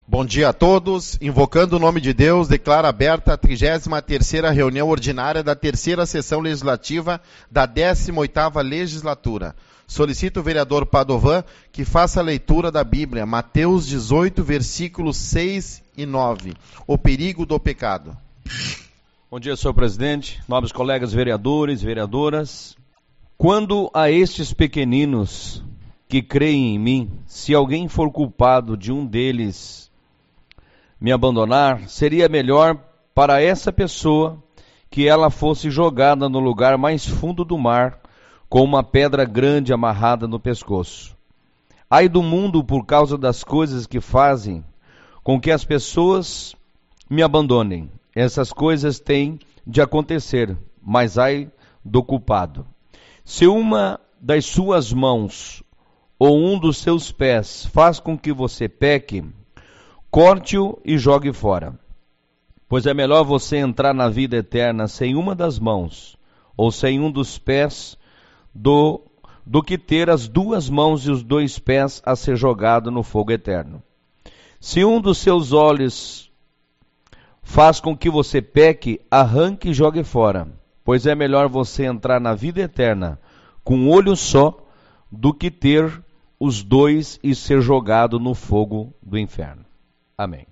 Bom dia a todos. Invocando o nome de Deus, declaro aberta a 33ª reunião ordinária da 3ª sessão legislativa da 18ª legislatura. Solicito o vereador Padovan que faça a leitura da Bíblia, Mateus 18, versículos 6 e 9. O perigo do pecado. Bom dia, senhor presidente, nobres colegas vereadores, vereadoras. Quando a estes pequeninos que creem em mim, se alguém for culpado de um deles me abandonar, seria melhor para essa pessoa que ela fosse jogada no lugar mais fundo do mar, com uma pedra grande amarrada no pescoço. Ai do mundo por causa das coisas que fazem com que as pessoas me abandonem. Essas coisas têm de acontecer, mas ai do culpado. Se uma das suas mãos ou um dos seus pés faz com que você peque, corte-o e jogue fora. Pois é melhor você entrar na vida eterna sem uma das mãos ou sem um dos pés do que ter as duas mãos e os dois pés a ser jogado no fogo eterno. Se um dos seus olhos faz com que você peque, arranque e jogue fora. Pois é melhor você entrar na vida eterna com um olho só do que ter os dois e ser jogado no fogo do inferno. Amém.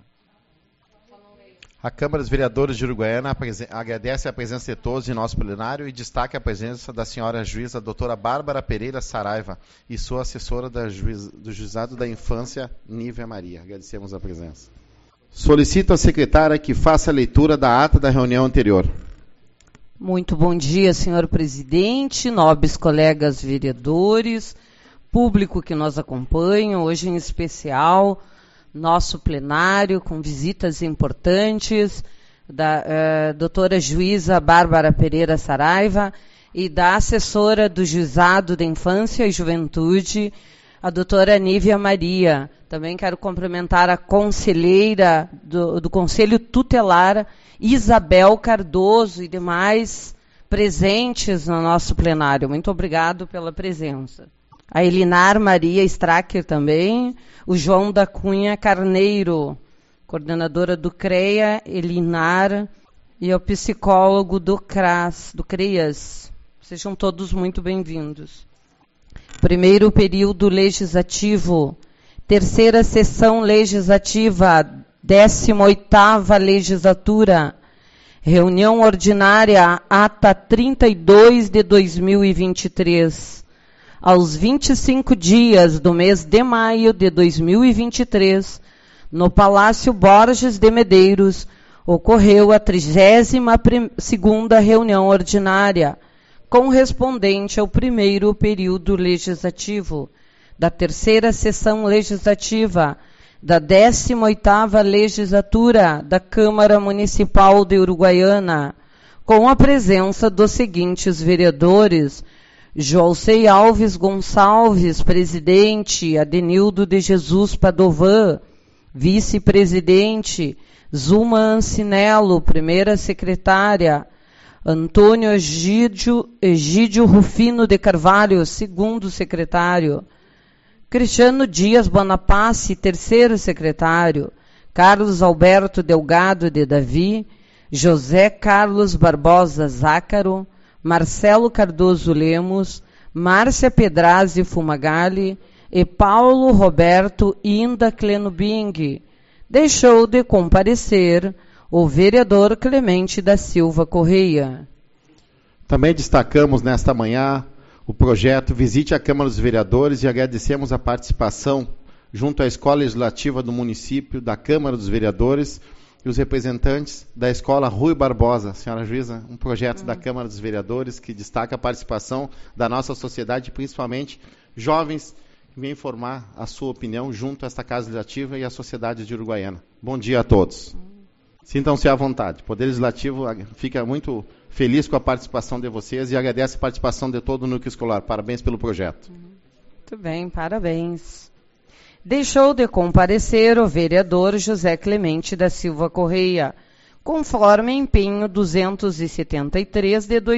A Câmara dos Vereadores de Uruguaiana agradece a presença de todos em nosso plenário e destaca a presença da senhora juíza doutora Bárbara Pereira Saraiva e sua assessora do Juizado da Infância, Nívia Maria. Agradecemos a presença. Solicito à secretária que faça a leitura da ata da reunião anterior. Muito bom dia, senhor presidente, nobres colegas vereadores, público que nos acompanha, hoje em especial nosso plenário com visitas importantes da doutora juíza Bárbara Pereira Saraiva e da assessora do Juizado da Infância e Juventude, a doutora Nívia Maria. Também quero cumprimentar a conselheira do Conselho Tutelar, Isabel Cardoso, e demais presentes no nosso plenário. Muito obrigado pela presença. A Elinar Maria Stracker também, o João da Cunha Carneiro, coordenadora do CREA, Elinar, e o psicólogo do CREAS. Sejam todos muito bem-vindos. Primeiro período legislativo, 3ª sessão legislativa, 18ª legislatura, reunião ordinária, ata 32 de 2023. Aos 25 dias do mês de maio de 2023, no Palácio Borges de Medeiros, ocorreu a 32ª reunião ordinária, correspondente ao primeiro período legislativo da 3ª sessão legislativa da 18ª legislatura da Câmara Municipal de Uruguaiana, com a presença dos seguintes vereadores: Jolcei Alves Gonçalves, presidente; Adenildo de Jesus Padovan, vice-presidente; Zuma Ancinello, primeira secretária; Antônio Egídio Rufino de Carvalho, segundo secretário; Cristiano Dias Bonaparte, terceiro secretário; Carlos Alberto Delgado de Davi; José Carlos Barbosa Zácaro; Marcelo Cardoso Lemos, Márcia Pedrazzi Fumagalli e Paulo Roberto Inda Clenubing. Deixou de comparecer o vereador Clemente da Silva Correia. Também destacamos nesta manhã o projeto Visite a Câmara dos Vereadores e agradecemos a participação junto à Escola Legislativa do município, da Câmara dos Vereadores e os representantes da Escola Rui Barbosa. Senhora juíza, um projeto da Câmara dos Vereadores que destaca a participação da nossa sociedade, principalmente jovens que vêm formar a sua opinião junto a esta Casa Legislativa e à sociedade de Uruguaiana. Bom dia a todos. Sintam-se à vontade. O Poder Legislativo fica muito feliz com a participação de vocês e agradece a participação de todo o núcleo escolar. Parabéns pelo projeto. Muito bem, parabéns. Deixou de comparecer o vereador José Clemente da Silva Correia, conforme empenho 273 de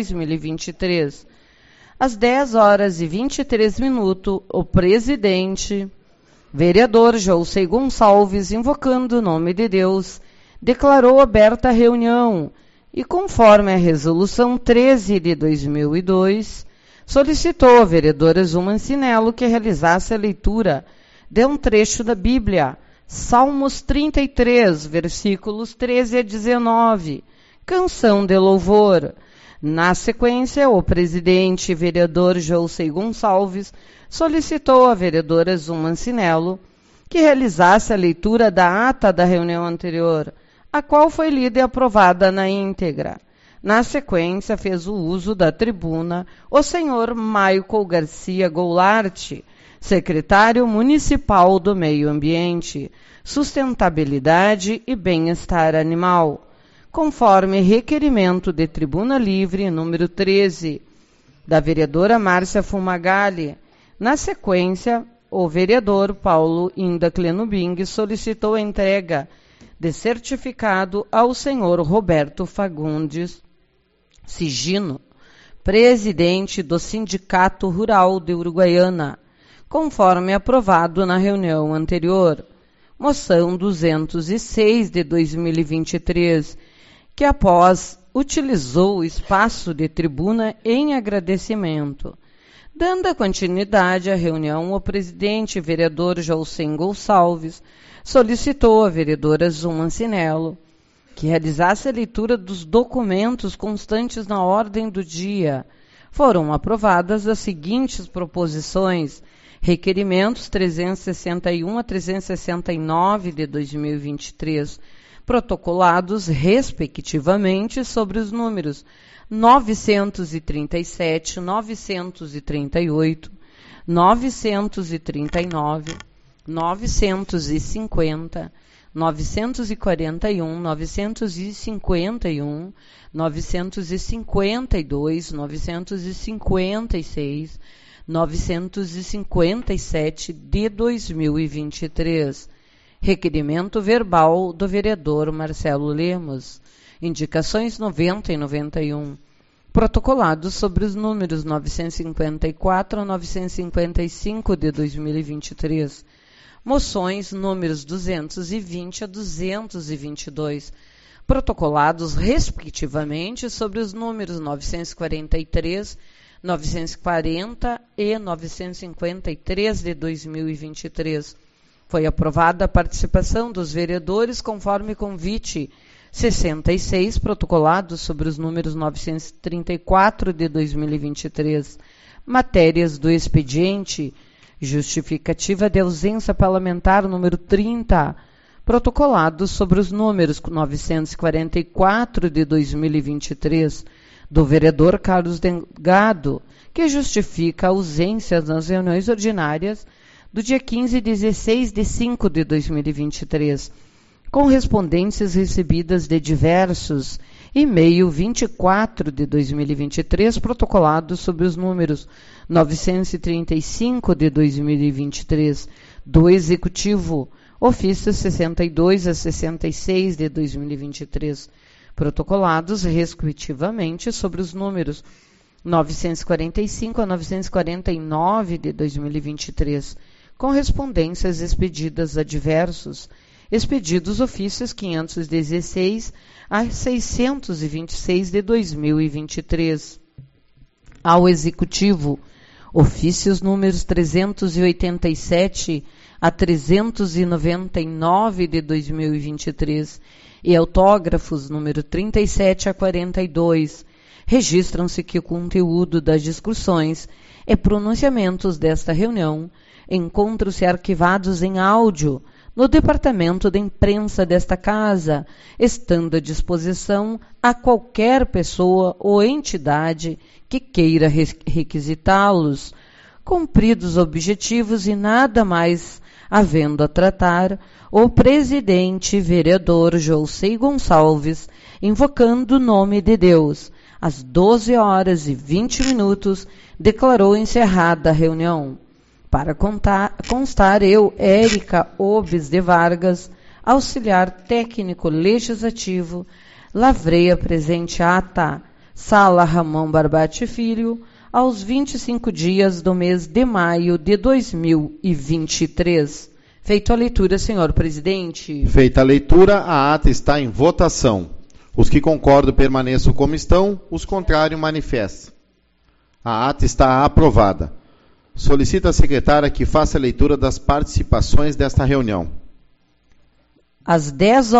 2023. Às 10h23, o presidente Vereador Jousei Gonçalves, invocando o nome de Deus, declarou aberta a reunião e, conforme a Resolução 13 de 2002, solicitou a vereadora Zuma Ancinello que realizasse a leitura de um trecho da Bíblia, Salmos 33, versículos 13 a 19, canção de louvor. Na sequência, o presidente vereador Jousei Gonçalves solicitou à vereadora Zuma Ancinello que realizasse a leitura da ata da reunião anterior, a qual foi lida e aprovada na íntegra. Na sequência, fez o uso da tribuna o senhor Michael Garcia Goulart, secretário municipal do Meio Ambiente, Sustentabilidade e Bem-Estar Animal, conforme requerimento de Tribuna Livre número 13, da vereadora Márcia Fumagalli. Na sequência, o vereador Paulo Indaclenubing solicitou a entrega de certificado ao senhor Roberto Fagundes Sigino, presidente do Sindicato Rural de Uruguaiana, conforme aprovado na reunião anterior. Moção 206 de 2023, que após utilizou o espaço de tribuna em agradecimento. Dando a continuidade à reunião, o presidente vereador Jousei Gonçalves solicitou à vereadora Zuma Ancinello que realizasse a leitura dos documentos constantes na ordem do dia. Foram aprovadas as seguintes proposições: requerimentos 361 a 369 de 2023, protocolados respectivamente sobre os números 937, 938, 939, 950, 941, 951, 952, 956, 957 de 2023. Requerimento verbal do vereador Marcelo Lemos. Indicações 90 e 91. Protocolados sobre os números 954 a 955 de 2023. Moções números 220 a 222. Protocolados respectivamente sobre os números 943, 940 e 953 de 2023. Foi aprovada a participação dos vereadores conforme convite 66, protocolados sobre os números 934 de 2023. Matérias do expediente: justificativa de ausência parlamentar número 30, protocolados sobre os números 944 de 2023, do vereador Carlos Delgado, que justifica a ausência nas reuniões ordinárias do dia 15 e 16 de 5 de 2023, correspondências recebidas de diversos, e-mail 24 de 2023, protocolados sobre os números 935 de 2023, do Executivo, ofícios 62 a 66 de 2023, protocolados respectivamente sobre os números 945 a 949 de 2023, correspondências expedidas a diversos, expedidos ofícios 516 a 626 de 2023. Ao Executivo, ofícios números 387 a 399 de 2023 e autógrafos número 37 a 42. Registram-se que o conteúdo das discussões e pronunciamentos desta reunião encontram-se arquivados em áudio no Departamento de Imprensa desta Casa, estando à disposição a qualquer pessoa ou entidade que queira requisitá-los. Cumpridos os objetivos e nada mais havendo a tratar, o presidente vereador Jousei Gonçalves, invocando o nome de Deus, às 12 horas e 20 minutos, declarou encerrada a reunião. Para constar, eu, Érica Obes de Vargas, auxiliar técnico legislativo, lavrei a presente ata, Sala Ramon Barbate Filho, aos 25 dias do mês de maio de 2023. Feito a leitura, senhor presidente. Feita a leitura, a ata está em votação. Os que concordam permaneçam como estão, os contrários manifestem. A ata está aprovada. Solicito à secretária que faça a leitura das participações desta reunião. Às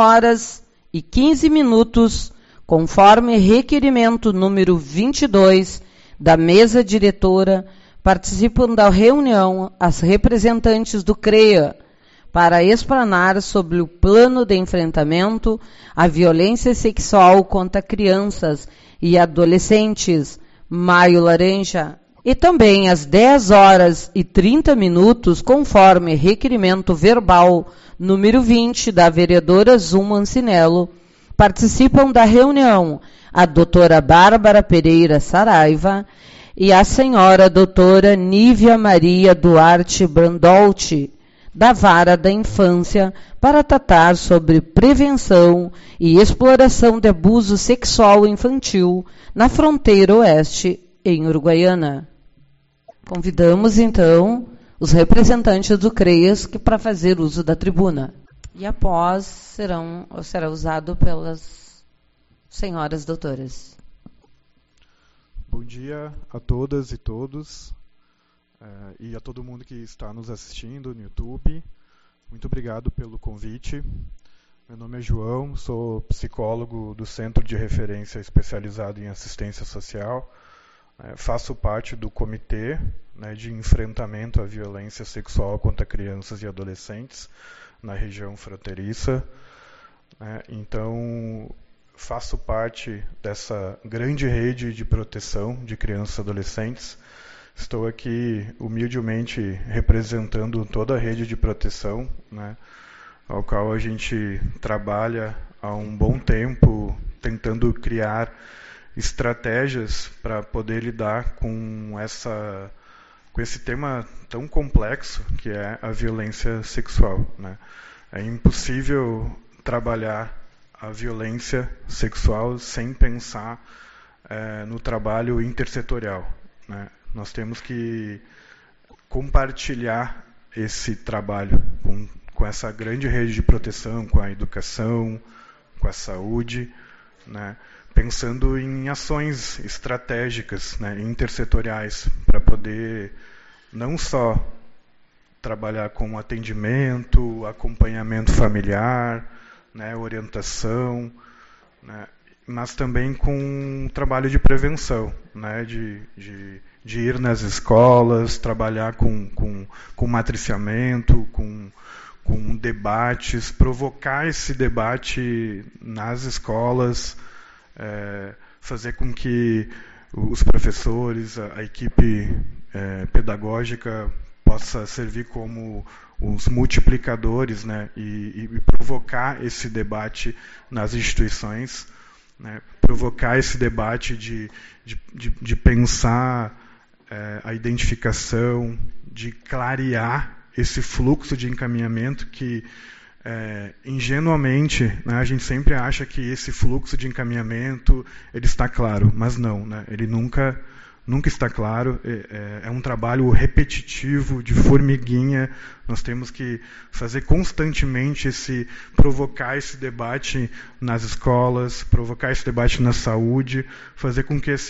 10h15, conforme requerimento número 22 da mesa diretora, participam da reunião as representantes do CREA para explanar sobre o plano de enfrentamento à violência sexual contra crianças e adolescentes, Maio Laranja, e também às 10h30, conforme requerimento verbal número 20 da vereadora Zuma Ancinello, participam da reunião a doutora Bárbara Pereira Saraiva e a senhora doutora Nívia Maria Duarte Brandolti, da Vara da Infância, para tratar sobre prevenção e exploração de abuso sexual infantil na fronteira oeste, em Uruguaiana. Convidamos, então, os representantes do CREAS para fazer uso da tribuna. E após será usado pelas senhoras doutoras. Bom dia a todas e todos, e a todo mundo que está nos assistindo no YouTube. Muito obrigado pelo convite. Meu nome é João, sou psicólogo do Centro de Referência Especializado em Assistência Social. Faço parte do Comitê, de Enfrentamento à Violência Sexual contra Crianças e Adolescentes na região fronteiriça. Então, faço parte dessa grande rede de proteção de crianças e adolescentes. Estou aqui humildemente representando toda a rede de proteção, ao qual a gente trabalha há um bom tempo tentando criar estratégias para poder lidar com esse tema tão complexo que é a violência sexual. É impossível trabalhar a violência sexual sem pensar no trabalho intersetorial. Nós temos que compartilhar esse trabalho com essa grande rede de proteção, com a educação, com a saúde, pensando em ações estratégicas, intersetoriais, para poder não só trabalhar com atendimento, acompanhamento familiar, orientação, mas também com trabalho de prevenção, de ir nas escolas, trabalhar com matriciamento, com debates, provocar esse debate nas escolas, fazer com que os professores, a equipe pedagógica possa servir como os multiplicadores, e provocar esse debate nas instituições, provocar esse debate de pensar a identificação, de clarear esse fluxo de encaminhamento que ingenuamente, a gente sempre acha que esse fluxo de encaminhamento ele está claro, mas não, ele nunca está claro. É um trabalho repetitivo, de formiguinha. Nós temos que fazer constantemente provocar esse debate nas escolas, provocar esse debate na saúde, fazer com que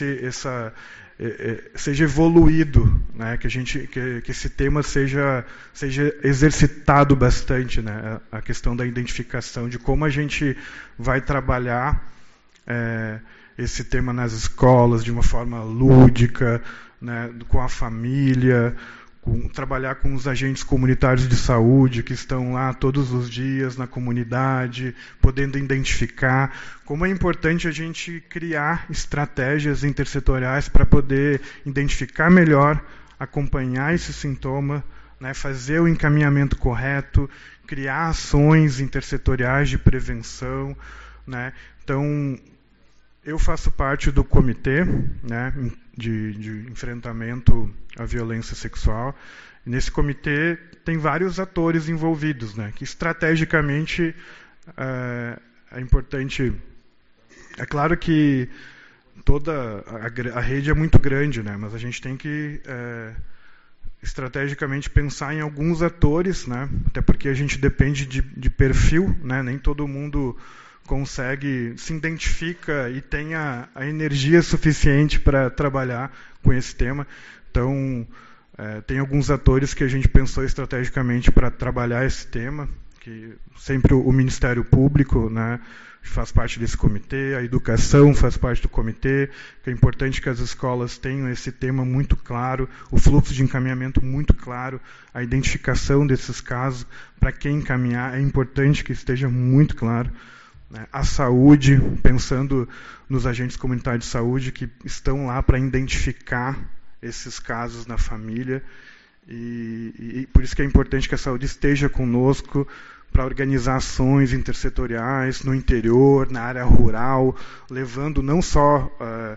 seja evoluído, que esse tema seja exercitado bastante, a questão da identificação, de como a gente vai trabalhar esse tema nas escolas de uma forma lúdica, com a família, trabalhar com os agentes comunitários de saúde que estão lá todos os dias na comunidade, podendo identificar. Como é importante a gente criar estratégias intersetoriais para poder identificar melhor, acompanhar esse sintoma, fazer o encaminhamento correto, criar ações intersetoriais de prevenção. Então, eu faço parte do comitê de enfrentamento à violência sexual. Nesse comitê tem vários atores envolvidos, que estrategicamente é importante. É claro que toda a rede é muito grande, mas a gente tem que estrategicamente pensar em alguns atores, né? Até porque a gente depende de perfil, né? Nem todo mundo consegue, se identifica e tem a energia suficiente para trabalhar com esse tema. Então, tem alguns atores que a gente pensou estrategicamente para trabalhar esse tema, que sempre o Ministério Público, né, faz parte desse comitê, a educação faz parte do comitê, que é importante que as escolas tenham esse tema muito claro, o fluxo de encaminhamento muito claro, a identificação desses casos, para quem encaminhar, é importante que esteja muito claro. A saúde, pensando nos agentes comunitários de saúde que estão lá para identificar esses casos na família, e por isso que é importante que a saúde esteja conosco para organizar ações intersetoriais no interior, na área rural, levando não só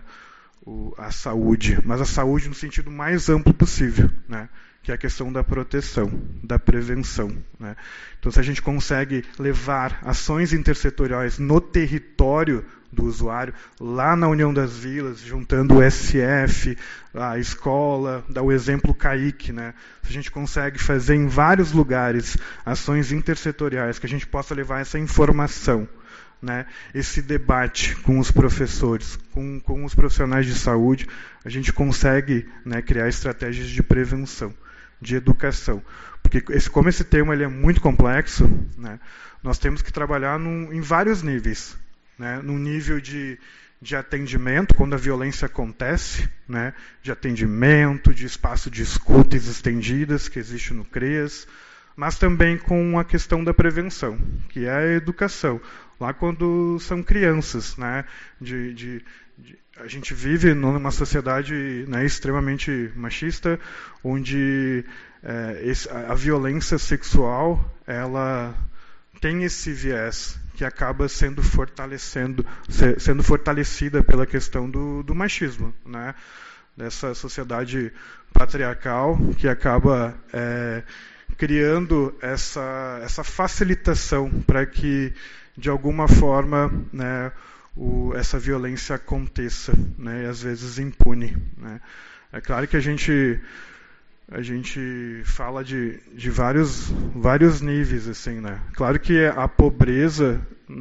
a saúde, mas a saúde no sentido mais amplo possível, né? Que é a questão da proteção, da prevenção, né? Então, se a gente consegue levar ações intersetoriais no território do usuário, lá na União das Vilas, juntando o SF, a escola, dá o exemplo CAIC, né? Se a gente consegue fazer em vários lugares ações intersetoriais, que a gente possa levar essa informação, né, esse debate com os professores, com os profissionais de saúde, a gente consegue, né, criar estratégias de prevenção, de educação. Porque como esse tema ele é muito complexo, né, nós temos que trabalhar em vários níveis. Né, no nível de atendimento, quando a violência acontece, né, de atendimento, de espaço de escutas estendidas, que existe no CREAS, mas também com a questão da prevenção, que é a educação. Lá quando são crianças, né, a gente vive numa sociedade, né, extremamente machista, onde a violência sexual ela tem esse viés que acaba sendo fortalecida pela questão do machismo, né, dessa sociedade patriarcal que acaba criando essa facilitação para que, de alguma forma, né, essa violência aconteça, né, e às vezes impune, né. É claro que a gente fala de vários níveis, assim, né. Claro que a pobreza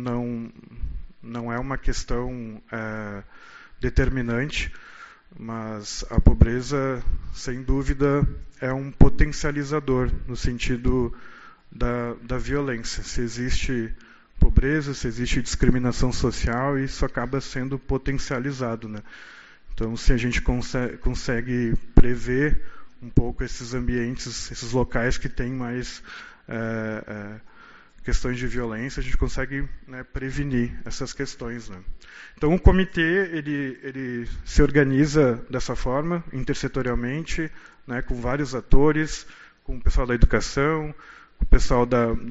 não é uma questão determinante, mas a pobreza, sem dúvida, é um potencializador no sentido da violência. Se existe pobreza, se existe discriminação social, isso acaba sendo potencializado, né? Então, se a gente consegue prever um pouco esses ambientes, esses locais que têm mais questões de violência, a gente consegue, né, prevenir essas questões, né? Então, o comitê ele se organiza dessa forma, intersetorialmente, né, com vários atores, com o pessoal da educação, com o pessoal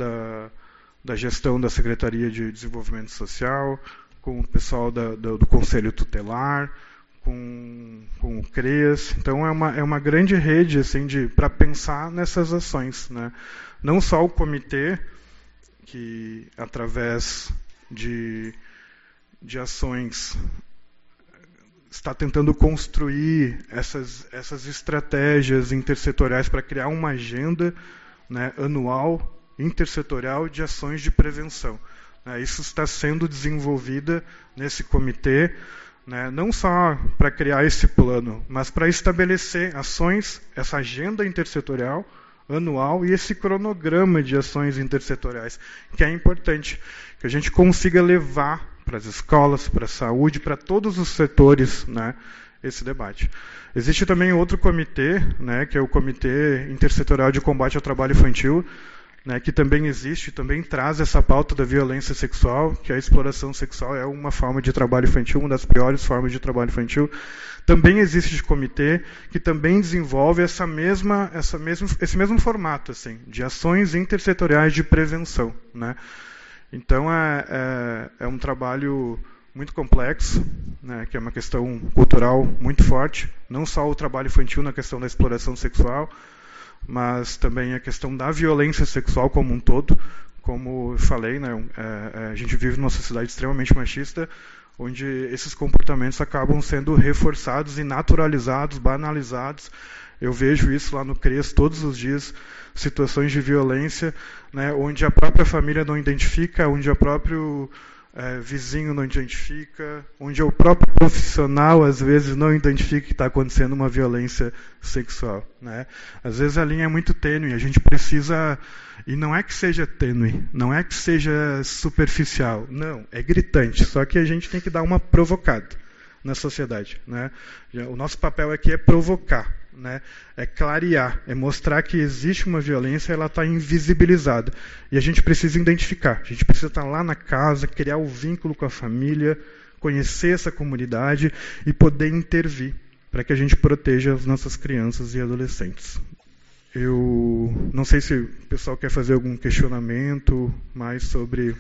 da gestão da Secretaria de Desenvolvimento Social, com o pessoal do Conselho Tutelar, com o CREAS. Então, é uma grande rede, assim, para pensar nessas ações, né? Não só o comitê, que através de ações está tentando construir essas estratégias intersetoriais para criar uma agenda, né, anual, intersetorial de ações de prevenção. Isso está sendo desenvolvido nesse comitê, né, não só para criar esse plano, mas para estabelecer ações, essa agenda intersetorial anual e esse cronograma de ações intersetoriais, que é importante, que a gente consiga levar para as escolas, para a saúde, para todos os setores, né, esse debate. Existe também outro comitê, né, que é o Comitê Intersetorial de Combate ao Trabalho Infantil, né, que também existe, também traz essa pauta da violência sexual, que a exploração sexual é uma forma de trabalho infantil, uma das piores formas de trabalho infantil. Também existe comitê que também desenvolve esse mesmo formato, assim, de ações intersetoriais de prevenção, né? Então, é um trabalho muito complexo, né, que é uma questão cultural muito forte, não só o trabalho infantil na questão da exploração sexual, mas também a questão da violência sexual como um todo. Como eu falei, né, a gente vive numa sociedade extremamente machista, onde esses comportamentos acabam sendo reforçados e naturalizados, banalizados, Eu vejo isso lá no CRES todos os dias, situações de violência, né, onde a própria família não identifica, onde o próprio vizinho não identifica, onde o próprio profissional, às vezes, não identifica que está acontecendo uma violência sexual. Né? Às vezes a linha é muito tênue, a gente precisa... E não é que seja tênue, não é que seja superficial, não, é gritante, só que a gente tem que dar uma provocada na sociedade. Né? O nosso papel aqui é provocar, né? É clarear, é mostrar que existe uma violência, ela está invisibilizada. E a gente precisa identificar, a gente precisa estar lá na casa, criar o vínculo com a família, conhecer essa comunidade e poder intervir para que a gente proteja as nossas crianças e adolescentes. Eu não sei se o pessoal quer fazer algum questionamento mais sobre...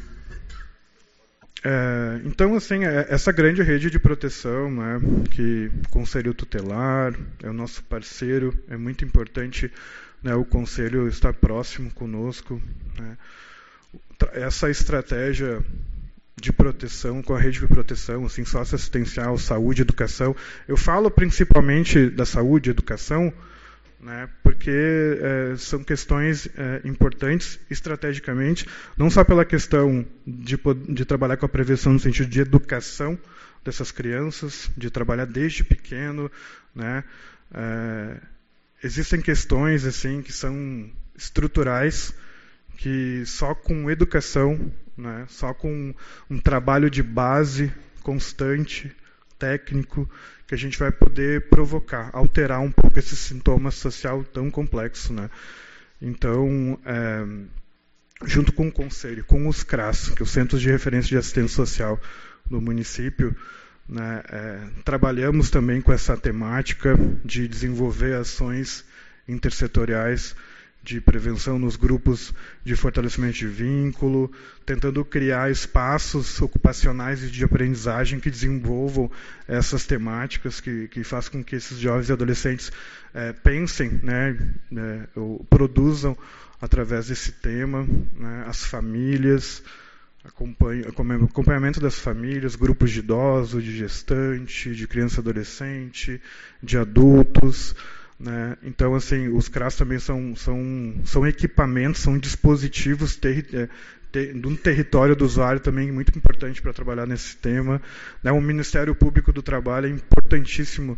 Então, assim, essa grande rede de proteção, né, que o Conselho Tutelar é o nosso parceiro, é muito importante, né, o Conselho estar próximo conosco. Né, essa estratégia de proteção, com a rede de proteção, assim, socioassistencial, saúde, educação. Eu falo principalmente da saúde e educação, né, porque são questões importantes estrategicamente, não só pela questão de trabalhar com a prevenção no sentido de educação dessas crianças, de trabalhar desde pequeno. Né, existem questões assim, que são estruturais, que só com educação, né, só com um trabalho de base constante, técnico, que a gente vai poder provocar, alterar um pouco esse sintoma social tão complexo. Né? Então, junto com o Conselho, com os CRAS, que é os Centros de Referência de Assistência Social do município, né, trabalhamos também com essa temática de desenvolver ações intersetoriais de prevenção nos grupos de fortalecimento de vínculo, tentando criar espaços ocupacionais e de aprendizagem que desenvolvam essas temáticas, que façam com que esses jovens e adolescentes pensem, né, ou produzam através desse tema, né, as famílias, acompanhamento das famílias, grupos de idosos, de gestante, de criança e adolescente, de adultos. Né? Então, assim, os CRAS também são equipamentos, são dispositivos de um território do usuário também muito importante para trabalhar nesse tema. Né? O Ministério Público do Trabalho é importantíssimo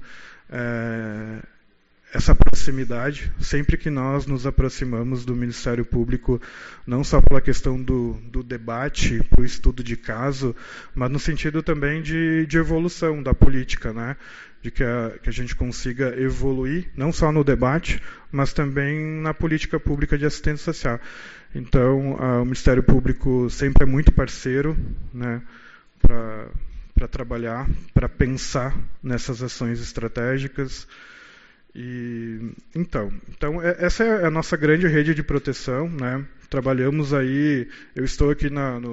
essa proximidade, sempre que nós nos aproximamos do Ministério Público, não só pela questão do debate, para o estudo de caso, mas no sentido também de evolução da política, né? De que a gente consiga evoluir, não só no debate, mas também na política pública de assistência social. Então, o Ministério Público sempre é muito parceiro, né, para trabalhar, para pensar nessas ações estratégicas. Então, essa é a nossa grande rede de proteção. Né? Trabalhamos aí, eu estou aqui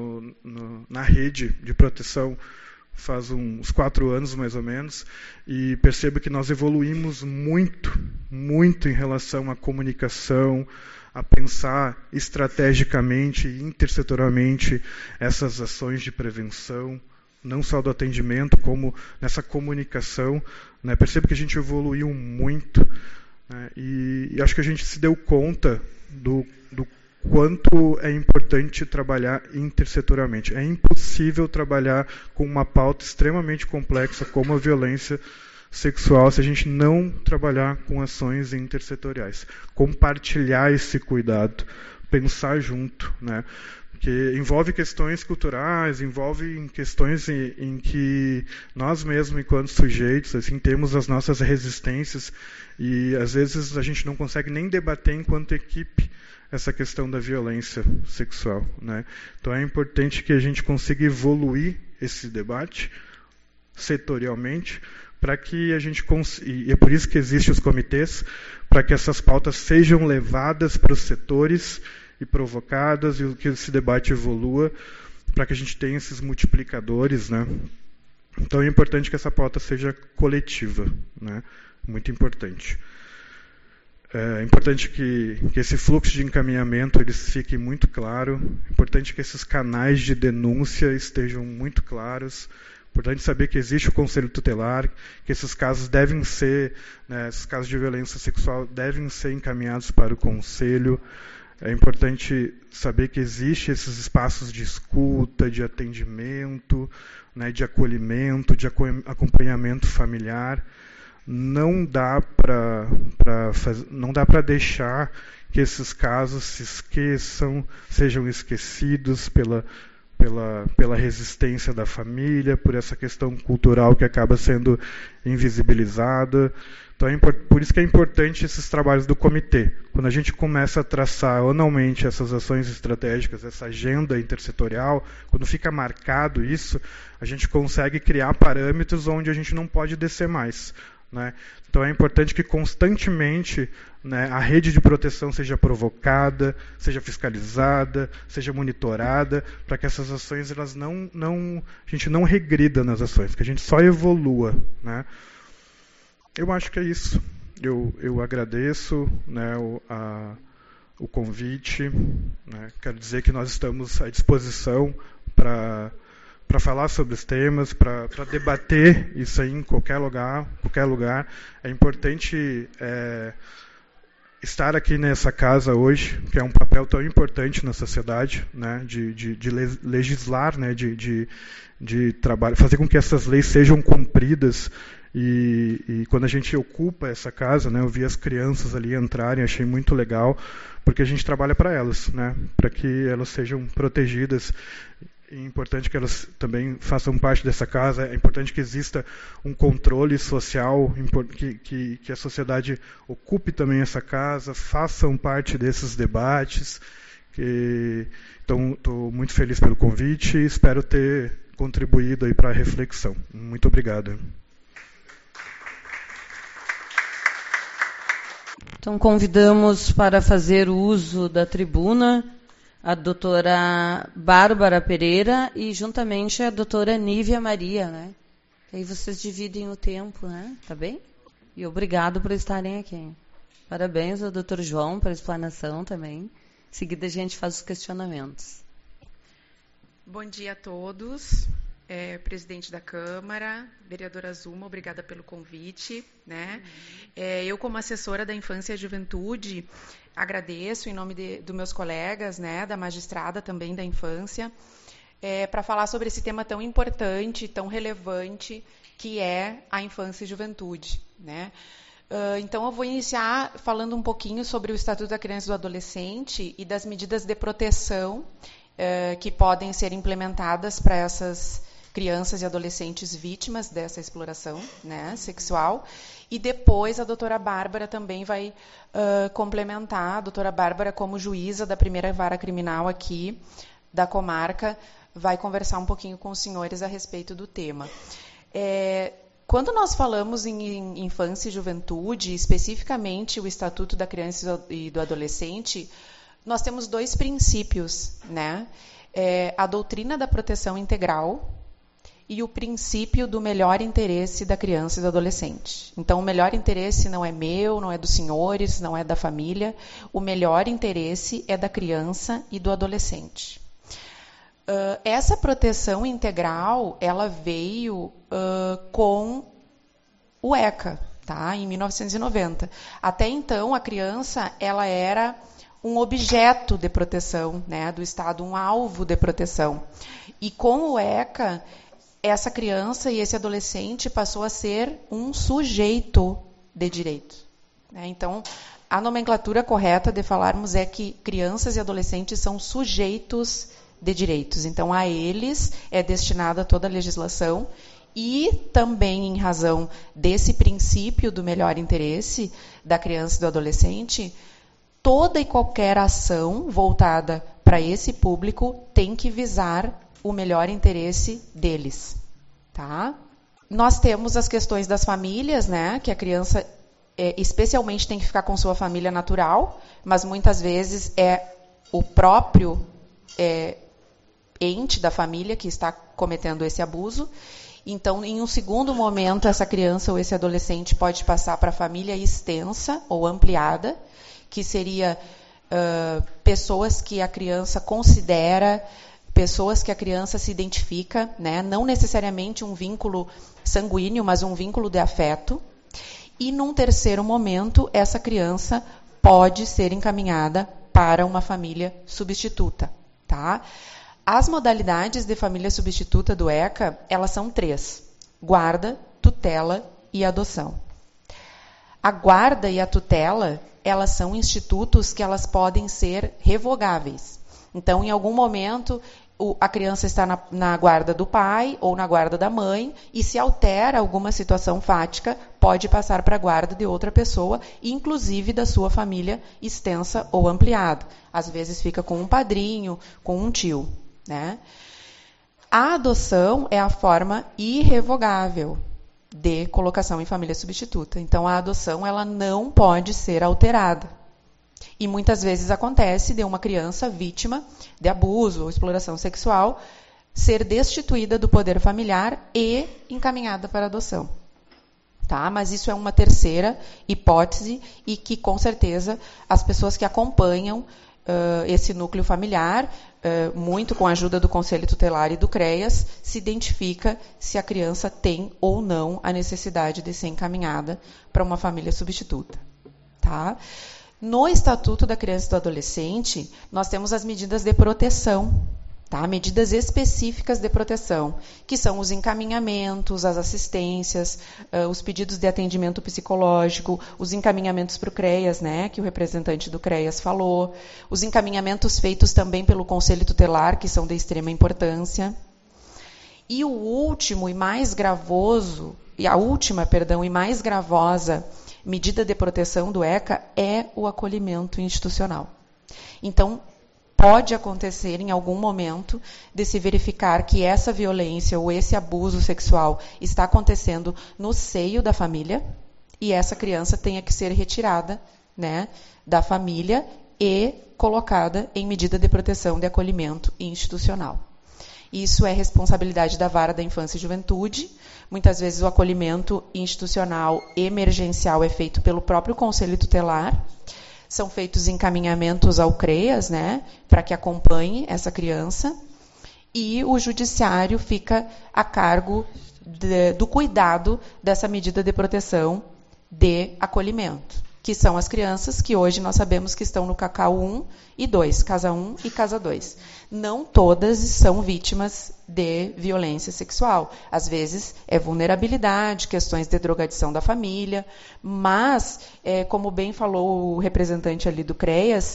na rede de proteção faz uns 4 anos, mais ou menos, e percebo que nós evoluímos muito, muito em relação à comunicação, a pensar estrategicamente e intersetorialmente essas ações de prevenção, não só do atendimento, como nessa comunicação. Né? Percebo que a gente evoluiu muito, né? E acho que a gente se deu conta do quanto é importante trabalhar intersetorialmente. É impossível trabalhar com uma pauta extremamente complexa como a violência sexual se a gente não trabalhar com ações intersetoriais. Compartilhar esse cuidado, pensar junto, né? Porque envolve questões culturais, envolve questões em que nós mesmos, enquanto sujeitos, assim, temos as nossas resistências e, às vezes, a gente não consegue nem debater enquanto equipe essa questão da violência sexual. Né? Então, é importante que a gente consiga evoluir esse debate setorialmente para que a gente consiga, e é por isso que existem os comitês, para que essas pautas sejam levadas para os setores e provocadas, e que esse debate evolua, para que a gente tenha esses multiplicadores. Né? Então é importante que essa pauta seja coletiva, né? Muito importante. É importante que esse fluxo de encaminhamento ele fique muito claro, é importante que esses canais de denúncia estejam muito claros, Importante saber que existe o conselho tutelar, que esses casos devem ser, né, esses casos de violência sexual devem ser encaminhados para o conselho. É importante saber que existem esses espaços de escuta, de atendimento, né, de acolhimento, de acompanhamento familiar. Não dá para deixar que esses casos se esqueçam, sejam esquecidos pela resistência da família, por essa questão cultural que acaba sendo invisibilizada. Então, por isso que é importante esses trabalhos do comitê. Quando a gente começa a traçar anualmente essas ações estratégicas, essa agenda intersetorial, quando fica marcado isso, a gente consegue criar parâmetros onde a gente não pode descer mais, né? Então é importante que constantemente, né, a rede de proteção seja provocada, seja fiscalizada, seja monitorada, para que essas ações a gente não regrida nas ações, que a gente só evolua, né? Eu acho que é isso. Eu agradeço, né, o convite, né? Quero dizer que nós estamos à disposição para falar sobre os temas, para debater isso aí em qualquer lugar. É importante estar aqui nessa casa hoje, que é um papel tão importante na sociedade, né, de legislar, né, de trabalhar, fazer com que essas leis sejam cumpridas. E quando a gente ocupa essa casa, né, eu vi as crianças ali entrarem, achei muito legal, porque a gente trabalha para elas, né, para que elas sejam protegidas. É importante que elas também façam parte dessa casa, é importante que exista um controle social, que a sociedade ocupe também essa casa, façam parte desses debates. Então, estou muito feliz pelo convite e espero ter contribuído aí para a reflexão. Muito obrigado. Então, convidamos para fazer uso da tribuna a doutora Bárbara Pereira e, juntamente, a doutora Nívia Maria, né? Aí vocês dividem o tempo, né? Tá bem? E obrigado por estarem aqui. Parabéns ao doutor João pela explanação também. Em seguida, a gente faz os questionamentos. Bom dia a todos. Presidente da Câmara, vereadora Zuma, obrigada pelo convite, né? Eu, como assessora da Infância e Juventude, agradeço em nome dos meus colegas, né, da magistrada também da infância, para falar sobre esse tema tão importante, tão relevante, que é a infância e juventude, né? Então, eu vou iniciar falando um pouquinho sobre o Estatuto da Criança e do Adolescente e das medidas de proteção que podem ser implementadas para essas crianças e adolescentes vítimas dessa exploração, né, sexual. E depois a doutora Bárbara também vai complementar. A doutora Bárbara, como juíza da primeira vara criminal aqui da comarca, vai conversar um pouquinho com os senhores a respeito do tema. Quando nós falamos em infância e juventude, especificamente o Estatuto da Criança e do Adolescente, nós temos dois princípios, né? A doutrina da proteção integral e o princípio do melhor interesse da criança e do adolescente. Então, o melhor interesse não é meu, não é dos senhores, não é da família. O melhor interesse é da criança e do adolescente. Essa proteção integral, ela veio com o ECA, tá? Em 1990. Até então, a criança ela era um objeto de proteção, né, do Estado, um alvo de proteção. E com o ECA, essa criança e esse adolescente passou a ser um sujeito de direito, né? Então, a nomenclatura correta de falarmos é que crianças e adolescentes são sujeitos de direitos. Então, a eles é destinada toda a legislação e também em razão desse princípio do melhor interesse da criança e do adolescente, toda e qualquer ação voltada para esse público tem que visar o melhor interesse deles, tá? Nós temos as questões das famílias, né? Que a criança especialmente tem que ficar com sua família natural, mas muitas vezes é o próprio ente da família que está cometendo esse abuso. Então, em um segundo momento, essa criança ou esse adolescente pode passar para a família extensa ou ampliada, que seria pessoas que a criança considera pessoas que a criança se identifica, né? Não necessariamente um vínculo sanguíneo, mas um vínculo de afeto. E num terceiro momento, essa criança pode ser encaminhada para uma família substituta, tá? As modalidades de família substituta do ECA, elas são 3: guarda, tutela e adoção. A guarda e a tutela, elas são institutos que elas podem ser revogáveis. Então, em algum momento, a criança está na guarda do pai ou na guarda da mãe, e se altera alguma situação fática, pode passar para a guarda de outra pessoa, inclusive da sua família extensa ou ampliada. Às vezes fica com um padrinho, com um tio, né? A adoção é a forma irrevogável de colocação em família substituta. Então, a adoção ela não pode ser alterada. E muitas vezes acontece de uma criança vítima de abuso ou exploração sexual ser destituída do poder familiar e encaminhada para a adoção. Tá? Mas isso é uma terceira hipótese e que, com certeza, as pessoas que acompanham esse núcleo familiar, muito com a ajuda do Conselho Tutelar e do CREAS, se identifica se a criança tem ou não a necessidade de ser encaminhada para uma família substituta. Tá? No Estatuto da Criança e do Adolescente, nós temos as medidas de proteção, tá? Medidas específicas de proteção, que são os encaminhamentos, as assistências, os pedidos de atendimento psicológico, os encaminhamentos para o CREAS, né, que o representante do CREAS falou, os encaminhamentos feitos também pelo Conselho Tutelar, que são de extrema importância. E o último e mais gravoso, a última e mais gravosa medida de proteção do ECA é o acolhimento institucional. Então, pode acontecer em algum momento de se verificar que essa violência ou esse abuso sexual está acontecendo no seio da família e essa criança tenha que ser retirada, né, da família e colocada em medida de proteção de acolhimento institucional. Isso é responsabilidade da Vara da Infância e Juventude. Muitas vezes o acolhimento institucional emergencial é feito pelo próprio Conselho Tutelar. São feitos encaminhamentos ao CREAS, né, para que acompanhe essa criança. E o judiciário fica a cargo do cuidado dessa medida de proteção de acolhimento, que são as crianças que hoje nós sabemos que estão no CACAU 1 e 2, Casa 1 e Casa 2. Não todas são vítimas de violência sexual. Às vezes é vulnerabilidade, questões de drogadição da família, mas, como bem falou o representante ali do CREAS,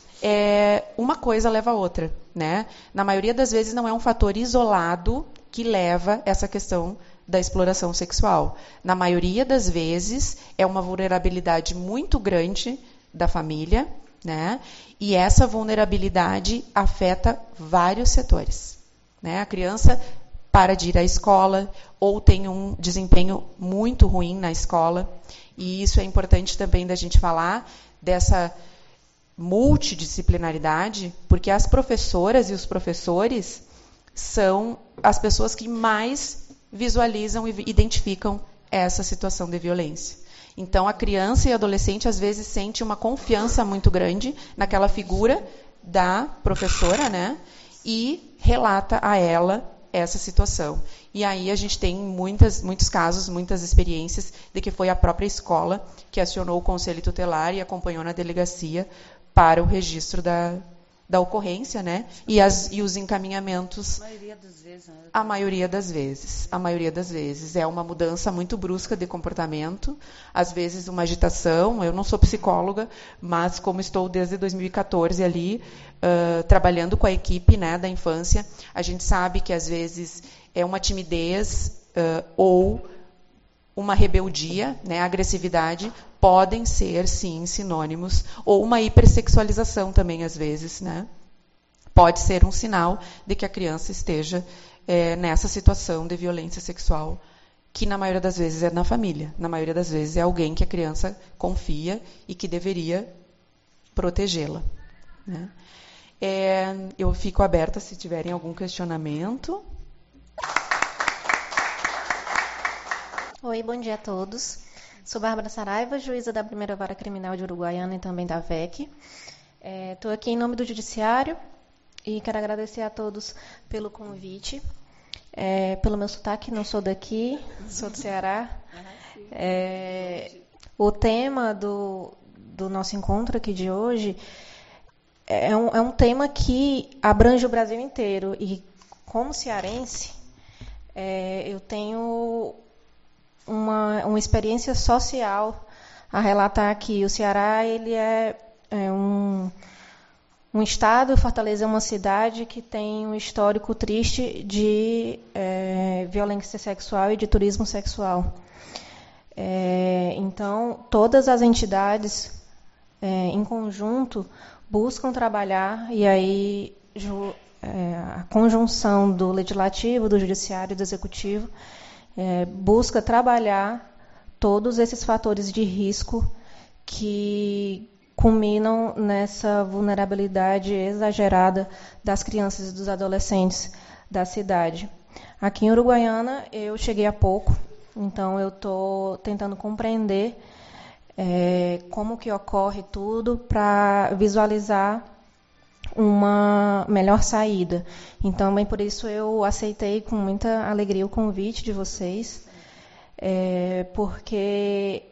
uma coisa leva a outra, né? Na maioria das vezes não é um fator isolado que leva essa questão da exploração sexual. Na maioria das vezes é uma vulnerabilidade muito grande da família, né? E essa vulnerabilidade afeta vários setores, né? A criança para de ir à escola ou tem um desempenho muito ruim na escola, e isso é importante também da gente falar dessa multidisciplinaridade, porque as professoras e os professores são as pessoas que mais visualizam e identificam essa situação de violência. Então, a criança e adolescente, às vezes, sente uma confiança muito grande naquela figura da professora, né? E relata a ela essa situação. E aí a gente tem muitos casos, muitas experiências de que foi a própria escola que acionou o Conselho Tutelar e acompanhou na delegacia para o registro da ocorrência, né? E os encaminhamentos. A maioria das vezes, né? A maioria das vezes. É uma mudança muito brusca de comportamento, às vezes uma agitação. Eu não sou psicóloga, mas como estou desde 2014 ali, trabalhando com a equipe, né, da infância, a gente sabe que às vezes é uma timidez ou uma rebeldia, né, agressividade, podem ser, sim, sinônimos, ou uma hipersexualização também, às vezes, né? Pode ser um sinal de que a criança esteja nessa situação de violência sexual, que na maioria das vezes é na família, na maioria das vezes é alguém que a criança confia e que deveria protegê-la, né? Eu fico aberta se tiverem algum questionamento. Oi, bom dia a todos. Sou Bárbara Saraiva, juíza da Primeira Vara Criminal de Uruguaiana e também da VEC. Estou aqui em nome do Judiciário e quero agradecer a todos pelo convite. Pelo meu sotaque, não sou daqui, sou do Ceará. O tema do nosso encontro aqui de hoje é um tema que abrange o Brasil inteiro. E, como cearense, eu tenho uma experiência social a relatar aqui. O Ceará ele é um estado, Fortaleza é uma cidade que tem um histórico triste de violência sexual e de turismo sexual. Então, todas as entidades, em conjunto, buscam trabalhar, e aí a conjunção do Legislativo, do Judiciário e do Executivo busca trabalhar todos esses fatores de risco que culminam nessa vulnerabilidade exagerada das crianças e dos adolescentes da cidade. Aqui em Uruguaiana, eu cheguei há pouco, então eu estou tentando compreender como que ocorre tudo para visualizar uma melhor saída. Então, bem por isso, eu aceitei com muita alegria o convite de vocês, porque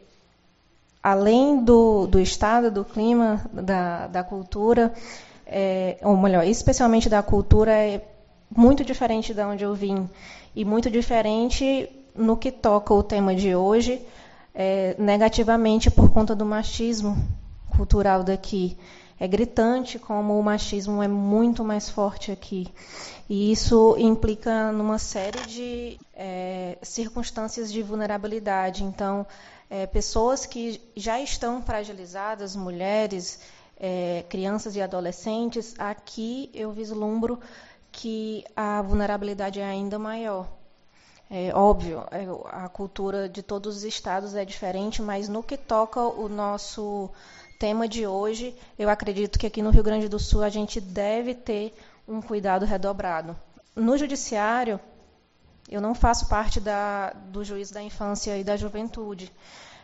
além do estado, do clima, da cultura, ou melhor, especialmente da cultura, é muito diferente de onde eu vim, e muito diferente no que toca o tema de hoje, negativamente por conta do machismo cultural daqui. É gritante como o machismo é muito mais forte aqui. E isso implica numa série de circunstâncias de vulnerabilidade. Então, pessoas que já estão fragilizadas, mulheres, crianças e adolescentes, aqui eu vislumbro que a vulnerabilidade é ainda maior. Óbvio, a cultura de todos os estados é diferente, mas no que toca o nosso tema de hoje, eu acredito que aqui no Rio Grande do Sul a gente deve ter um cuidado redobrado. No Judiciário, eu não faço parte do Juízo da Infância e da Juventude,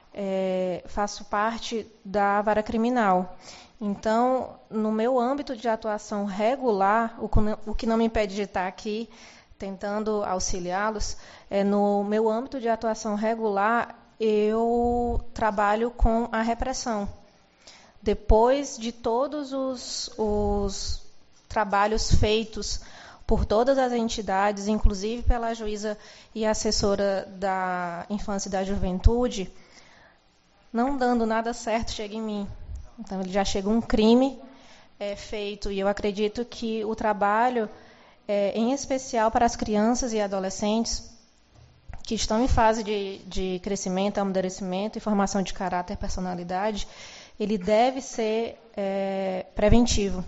faço parte da Vara Criminal. Então, no meu âmbito de atuação regular, o que não me impede de estar aqui tentando auxiliá-los, no meu âmbito de atuação regular, eu trabalho com a repressão. Depois de todos os trabalhos feitos por todas as entidades, inclusive pela juíza e assessora da Infância e da Juventude, não dando nada certo, chega em mim. Então, já chega um crime feito. E eu acredito que o trabalho, em especial para as crianças e adolescentes, que estão em fase de crescimento, amadurecimento e formação de caráter e personalidade, ele deve ser preventivo.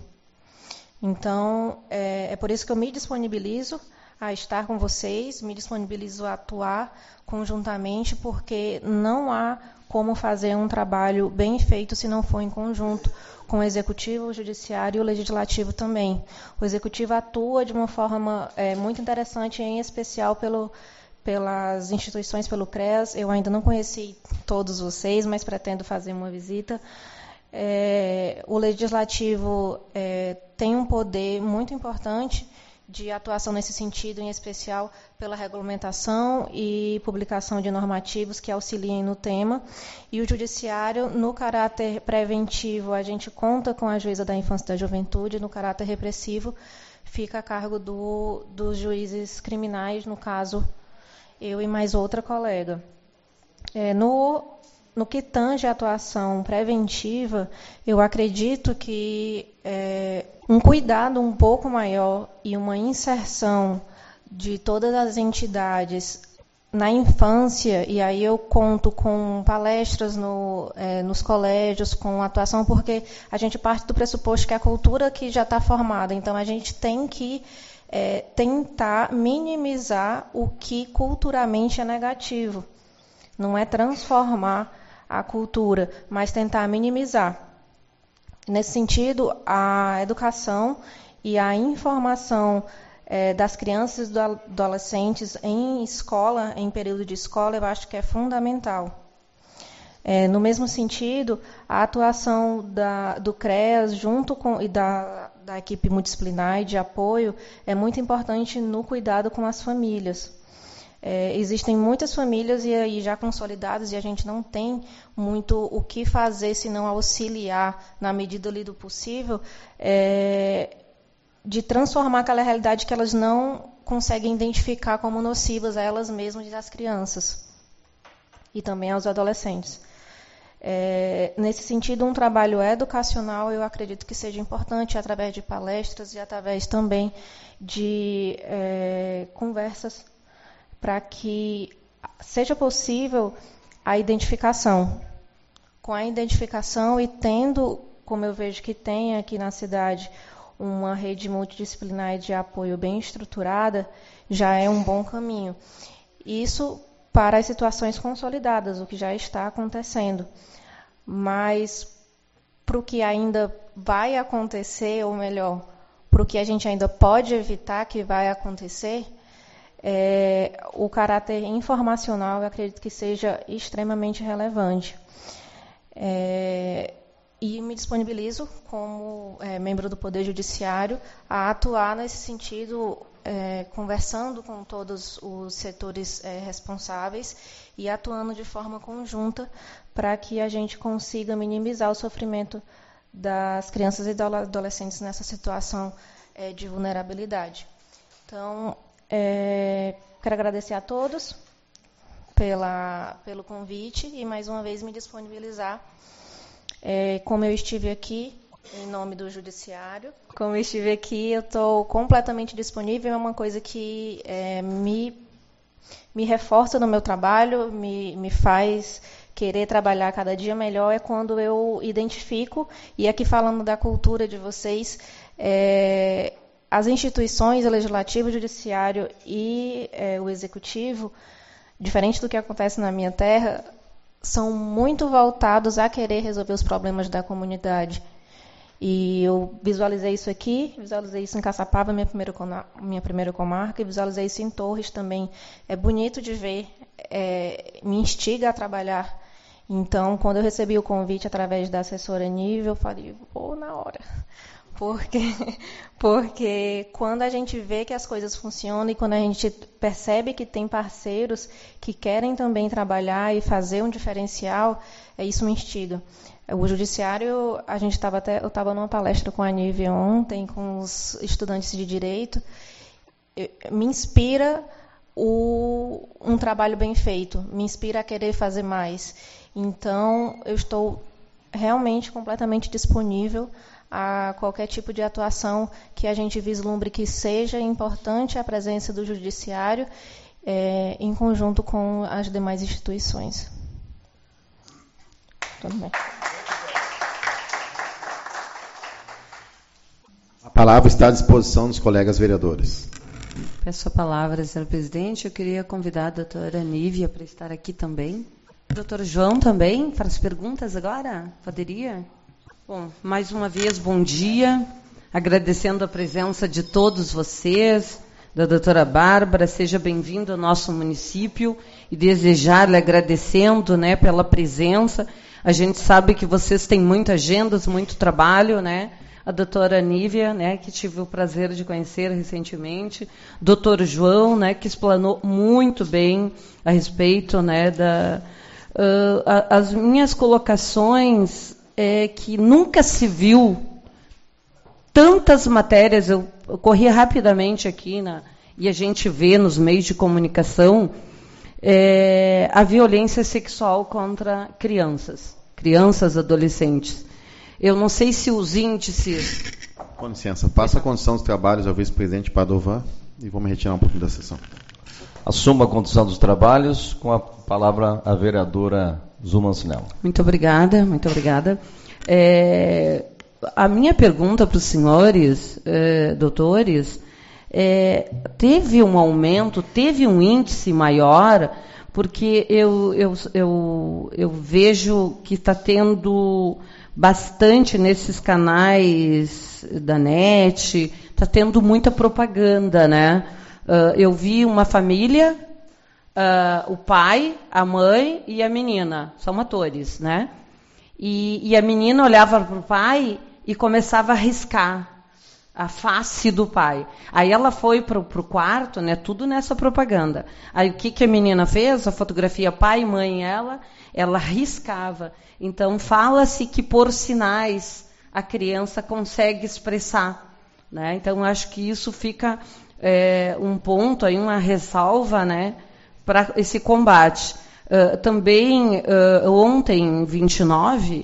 Então, é por isso que eu me disponibilizo a estar com vocês, me disponibilizo a atuar conjuntamente, porque não há como fazer um trabalho bem feito se não for em conjunto com o Executivo, o Judiciário e o Legislativo também. O Executivo atua de uma forma muito interessante, em especial pelas instituições, pelo CREAS. Eu ainda não conheci todos vocês, mas pretendo fazer uma visita. O Legislativo tem um poder muito importante de atuação nesse sentido, em especial pela regulamentação e publicação de normativos que auxiliem no tema. E o Judiciário, no caráter preventivo, a gente conta com a Juíza da Infância e da Juventude, no caráter repressivo, fica a cargo dos juízes criminais, no caso, eu e mais outra colega. No que tange a atuação preventiva, eu acredito que um cuidado um pouco maior e uma inserção de todas as entidades na infância, e aí eu conto com palestras nos colégios, com atuação, porque a gente parte do pressuposto que a cultura que já está formada, então a gente tem que tentar minimizar o que culturalmente é negativo. Não é transformar a cultura, mas tentar minimizar. Nesse sentido, a educação e a informação das crianças e dos adolescentes em escola, em período de escola, eu acho que é fundamental. No mesmo sentido, a atuação do CREAS junto com, e da da equipe multidisciplinar e de apoio é muito importante no cuidado com as famílias. Existem muitas famílias e aí já consolidadas e a gente não tem muito o que fazer senão auxiliar na medida ali do possível de transformar aquela realidade que elas não conseguem identificar como nocivas a elas mesmas e às crianças e também aos adolescentes. Nesse sentido, um trabalho educacional eu acredito que seja importante através de palestras e através também de conversas para que seja possível a identificação. Com a identificação e tendo, como eu vejo que tem aqui na cidade, uma rede multidisciplinar de apoio bem estruturada, já é um bom caminho. Isso para as situações consolidadas, o que já está acontecendo. Mas para o que ainda vai acontecer, ou melhor, para o que a gente ainda pode evitar que vai acontecer, o caráter informacional eu acredito que seja extremamente relevante. E me disponibilizo, como membro do Poder Judiciário, a atuar nesse sentido, conversando com todos os setores responsáveis e atuando de forma conjunta para que a gente consiga minimizar o sofrimento das crianças e adolescentes nessa situação de vulnerabilidade. Então, quero agradecer a todos pelo convite e, mais uma vez, me disponibilizar. Como eu estive aqui, em nome do Judiciário, como eu estive aqui, eu estou completamente disponível. É uma coisa que me reforça no meu trabalho, me faz querer trabalhar cada dia melhor, é quando eu identifico, e aqui falando da cultura de vocês, as instituições, o Legislativo, o Judiciário e o Executivo, diferente do que acontece na minha terra, são muito voltados a querer resolver os problemas da comunidade. E eu visualizei isso aqui, visualizei isso em Caçapava, minha primeira comarca, e visualizei isso em Torres também. É bonito de ver, me instiga a trabalhar. Então, quando eu recebi o convite através da assessora Nível, eu falei, vou na hora. Porque quando a gente vê que as coisas funcionam e quando a gente percebe que tem parceiros que querem também trabalhar e fazer um diferencial, isso me instiga. O Judiciário, eu estava numa palestra com a Nive ontem, com os estudantes de Direito, me inspira um trabalho bem feito, me inspira a querer fazer mais. Então, eu estou realmente completamente disponível a qualquer tipo de atuação que a gente vislumbre que seja importante a presença do Judiciário em conjunto com as demais instituições. Tudo bem. A palavra está à disposição dos colegas vereadores. Peço a palavra, senhor presidente. Eu queria convidar a doutora Nívia para estar aqui também. O doutor João também, para as perguntas agora? Poderia? Bom, mais uma vez, bom dia. Agradecendo a presença de todos vocês, da doutora Bárbara, seja bem-vindo ao nosso município e desejar-lhe agradecendo, né, pela presença. A gente sabe que vocês têm muitas agendas, muito trabalho, né? A doutora Nívia, né, que tive o prazer de conhecer recentemente, doutor João, né, que explanou muito bem a respeito, né, as minhas colocações que nunca se viu tantas matérias. Eu corri rapidamente aqui e a gente vê nos meios de comunicação a violência sexual contra crianças, adolescentes. Eu não sei se os índices... Com licença, passa a condução dos trabalhos ao vice-presidente Padovan e vamos retirar um pouquinho da sessão. Assuma a condução dos trabalhos, com a palavra a vereadora Zuma Ancinello. Muito obrigada, muito obrigada. A minha pergunta para os senhores doutores, teve um aumento, teve um índice maior, porque eu vejo que está tendo bastante nesses canais da net, está tendo muita propaganda, né? Eu vi uma família, o pai, a mãe e a menina, são atores, né? E a menina olhava para o pai e começava a riscar. a face do pai. Aí ela foi para o quarto, né, tudo nessa propaganda. Aí o que a menina fez? A fotografia pai, mãe, ela riscava. Então fala-se que por sinais a criança consegue expressar, né? Então acho que isso fica um ponto, aí, uma ressalva, né, para esse combate. Também ontem, 29,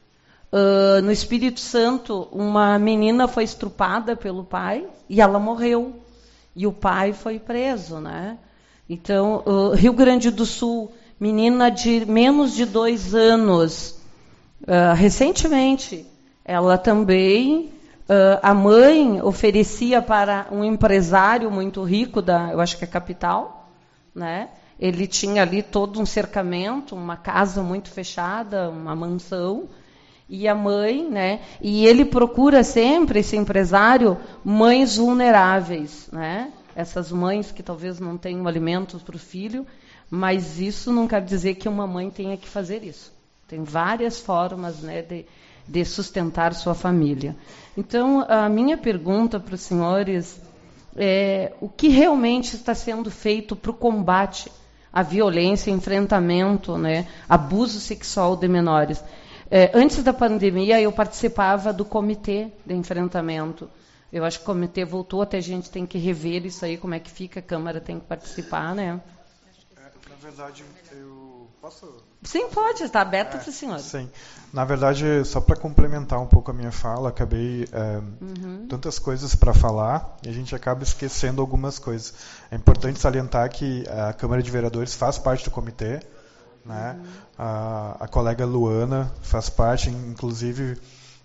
no Espírito Santo, uma menina foi estrupada pelo pai e ela morreu. E o pai foi preso, né? Então, Rio Grande do Sul, menina de menos de 2 anos, recentemente, ela também, a mãe oferecia para um empresário muito rico, eu acho que é capital, né? Ele tinha ali todo um cercamento, uma casa muito fechada, uma mansão. E a mãe, né? E ele procura sempre, esse empresário, mães vulneráveis, né? Essas mães que talvez não tenham alimentos para o filho, mas isso não quer dizer que uma mãe tenha que fazer isso. Tem várias formas, né, de sustentar sua família. Então, a minha pergunta para os senhores é o que realmente está sendo feito para o combate à violência, enfrentamento, né, abuso sexual de menores. Antes da pandemia, eu participava do comitê de enfrentamento. Eu acho que o comitê voltou, até a gente tem que rever isso aí, como é que fica, a Câmara tem que participar, né? Na verdade, eu posso... Sim, pode, está aberto para o senhor. Sim. Na verdade, só para complementar um pouco a minha fala, acabei tantas coisas para falar e a gente acaba esquecendo algumas coisas. É importante salientar que a Câmara de Vereadores faz parte do comitê, né? A colega Luana faz parte, inclusive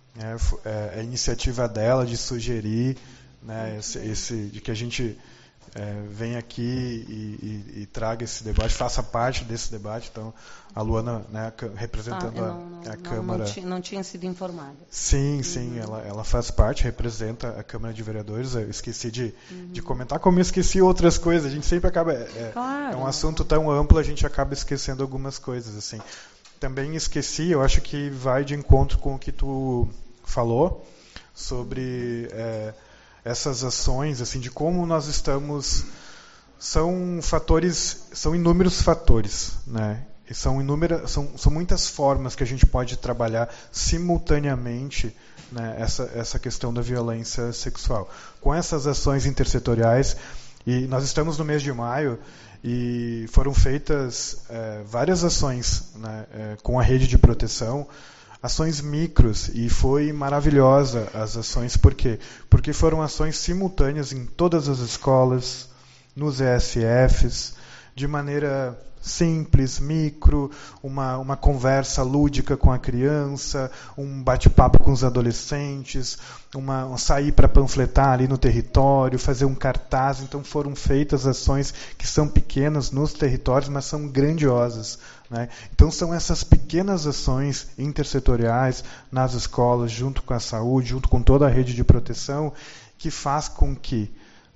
a iniciativa dela de sugerir, né, de que a gente venha aqui e traga esse debate, faça parte desse debate. Então, a Luana, né, representando a Câmara... Não tinha sido informada. Sim, ela faz parte, representa a Câmara de Vereadores. Eu esqueci de comentar, como eu esqueci outras coisas. A gente sempre acaba... Claro. É um assunto tão amplo, a gente acaba esquecendo algumas coisas, assim. Também esqueci, eu acho que vai de encontro com o que tu falou sobre essas ações, assim, de como nós estamos... São inúmeros fatores, né? E são muitas formas que a gente pode trabalhar simultaneamente, né, essa questão da violência sexual. Com essas ações intersetoriais, e nós estamos no mês de maio, e foram feitas várias ações, né, com a rede de proteção, ações micros, e foi maravilhosa as ações. Por quê? Porque foram ações simultâneas em todas as escolas, nos ESFs, de maneira simples, micro, uma conversa lúdica com a criança, um bate-papo com os adolescentes, sair para panfletar ali no território, fazer um cartaz. Então foram feitas ações que são pequenas nos territórios, mas são grandiosas, né? Então são essas pequenas ações intersetoriais nas escolas, junto com a saúde, junto com toda a rede de proteção, que faz com que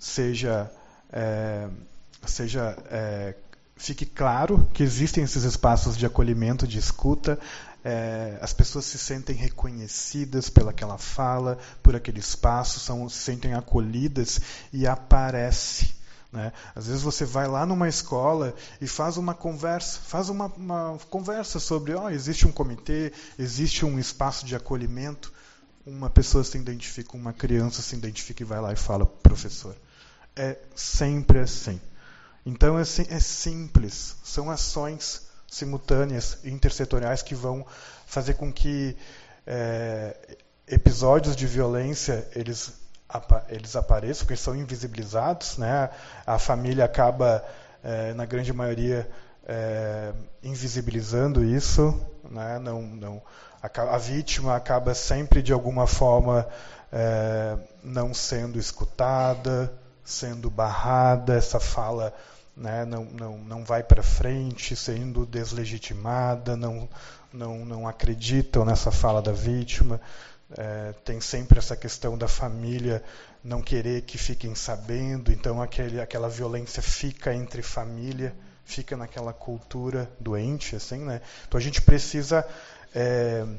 fique claro que existem esses espaços de acolhimento, de escuta, as pessoas se sentem reconhecidas pelaquela fala, por aquele espaço, se sentem acolhidas e aparece, né? Às vezes você vai lá numa escola e faz uma conversa sobre, existe um comitê, existe um espaço de acolhimento, uma pessoa se identifica, uma criança se identifica e vai lá e fala, professor. É sempre assim. Então é simples, são ações simultâneas, intersetoriais, que vão fazer com que episódios de violência eles apareçam, porque são invisibilizados, né? A família acaba, na grande maioria, invisibilizando isso, né? A vítima acaba sempre, de alguma forma, não sendo escutada, sendo barrada, essa fala, né, não vai para frente, sendo deslegitimada, não acreditam nessa fala da vítima. Tem sempre essa questão da família não querer que fiquem sabendo, então aquela violência fica entre família, fica naquela cultura doente, assim, né? Então a gente precisa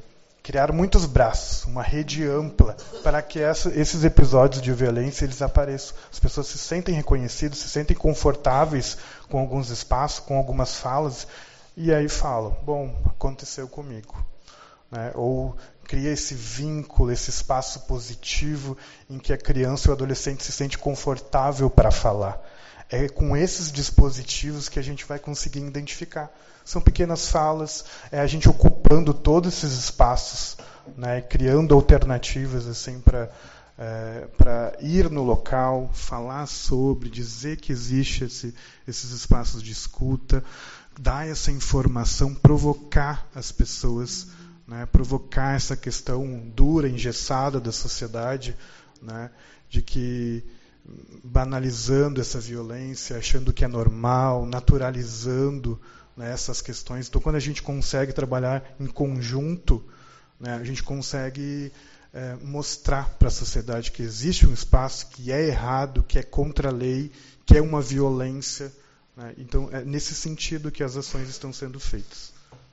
criar muitos braços, uma rede ampla, para que esses episódios de violência eles apareçam. As pessoas se sentem reconhecidas, se sentem confortáveis com alguns espaços, com algumas falas, e aí falam, bom, aconteceu comigo. Né? Ou cria esse vínculo, esse espaço positivo em que a criança ou o adolescente se sente confortável para falar. É com esses dispositivos que a gente vai conseguir identificar. São pequenas falas, é a gente ocupando todos esses espaços, né, criando alternativas assim, para ir no local, falar sobre, dizer que existe esses espaços de escuta, dar essa informação, provocar as pessoas, né, provocar essa questão dura, engessada da sociedade, né, de que banalizando essa violência, achando que é normal, naturalizando, né, essas questões. Então, quando a gente consegue trabalhar em conjunto, né, a gente consegue mostrar para a sociedade que existe um espaço que é errado, que é contra a lei, que é uma violência. Né? Então, é nesse sentido que as ações estão sendo feitas.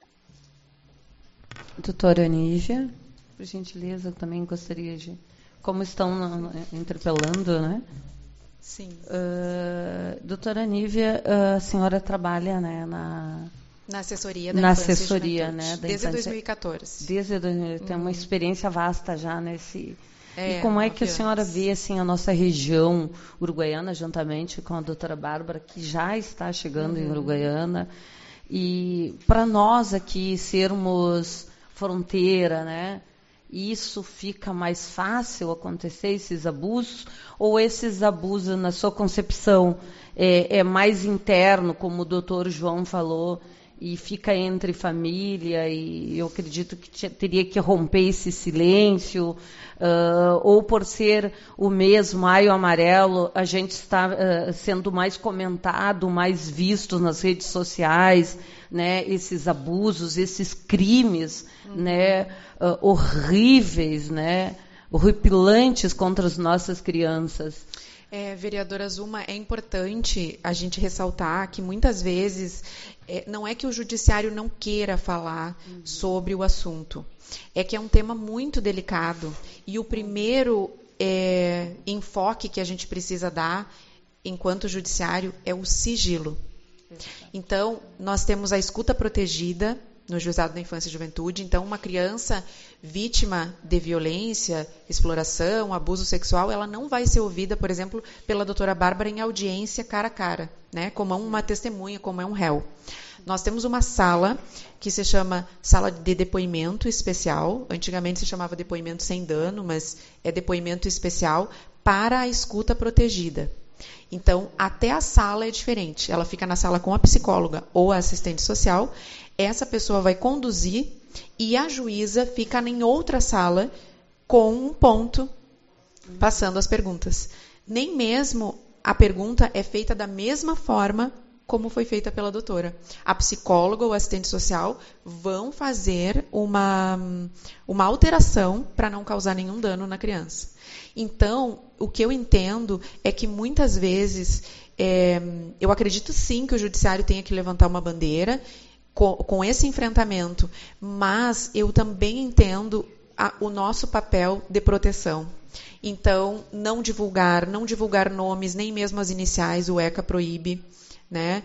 Doutora Anísia, por gentileza, também gostaria de... Como estão interpelando, né? Sim. Doutora Nívia, a senhora trabalha, né, na assessoria da infância assessoria, e juventude, né, da desde infância, 2014. Desde 2014. Tem uma experiência vasta já nesse... E como é que a anos. senhora vê assim, a nossa região uruguaiana, juntamente com a doutora Bárbara, que já está chegando em Uruguaiana, e para nós aqui sermos fronteira, né? Isso fica mais fácil acontecer, esses abusos? Ou esses abusos, na sua concepção, é mais interno, como o doutor João falou, e fica entre família, e eu acredito que teria que romper esse silêncio, ou por ser o mês Maio Amarelo, a gente está sendo mais comentado, mais visto nas redes sociais, né, esses abusos, esses crimes, né, horríveis, né, horripilantes contra as nossas crianças. Vereadora Zuma, é importante a gente ressaltar que muitas vezes não é que o judiciário não queira falar sobre o assunto, é que é um tema muito delicado e o primeiro enfoque que a gente precisa dar enquanto judiciário é o sigilo. Então, nós temos a escuta protegida no Juizado da Infância e Juventude. Então, uma criança vítima de violência, exploração, abuso sexual, ela não vai ser ouvida, por exemplo, pela doutora Bárbara em audiência cara a cara, né, como uma testemunha, como é um réu. Nós temos uma sala que se chama Sala de Depoimento Especial. Antigamente se chamava Depoimento Sem Dano, mas é Depoimento Especial para a escuta protegida. Então, até a sala é diferente. Ela fica na sala com a psicóloga ou a assistente social. Essa pessoa vai conduzir e a juíza fica em outra sala com um ponto, passando as perguntas. Nem mesmo a pergunta é feita da mesma forma como foi feita pela doutora. A psicóloga ou assistente social vão fazer uma alteração para não causar nenhum dano na criança. Então, o que eu entendo é que muitas vezes, eu acredito sim que o judiciário tenha que levantar uma bandeira com esse enfrentamento, mas eu também entendo o nosso papel de proteção. Então, não divulgar nomes, nem mesmo as iniciais, o ECA proíbe, né?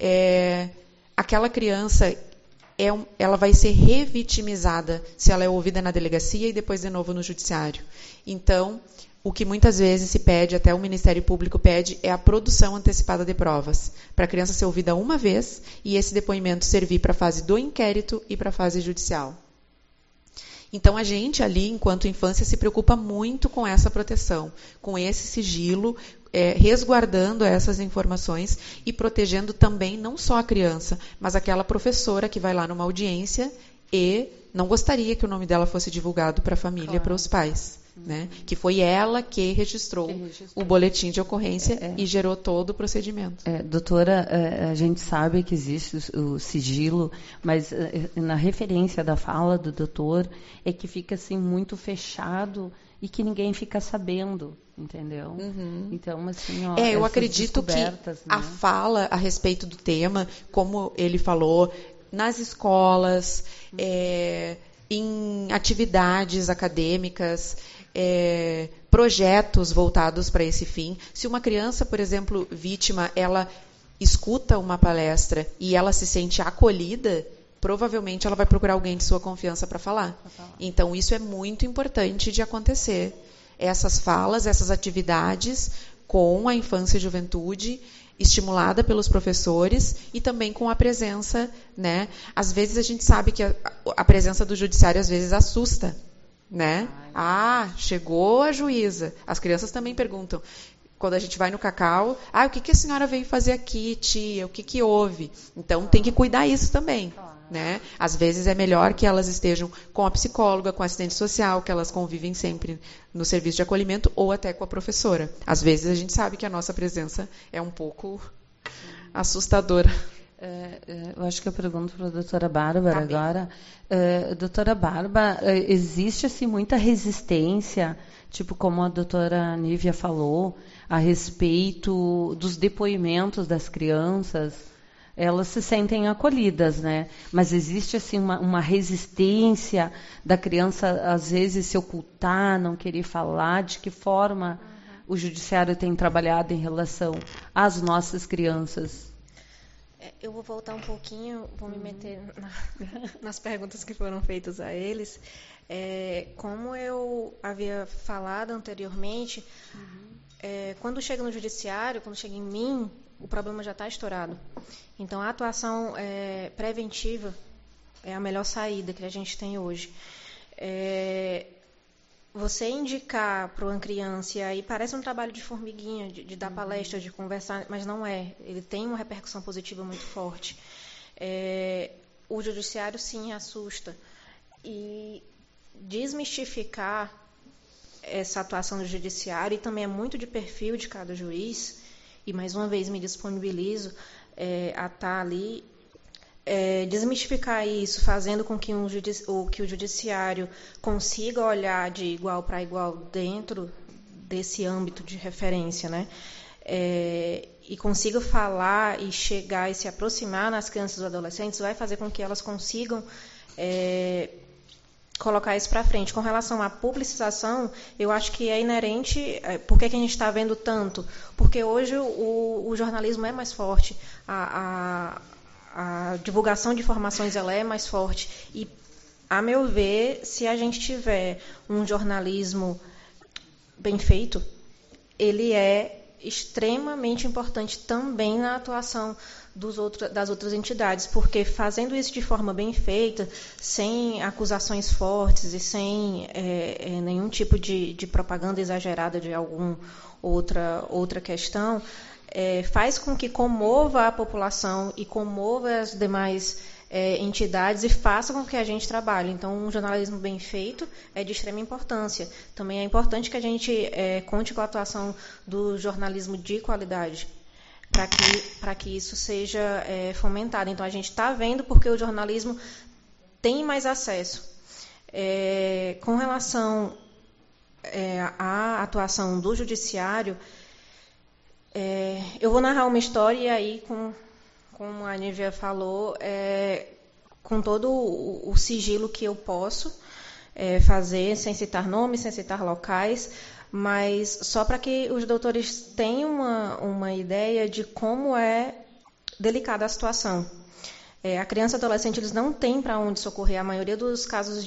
Aquela criança, ela vai ser revitimizada se ela é ouvida na delegacia e depois de novo no judiciário. Então, o que muitas vezes se pede, até o Ministério Público pede, é a produção antecipada de provas, para a criança ser ouvida uma vez e esse depoimento servir para a fase do inquérito e para a fase judicial. Então, a gente ali, enquanto infância, se preocupa muito com essa proteção, com esse sigilo, resguardando essas informações e protegendo também não só a criança, mas aquela professora que vai lá numa audiência e não gostaria que o nome dela fosse divulgado para a família, claro, para os pais. Né? Que foi ela que registrou o boletim de ocorrência e gerou todo o procedimento. Doutora, a gente sabe que existe o sigilo, mas na referência da fala do doutor é que fica assim muito fechado e que ninguém fica sabendo, entendeu? Então, assim, eu acredito que a fala a respeito do tema, como ele falou, nas escolas, em atividades acadêmicas, projetos voltados para esse fim. Se uma criança, por exemplo, vítima, ela escuta uma palestra e ela se sente acolhida, provavelmente ela vai procurar alguém de sua confiança para falar. Então, isso é muito importante de acontecer. Essas falas, essas atividades com a infância e juventude, estimulada pelos professores e também com a presença, né? Às vezes a gente sabe que a presença do judiciário às vezes assusta, né? Chegou a juíza. As crianças também perguntam. Quando a gente vai no Cacau, o que a senhora veio fazer aqui, tia? O que houve? Então, tem que cuidar isso também. Né? Às vezes é melhor que elas estejam com a psicóloga, com a assistente social, que elas convivem sempre no serviço de acolhimento ou até com a professora. Às vezes a gente sabe que a nossa presença é um pouco assustadora. Eu acho que eu pergunto para a doutora Bárbara agora. Doutora Bárbara, existe assim, muita resistência, tipo como a doutora Nívia falou, a respeito dos depoimentos das crianças? Elas se sentem acolhidas, né? Mas existe assim uma resistência da criança, às vezes, se ocultar, não querer falar. De que forma o judiciário tem trabalhado em relação às nossas crianças? Eu vou voltar um pouquinho, vou me meter nas perguntas que foram feitas a eles. Como eu havia falado anteriormente, quando chega no judiciário, quando chega em mim, o problema já está estourado. Então, a atuação preventiva é a melhor saída que a gente tem hoje. Você indicar para uma criança, e aí parece um trabalho de formiguinha, de dar palestra, de conversar, mas não é. Ele tem uma repercussão positiva muito forte. O judiciário, sim, assusta. E desmistificar essa atuação do judiciário, e também é muito de perfil de cada juiz, e mais uma vez me disponibilizo a estar ali, desmistificar isso, fazendo com que o judiciário consiga olhar de igual para igual dentro desse âmbito de referência, né? E consiga falar e chegar e se aproximar nas crianças e adolescentes, vai fazer com que elas consigam colocar isso para frente. Com relação à publicização, eu acho que é inerente. Por que a gente está vendo tanto? Porque hoje o jornalismo é mais forte, a divulgação de informações ela é mais forte. E, a meu ver, se a gente tiver um jornalismo bem feito, ele é extremamente importante também na atuação das outras entidades, porque fazendo isso de forma bem feita, sem acusações fortes e sem nenhum tipo de propaganda exagerada de alguma outra questão, faz com que comova a população e comova as demais entidades e faça com que a gente trabalhe. Então, um jornalismo bem feito é de extrema importância. Também é importante que a gente conte com a atuação do jornalismo de qualidade, para que isso seja fomentado. Então, a gente está vendo porque o jornalismo tem mais acesso. Com relação à atuação do judiciário, eu vou narrar uma história e aí, como a Nívia falou, com todo o sigilo que eu posso fazer, sem citar nomes, sem citar locais, mas só para que os doutores tenham uma ideia de como é delicada a situação. A criança e adolescente, eles não têm para onde socorrer. A maioria dos casos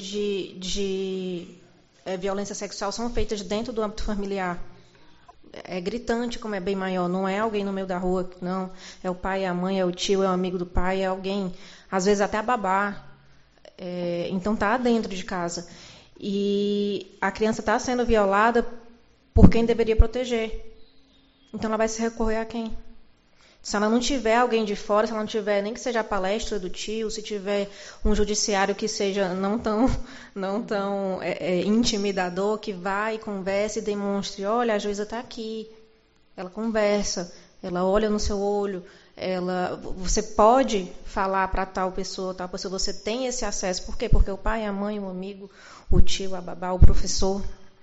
de violência sexual são feitos dentro do âmbito familiar. É gritante, como é bem maior. Não é alguém no meio da rua, não. É o pai, é a mãe, é o tio, é o amigo do pai, é alguém, às vezes até a babá. Então, está dentro de casa. E a criança está sendo violada por quem deveria proteger. Então, ela vai se recorrer a quem? Se ela não tiver alguém de fora, se ela não tiver nem que seja a palestra do tio, se tiver um judiciário que seja não tão intimidador, que vai e converse e demonstre, olha, a juíza está aqui, ela conversa, ela olha no seu olho, você pode falar para tal pessoa, você tem esse acesso. Por quê? Porque o pai, a mãe, o amigo, o tio, a babá, o professor,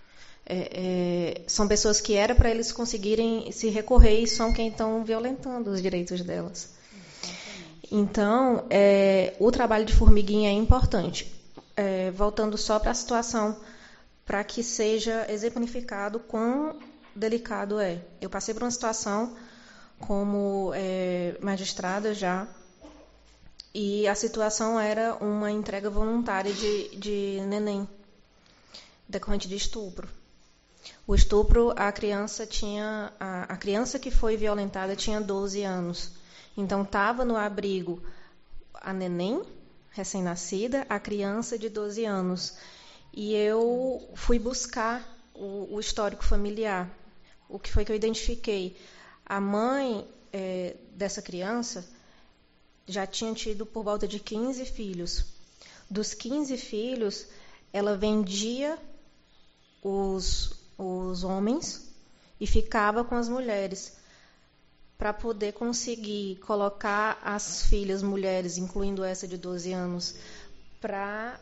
são pessoas que era para eles conseguirem se recorrer e são quem estão violentando os direitos delas. Então, o trabalho de formiguinha é importante. voltando só para a situação, para que seja exemplificado quão delicado é. Eu passei por uma situação como magistrada já, e a situação era uma entrega voluntária de neném, decorrente de estupro. O estupro, a criança que foi violentada tinha 12 anos. Então, estava no abrigo a neném, recém-nascida, a criança de 12 anos. E eu fui buscar o histórico familiar. O que foi que eu identifiquei? A mãe dessa criança já tinha tido por volta de 15 filhos. Dos 15 filhos, ela vendia os homens e ficava com as mulheres, para poder conseguir colocar as filhas mulheres, incluindo essa de 12 anos, para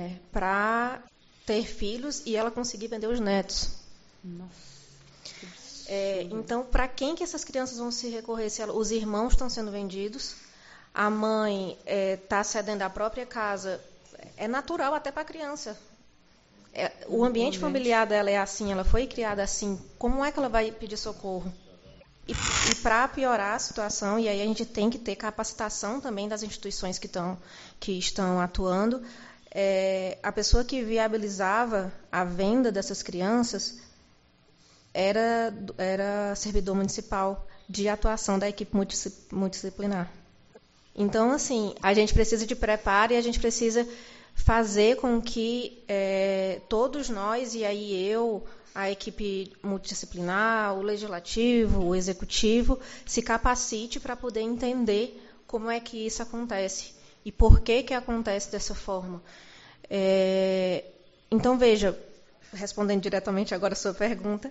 ter filhos e ela conseguir vender os netos. Nossa. Então, para quem que essas crianças vão se recorrer? Os irmãos estão sendo vendidos, a mãe está cedendo a própria casa. É natural até para a criança. O ambiente familiar dela é assim, ela foi criada assim. Como é que ela vai pedir socorro? E para piorar a situação, e aí a gente tem que ter capacitação também das instituições que estão atuando, a pessoa que viabilizava a venda dessas crianças era servidor municipal de atuação da equipe multidisciplinar. Então, assim, a gente precisa de preparo e a gente precisa fazer com que todos nós, e aí a equipe multidisciplinar, o legislativo, o executivo, se capacite para poder entender como é que isso acontece e por que acontece dessa forma. Então, veja, respondendo diretamente agora a sua pergunta,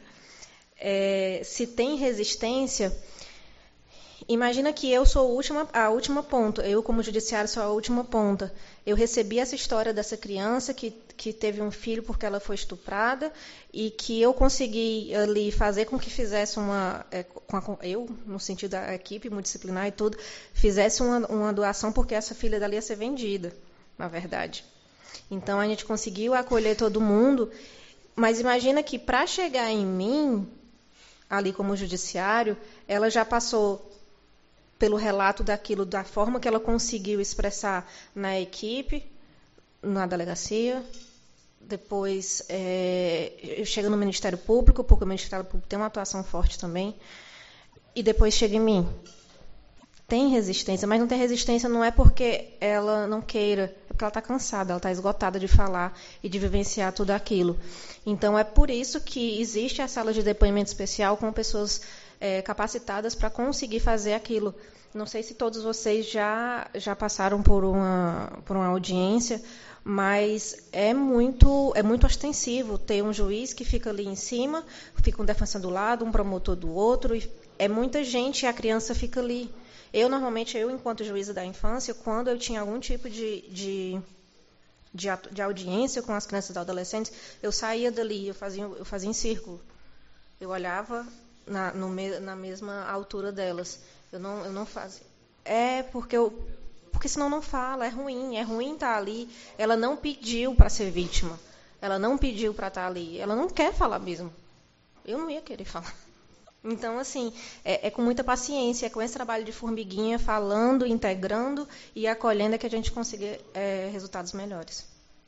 se tem resistência, imagina que eu sou a última ponta, eu como judiciário sou a última ponta. Eu recebi essa história dessa criança que teve um filho porque ela foi estuprada e que eu consegui ali fazer com que fizesse eu, no sentido da equipe multidisciplinar e tudo, fizesse uma doação porque essa filha dali ia ser vendida, na verdade. Então, a gente conseguiu acolher todo mundo, mas imagina que para chegar em mim, ali como judiciário, ela já passou pelo relato daquilo, da forma que ela conseguiu expressar na equipe, na delegacia, depois chega no Ministério Público, porque o Ministério Público tem uma atuação forte também, e depois chega em mim. Tem resistência, mas não tem resistência não é porque ela não queira, é porque ela está cansada, ela está esgotada de falar e de vivenciar tudo aquilo. Então, é por isso que existe a sala de depoimento especial com pessoas capacitadas para conseguir fazer aquilo. Não sei se todos vocês já passaram por uma audiência, mas é muito ostensivo ter um juiz que fica ali em cima, fica um defensor do lado, um promotor do outro, e é muita gente e a criança fica ali. Normalmente, enquanto juíza da infância, quando eu tinha algum tipo de audiência com as crianças e adolescentes, eu saía dali, eu fazia em círculo. Eu olhava na mesma altura delas. Eu não fazia. Porque senão não fala, é ruim estar ali. Ela não pediu para ser vítima. Ela não pediu para estar ali. Ela não quer falar mesmo. Eu não ia querer falar. Então, assim, é com muita paciência, é com esse trabalho de formiguinha, falando, integrando e acolhendo que a gente consiga resultados melhores.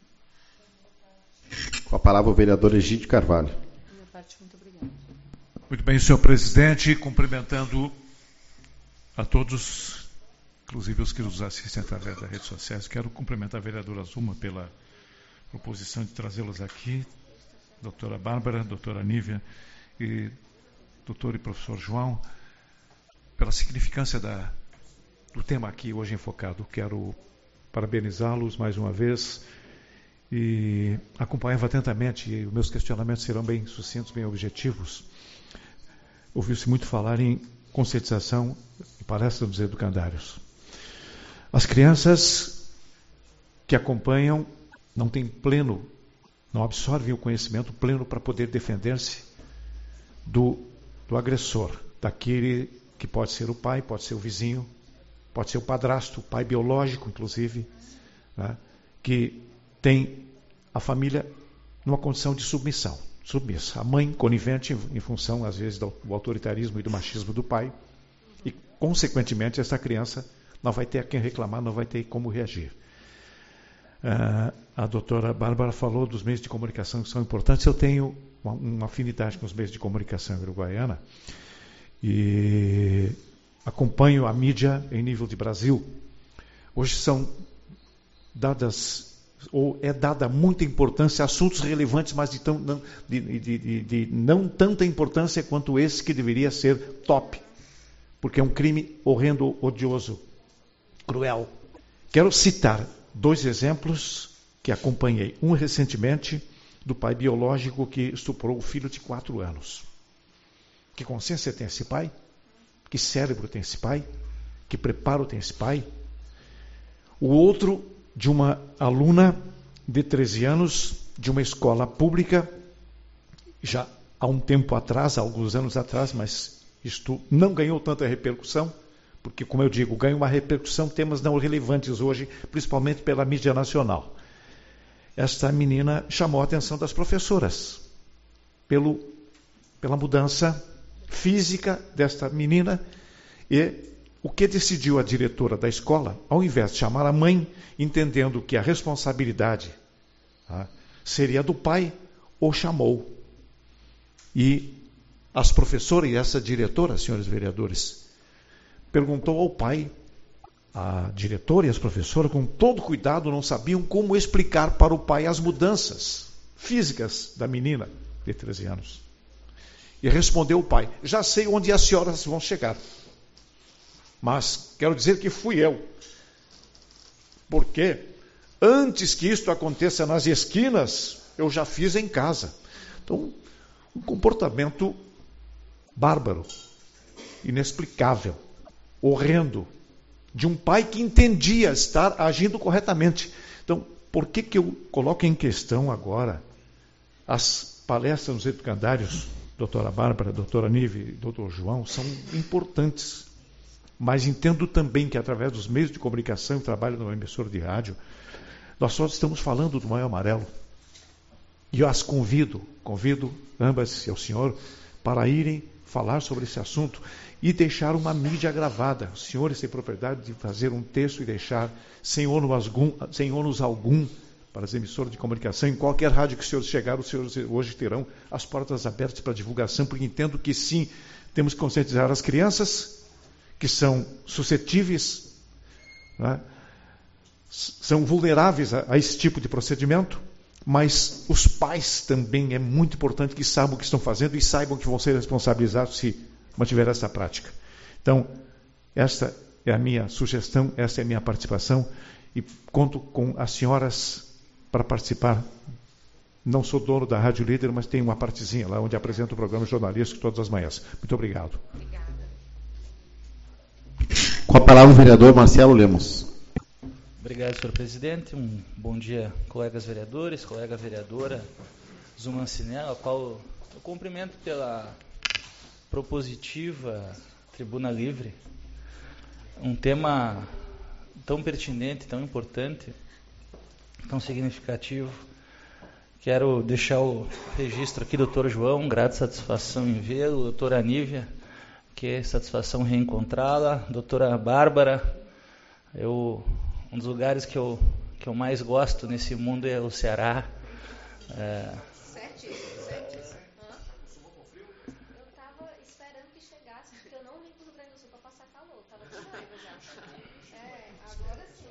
Com a palavra o vereador Egídio Carvalho. Muito obrigada. Muito bem, senhor presidente, cumprimentando a todos, inclusive os que nos assistem através das redes sociais. Quero cumprimentar a vereadora Zuma pela proposição de trazê-las aqui, doutora Bárbara, doutora Nívia e doutor e professor João, pela significância do tema aqui hoje enfocado. Quero parabenizá-los mais uma vez e acompanhava atentamente, e os meus questionamentos serão bem sucintos, bem objetivos. Ouviu-se muito falar em conscientização e palestra dos educandários. As crianças que acompanham não absorvem o conhecimento pleno para poder defender-se do agressor, daquele que pode ser o pai, pode ser o vizinho, pode ser o padrasto, o pai biológico, inclusive, né, que tem a família numa condição de submissa. A mãe conivente em função, às vezes, do autoritarismo e do machismo do pai. E, consequentemente, essa criança não vai ter a quem reclamar, não vai ter como reagir. A doutora Bárbara falou dos meios de comunicação que são importantes. Eu tenho uma afinidade com os meios de comunicação uruguaiana e acompanho a mídia em nível de Brasil. Hoje são dadas, ou é dada muita importância a assuntos relevantes, mas de não tanta importância quanto esse que deveria ser top, porque é um crime horrendo, odioso, cruel. Quero citar 2 exemplos que acompanhei. Um recentemente, do pai biológico que estuprou o filho de 4 anos. Que consciência tem esse pai? Que cérebro tem esse pai? Que preparo tem esse pai? O outro, de uma aluna de 13 anos, de uma escola pública, já há um tempo atrás, há alguns anos atrás, mas isto não ganhou tanta repercussão, porque, como eu digo, ganha uma repercussão temas não relevantes hoje, principalmente pela mídia nacional. Esta menina chamou a atenção das professoras pela mudança física desta menina, e o que decidiu a diretora da escola, ao invés de chamar a mãe, entendendo que a responsabilidade seria do pai, o chamou. E as professoras e essa diretora, senhores vereadores, perguntou ao pai, a diretora e as professoras, com todo cuidado, não sabiam como explicar para o pai as mudanças físicas da menina de 13 anos. E respondeu o pai: já sei onde as senhoras vão chegar, mas quero dizer que fui eu, porque antes que isto aconteça nas esquinas, eu já fiz em casa. Então, um comportamento bárbaro, inexplicável, horrendo, de um pai que entendia estar agindo corretamente. Então, por que eu coloco em questão agora as palestras nos educandários, doutora Bárbara, doutora Nive e doutor João, são importantes, mas entendo também que através dos meios de comunicação, trabalho numa emissora de rádio, nós só estamos falando do Maio Amarelo. E eu as convido ambas e ao senhor, para irem falar sobre esse assunto e deixar uma mídia gravada. Os senhores têm propriedade de fazer um texto e deixar sem ônus algum para as emissoras de comunicação. Em qualquer rádio que os senhores chegarem, os senhores hoje terão as portas abertas para divulgação, porque entendo que sim, temos que conscientizar as crianças, que são suscetíveis, né, são vulneráveis a esse tipo de procedimento, mas os pais também é muito importante que saibam o que estão fazendo e saibam que vão ser responsabilizados se mantiver essa prática. Então, esta é a minha sugestão, esta é a minha participação, e conto com as senhoras para participar. Não sou dono da Rádio Líder, mas tenho uma partezinha lá onde apresento o programa jornalístico todas as manhãs. Muito obrigado. Obrigada. Com a palavra o vereador Marcelo Lemos. Obrigado, senhor presidente. Um bom dia, colegas vereadores, colega vereadora Zuma Cinella, a qual eu cumprimento pela propositiva Tribuna Livre. Um tema tão pertinente, tão importante, tão significativo. Quero deixar o registro aqui, doutor João, grata satisfação em vê-lo, doutora Nívia, que é satisfação reencontrá-la, doutora Bárbara. Um dos lugares que eu mais gosto nesse mundo é o Ceará. Sete. Eu estava esperando que chegasse, porque eu não vim para o Rio Grande do Sul para passar calor, estava de raiva já. Agora sim,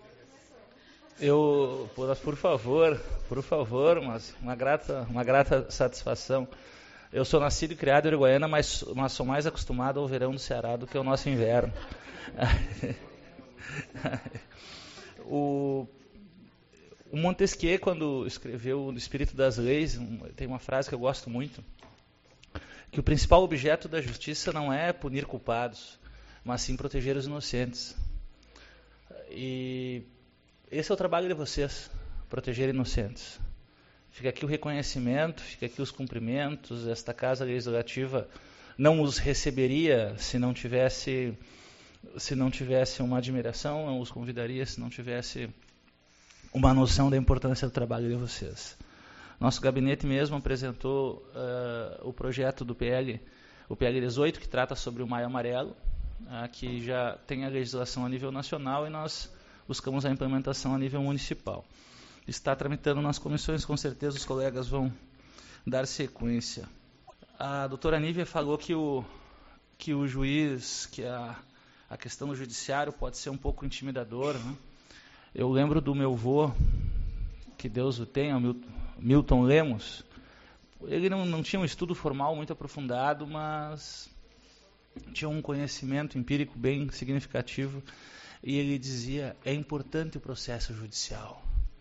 agora começou. Por favor, mas uma grata satisfação. Eu sou nascido e criado em Uruguaiana, mas sou mais acostumado ao verão do Ceará do que ao nosso inverno. O Montesquieu, quando escreveu O Espírito das Leis, tem uma frase que eu gosto muito, que o principal objeto da justiça não é punir culpados, mas sim proteger os inocentes. E esse é o trabalho de vocês, proteger inocentes. Fica aqui o reconhecimento, fica aqui os cumprimentos. Esta Casa Legislativa não os receberia se não tivesse uma admiração, não os convidaria se não tivesse uma noção da importância do trabalho de vocês. Nosso gabinete mesmo apresentou o projeto do PL, o PL 18, que trata sobre o Maio Amarelo, que já tem a legislação a nível nacional e nós buscamos a implementação a nível municipal. Está tramitando nas comissões, com certeza os colegas vão dar sequência. A doutora Nívia falou que o juiz, que a questão do judiciário pode ser um pouco intimidadora, né? Eu lembro do meu avô, que Deus o tenha, Milton Lemos. Ele não tinha um estudo formal muito aprofundado, mas tinha um conhecimento empírico bem significativo. E ele dizia, é importante o processo judicial.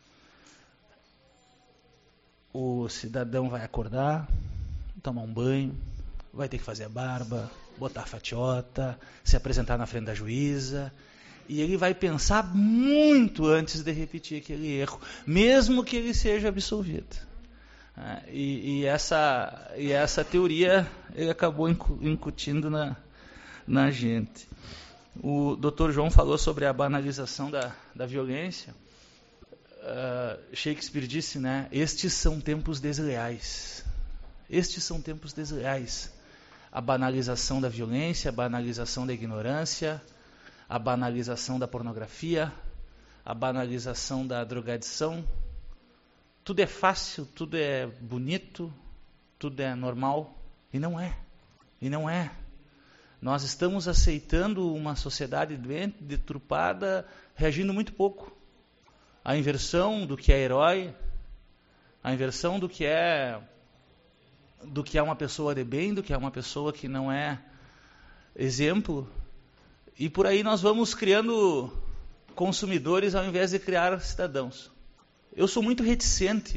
O cidadão vai acordar, tomar um banho, vai ter que fazer a barba, botar a fatiota, se apresentar na frente da juíza, e ele vai pensar muito antes de repetir aquele erro, mesmo que ele seja absolvido. E essa teoria ele acabou incutindo na gente. O Dr. João falou sobre a banalização da violência. Shakespeare disse, né? Estes são tempos desleais. Estes são tempos desleais. A banalização da violência, a banalização da ignorância, a banalização da pornografia, a banalização da drogadição. Tudo é fácil, tudo é bonito, tudo é normal. E não é. E não é. Nós estamos aceitando uma sociedade doente, deturpada, reagindo muito pouco. A inversão do que é herói, a inversão do que é uma pessoa de bem, do que é uma pessoa que não é exemplo. E por aí nós vamos criando consumidores ao invés de criar cidadãos. Eu sou muito reticente,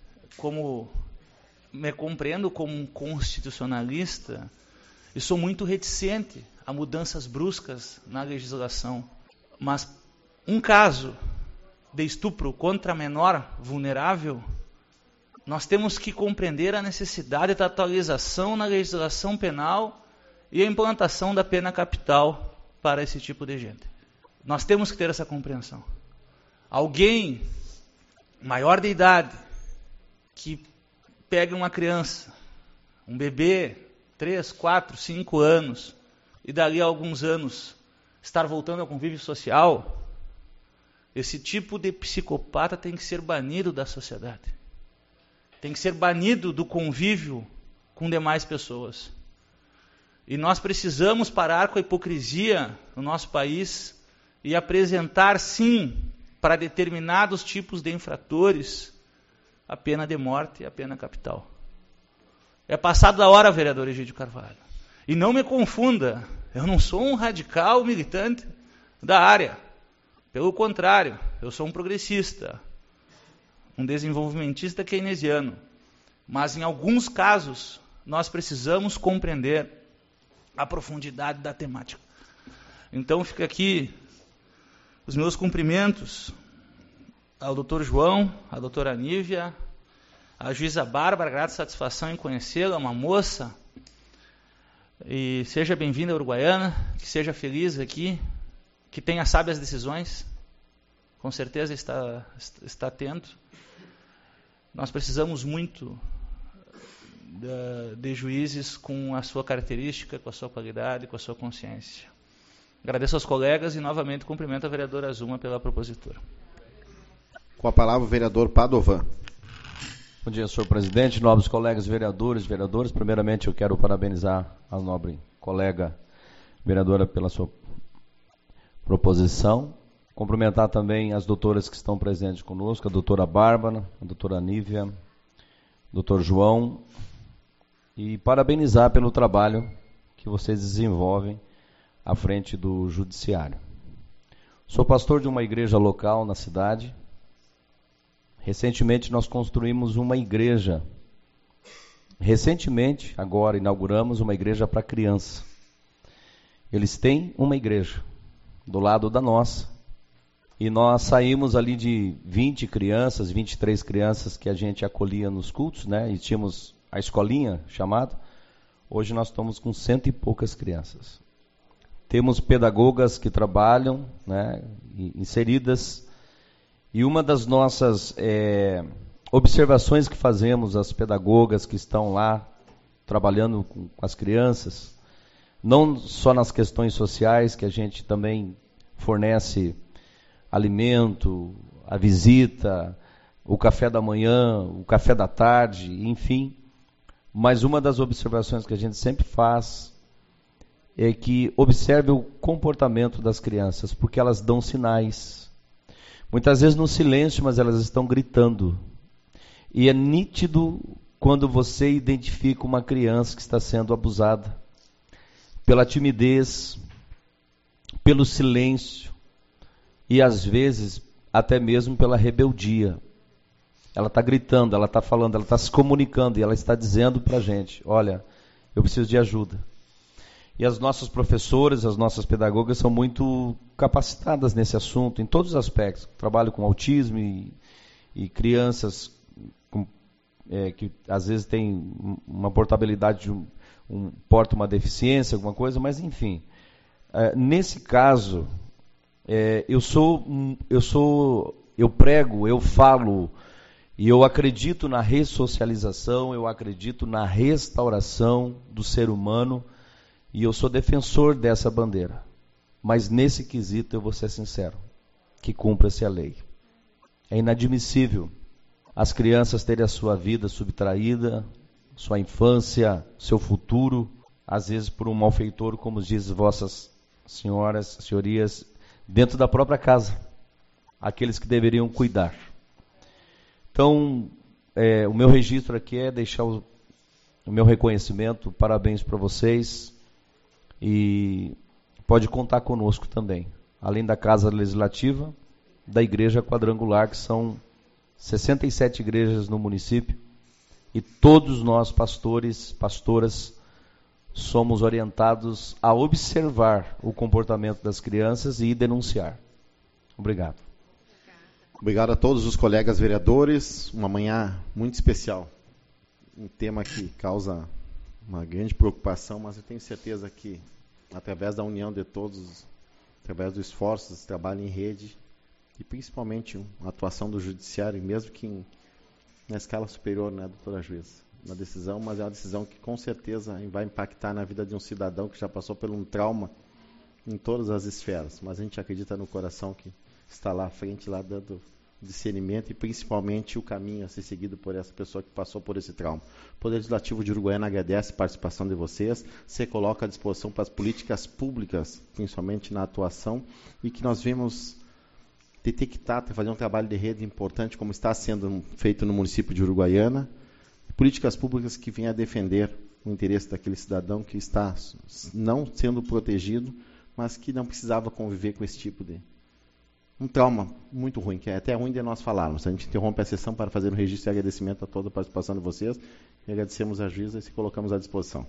me compreendo como um constitucionalista, e sou muito reticente a mudanças bruscas na legislação. Mas um caso de estupro contra menor vulnerável, nós temos que compreender a necessidade da atualização na legislação penal e a implantação da pena capital para esse tipo de gente. Nós temos que ter essa compreensão. Alguém maior de idade que pega uma criança, um bebê, 3, 4, 5 anos, e dali a alguns anos estar voltando ao convívio social, esse tipo de psicopata tem que ser banido da sociedade. Tem que ser banido do convívio com demais pessoas. E nós precisamos parar com a hipocrisia no nosso país e apresentar, sim, para determinados tipos de infratores, a pena de morte e a pena capital. É passado da hora, vereador Egídio Carvalho. E não me confunda, eu não sou um radical militante da área. Pelo contrário, eu sou um progressista, um desenvolvimentista keynesiano. Mas em alguns casos, nós precisamos compreender a profundidade da temática. Então fica aqui os meus cumprimentos ao Dr. João, à doutora Nívia, à juíza Bárbara, grata satisfação em conhecê-la, uma moça. E seja bem-vinda, Uruguaiana, que seja feliz aqui, que tenha sábias decisões, com certeza está tendo. Nós precisamos muito de juízes com a sua característica, com a sua qualidade, com a sua consciência. Agradeço aos colegas e novamente cumprimento a vereadora Zuma pela propositura. Com a palavra o vereador Padovan. Bom dia, senhor presidente, nobres colegas vereadores. Primeiramente eu quero parabenizar a nobre colega vereadora pela sua proposição. Cumprimentar também as doutoras que estão presentes conosco, a doutora Bárbara, a doutora Nívia, o doutor João, e parabenizar pelo trabalho que vocês desenvolvem à frente do judiciário. Sou pastor de uma igreja local na cidade. Recentemente nós construímos uma igreja. Agora inauguramos uma igreja para criança. Eles têm uma igreja do lado da nossa. E nós saímos ali de 20 crianças, 23 crianças que a gente acolhia nos cultos, né? E tínhamos a escolinha chamada. Hoje nós estamos com 100 e poucas crianças. Temos pedagogas que trabalham, né, inseridas, E uma das nossas observações que fazemos, as pedagogas que estão lá trabalhando com as crianças, não só nas questões sociais, que a gente também fornece alimento, a visita, o café da manhã, o café da tarde, enfim. Mas uma das observações que a gente sempre faz é que observe o comportamento das crianças, porque elas dão sinais. Muitas vezes no silêncio, mas elas estão gritando. E é nítido quando você identifica uma criança que está sendo abusada pela timidez, pelo silêncio e às vezes até mesmo pela rebeldia. Ela está gritando, ela está falando, ela está se comunicando e ela está dizendo para a gente, olha, eu preciso de ajuda. E as nossas professoras, as nossas pedagogas são muito capacitadas nesse assunto, em todos os aspectos. Trabalho com autismo e crianças que às vezes têm uma portabilidade, porta uma deficiência, alguma coisa, mas enfim. Nesse caso, eu prego, eu falo, e eu acredito na ressocialização, eu acredito na restauração do ser humano, e eu sou defensor dessa bandeira. Mas nesse quesito eu vou ser sincero, que cumpra-se a lei. É inadmissível as crianças terem a sua vida subtraída, sua infância, seu futuro, às vezes por um malfeitor, como diz vossas senhorias, dentro da própria casa, aqueles que deveriam cuidar. Então, o meu registro aqui é deixar o meu reconhecimento, parabéns para vocês, e pode contar conosco também, além da Casa Legislativa, da Igreja Quadrangular, que são 67 igrejas no município, e todos nós, pastores, pastoras, somos orientados a observar o comportamento das crianças e denunciar. Obrigado. Obrigado a todos os colegas vereadores. Uma manhã muito especial. Um tema que causa uma grande preocupação, mas eu tenho certeza que, através da união de todos, através do esforço, desse trabalho em rede, e principalmente a atuação do judiciário, mesmo que na escala superior, né, doutora juiz, na decisão, mas é uma decisão que com certeza vai impactar na vida de um cidadão que já passou por um trauma em todas as esferas, mas a gente acredita no coração que está lá à frente, lá dando discernimento e principalmente o caminho a ser seguido por essa pessoa que passou por esse trauma. O Poder Legislativo de Uruguaiana agradece a participação de vocês, se coloca à disposição para as políticas públicas, principalmente na atuação, e que nós vemos detectar, fazer um trabalho de rede importante, como está sendo feito no município de Uruguaiana, políticas públicas que venham a defender o interesse daquele cidadão que está não sendo protegido, mas que não precisava conviver com esse tipo de um trauma muito ruim, que é até ruim de nós falarmos. A gente interrompe a sessão para fazer um registro e agradecimento a toda a participação de vocês, e agradecemos a juíza e se colocamos à disposição.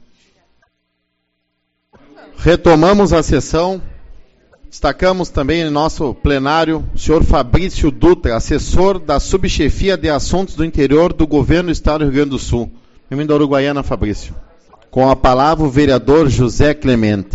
Retomamos a sessão. Destacamos também em nosso plenário o senhor Fabrício Dutra, assessor da Subchefia de Assuntos do Interior do Governo do Estado do Rio Grande do Sul. Bem-vindo à Uruguaiana, Fabrício. Com a palavra o vereador José Clemente.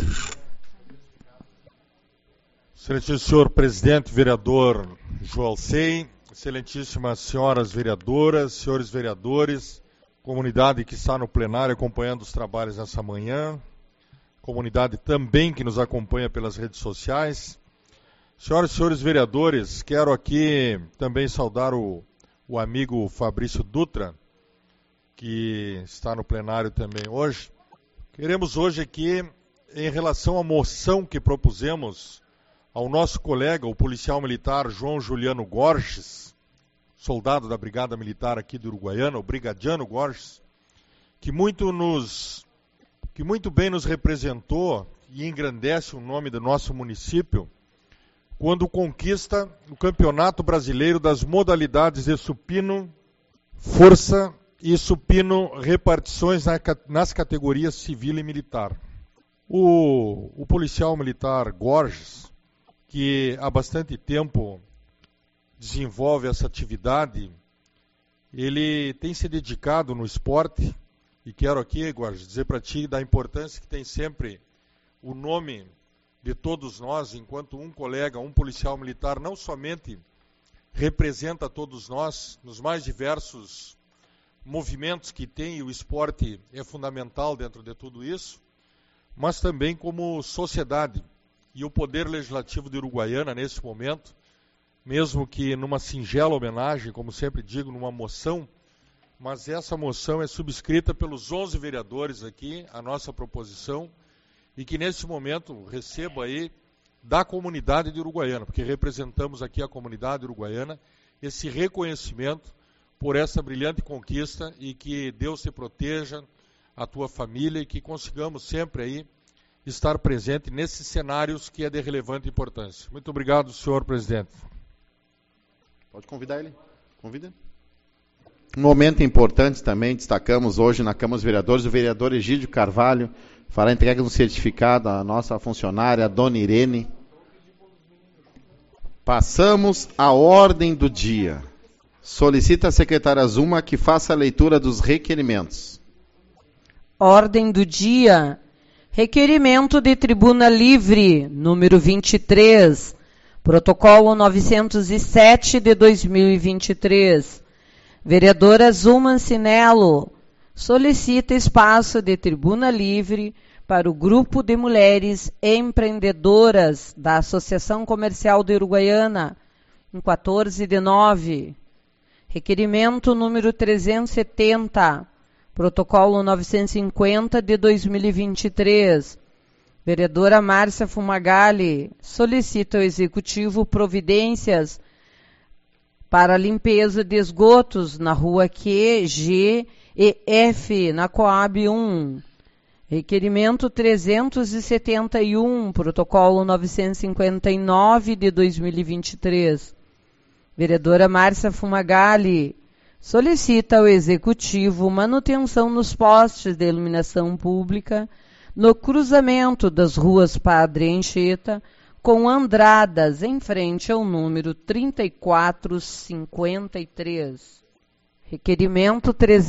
Excelentíssimo senhor presidente, vereador João Sei, excelentíssimas senhoras vereadoras, senhores vereadores, comunidade que está no plenário acompanhando os trabalhos nessa manhã, comunidade também que nos acompanha pelas redes sociais. Senhoras e senhores vereadores, quero aqui também saudar o amigo Fabrício Dutra, que está no plenário também hoje. Queremos hoje aqui, em relação à moção que propusemos ao nosso colega, o policial militar João Juliano Gorges, soldado da Brigada Militar aqui do Uruguaiana, o brigadiano Gorges, que muito bem nos representou e engrandece o nome do nosso município, quando conquista o Campeonato Brasileiro das modalidades de supino, força e supino repartições nas categorias civil e militar. O policial militar Gorges, que há bastante tempo desenvolve essa atividade, ele tem se dedicado no esporte, e quero aqui, Gorges, dizer para ti da importância que tem sempre o nome de todos nós, enquanto um colega, um policial militar, não somente representa todos nós nos mais diversos movimentos que tem, e o esporte é fundamental dentro de tudo isso, mas também como sociedade. E o Poder Legislativo de Uruguaiana, nesse momento, mesmo que numa singela homenagem, como sempre digo, numa moção, mas essa moção é subscrita pelos 11 vereadores aqui, a nossa proposição, e que nesse momento receba aí da comunidade de Uruguaiana, porque representamos aqui a comunidade uruguaiana, esse reconhecimento por essa brilhante conquista, e que Deus te proteja, a tua família, e que consigamos sempre aí estar presente nesses cenários que é de relevante importância. Muito obrigado, senhor presidente. Pode convidar ele. Convida. Um momento importante também, destacamos hoje na Câmara dos Vereadores, o vereador Egídio Carvalho fará a entrega de um certificado à nossa funcionária, a dona Irene. Passamos à ordem do dia. Solicita a secretária Zuma que faça a leitura dos requerimentos. Ordem do dia. Requerimento de tribuna livre, número 23, protocolo 907 de 2023. Vereadora Zuma Ancinello solicita espaço de tribuna livre para o grupo de mulheres empreendedoras da Associação Comercial de Uruguaiana, em 14/9. Requerimento número 370, protocolo 950 de 2023. Vereadora Márcia Fumagalli solicita ao Executivo providências para a limpeza de esgotos na rua Q, G e F, na Coab 1. Requerimento 371, protocolo 959 de 2023. Vereadora Márcia Fumagalli solicita ao Executivo manutenção nos postes de iluminação pública no cruzamento das ruas Padre Anchieta com Andradas, em frente ao número 3453. Requerimento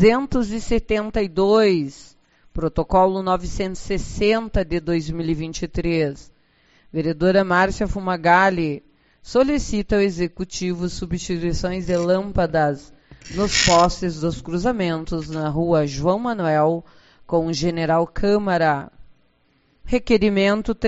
372, protocolo 960 de 2023. Vereadora Márcia Fumagalli solicita ao Executivo substituições de lâmpadas nos postes dos cruzamentos na rua João Manuel com General Câmara. Requerimento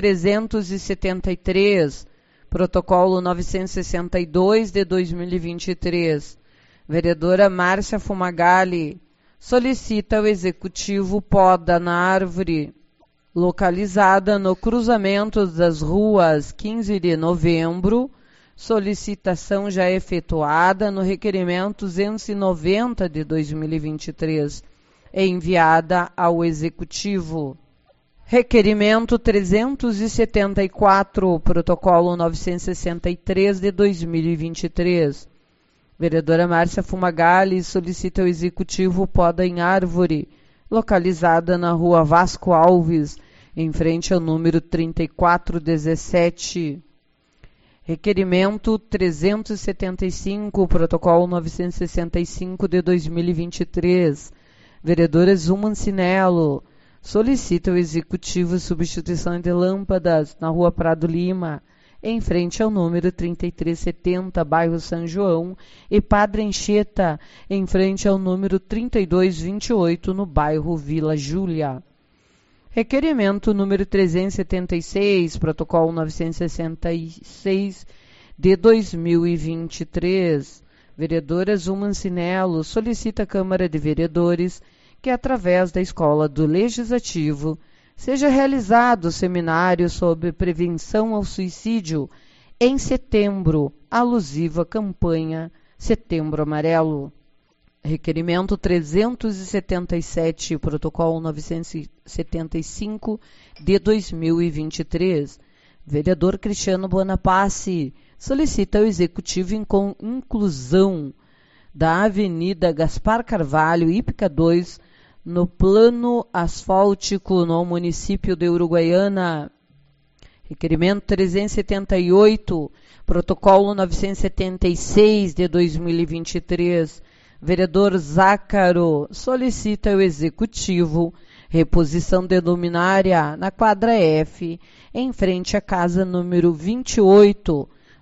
373, protocolo 962 de 2023. Vereadora Márcia Fumagalli solicita ao Executivo poda na árvore localizada no cruzamento das ruas 15 de novembro, solicitação já efetuada no requerimento 290 de 2023, enviada ao Executivo. Requerimento 374, protocolo 963 de 2023. Vereadora Márcia Fumagalli solicita ao Executivo poda em árvore, localizada na rua Vasco Alves, em frente ao número 3417. Requerimento 375, protocolo 965 de 2023. Vereadora Zuma Ancinello solicita ao Executivo substituição de lâmpadas na rua Prado Lima, em frente ao número 3370, bairro São João, e Padre Anchieta, em frente ao número 3228, no bairro Vila Júlia. Requerimento número 376, protocolo 966 de 2023. Vereadora Zuma Ancinello solicita à Câmara de Vereadores que, através da Escola do Legislativo, seja realizado seminário sobre prevenção ao suicídio em setembro, alusiva à campanha Setembro Amarelo. Requerimento 377, protocolo 975 de 2023. Vereador Cristiano Buonapace solicita ao Executivo inclusão da Avenida Gaspar Carvalho, Ípica 2, no plano asfáltico no município de Uruguaiana. Requerimento 378, protocolo 976 de 2023. Vereador Zácaro solicita ao Executivo reposição de luminária na quadra F, em frente à casa número 28,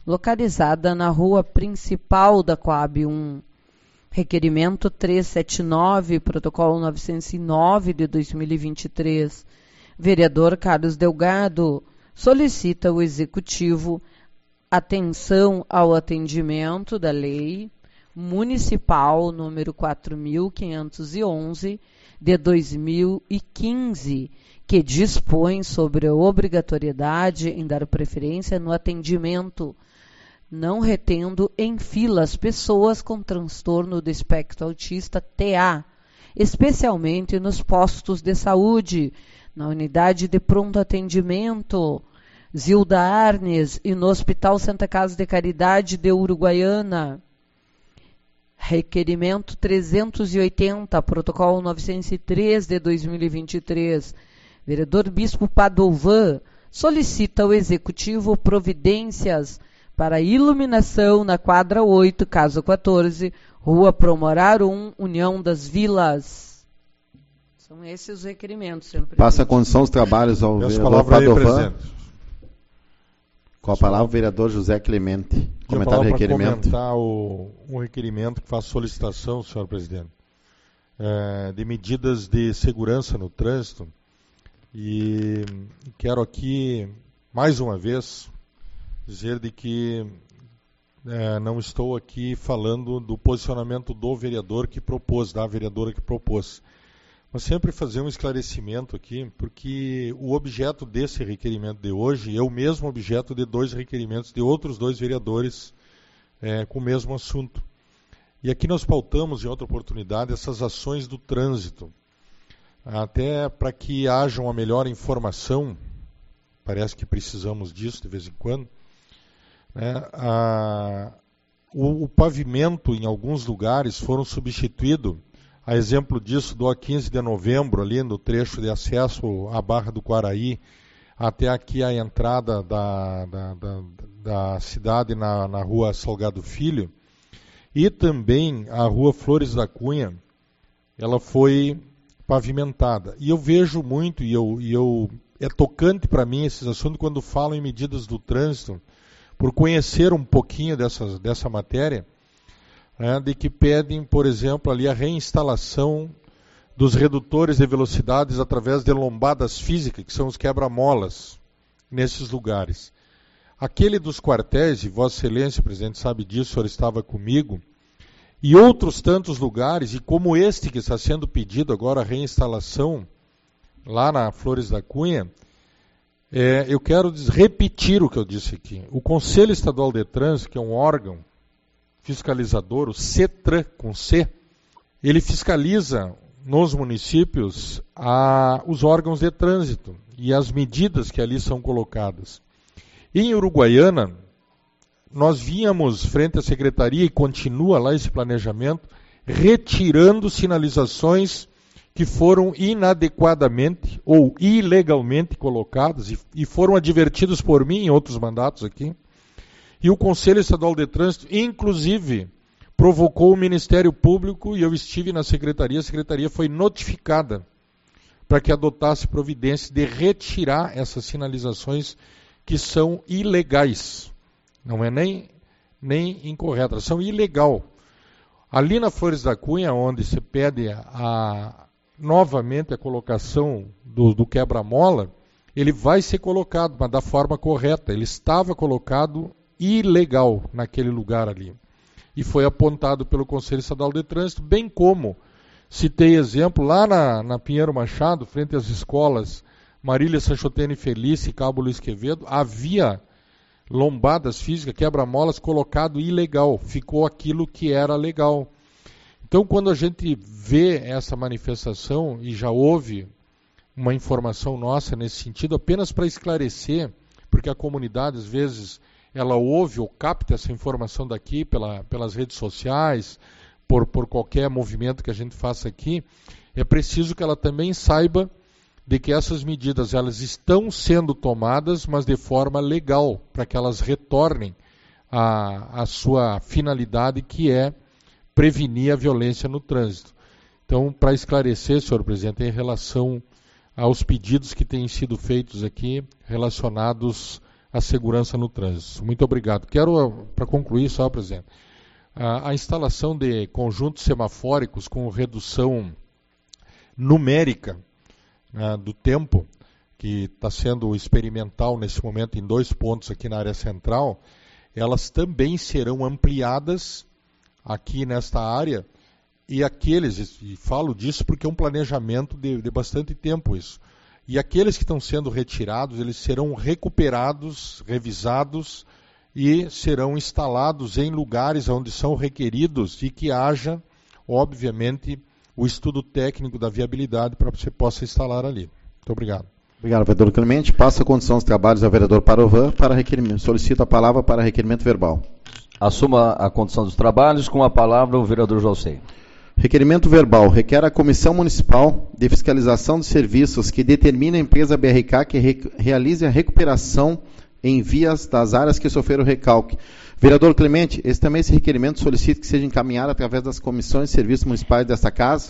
localizada na rua principal da Coab 1. Requerimento 379, protocolo 909 de 2023. Vereador Carlos Delgado solicita ao Executivo atenção ao atendimento da Lei Municipal número 4.511 de 2015, que dispõe sobre a obrigatoriedade em dar preferência no atendimento, não retendo em fila as pessoas com transtorno do espectro autista TA, especialmente nos postos de saúde, na unidade de pronto atendimento Zilda Arnes e no Hospital Santa Casa de Caridade de Uruguaiana. Requerimento 380, protocolo 903 de 2023. Vereador Bispo Padovan solicita ao Executivo providências para iluminação na quadra 8, casa 14, Rua Promorar 1, União das Vilas. São esses os requerimentos, senhor presidente. Passa a condição dos trabalhos ao vereador Padovan. Com a palavra o vereador José Clemente. Comentar o requerimento. Comentar um requerimento que faz solicitação, senhor presidente, de medidas de segurança no trânsito. E quero aqui, mais uma vez, dizer de que não estou aqui falando do posicionamento do vereador que propôs, da vereadora que propôs. Mas sempre fazer um esclarecimento aqui, porque o objeto desse requerimento de hoje é o mesmo objeto de 2 requerimentos de outros 2 vereadores com o mesmo assunto. E aqui nós pautamos, em outra oportunidade, essas ações do trânsito, até para que haja uma melhor informação, parece que precisamos disso de vez em quando, né? O pavimento, em alguns lugares, foram substituídos. A exemplo disso, do 15 de novembro, ali no trecho de acesso à Barra do Quaraí, até aqui a entrada da cidade na rua Salgado Filho, e também a rua Flores da Cunha, ela foi pavimentada. E eu vejo muito, é tocante para mim esses assuntos quando falam em medidas do trânsito, por conhecer um pouquinho dessa matéria, de que pedem, por exemplo, ali a reinstalação dos redutores de velocidades através de lombadas físicas, que são os quebra-molas, nesses lugares. Aquele dos quartéis, e Vossa Excelência, presidente, sabe disso, o senhor estava comigo, e outros tantos lugares, e como este que está sendo pedido agora a reinstalação, lá na Flores da Cunha, eu quero repetir o que eu disse aqui. O Conselho Estadual de Trânsito, que é um órgão fiscalizador, o CETRAN, com C, ele fiscaliza nos municípios os órgãos de trânsito e as medidas que ali são colocadas. Em Uruguaiana, nós vínhamos frente à secretaria, e continua lá esse planejamento, retirando sinalizações que foram inadequadamente ou ilegalmente colocadas e foram advertidos por mim em outros mandatos aqui. E o Conselho Estadual de Trânsito, inclusive, provocou o Ministério Público, e eu estive na secretaria, a secretaria foi notificada para que adotasse providências de retirar essas sinalizações que são ilegais. Não é nem incorretas, são ilegal. Ali na Flores da Cunha, onde se pede novamente a colocação do quebra-mola, ele vai ser colocado, mas da forma correta. Ele estava colocado ilegal naquele lugar ali. E foi apontado pelo Conselho Estadual de Trânsito, bem como citei exemplo lá na Pinheiro Machado, frente às escolas Marília Sanchotene Felice e Cabo Luiz Quevedo, havia lombadas físicas, quebra-molas colocado ilegal, ficou aquilo que era legal. Então, quando a gente vê essa manifestação, e já houve uma informação nossa nesse sentido, apenas para esclarecer, porque a comunidade, às vezes, ela ouve ou capta essa informação daqui pelas redes sociais, por qualquer movimento que a gente faça aqui, é preciso que ela também saiba de que essas medidas elas estão sendo tomadas, mas de forma legal, para que elas retornem à sua finalidade, que é prevenir a violência no trânsito. Então, para esclarecer, senhor presidente, em relação aos pedidos que têm sido feitos aqui, relacionados a segurança no trânsito. Muito obrigado. Quero, para concluir só, presidente, a instalação de conjuntos semafóricos com redução numérica do tempo, que está sendo experimental nesse momento em 2 pontos aqui na área central, elas também serão ampliadas aqui nesta área, e falo disso porque é um planejamento de bastante tempo isso, e aqueles que estão sendo retirados, eles serão recuperados, revisados, e serão instalados em lugares onde são requeridos e que haja, obviamente, o estudo técnico da viabilidade para que você possa instalar ali. Muito obrigado. Obrigado, vereador Clemente. Passa a condição dos trabalhos ao vereador Parovan para requerimento. Solicito a palavra para requerimento verbal. Assuma a condição dos trabalhos. Com a palavra, o vereador Jolcei. Requerimento verbal. Requer a Comissão Municipal de Fiscalização de Serviços que determine a empresa BRK que realize a recuperação em vias das áreas que sofreram recalque. Vereador Clemente, esse requerimento solicita que seja encaminhado através das comissões de serviços municipais desta casa,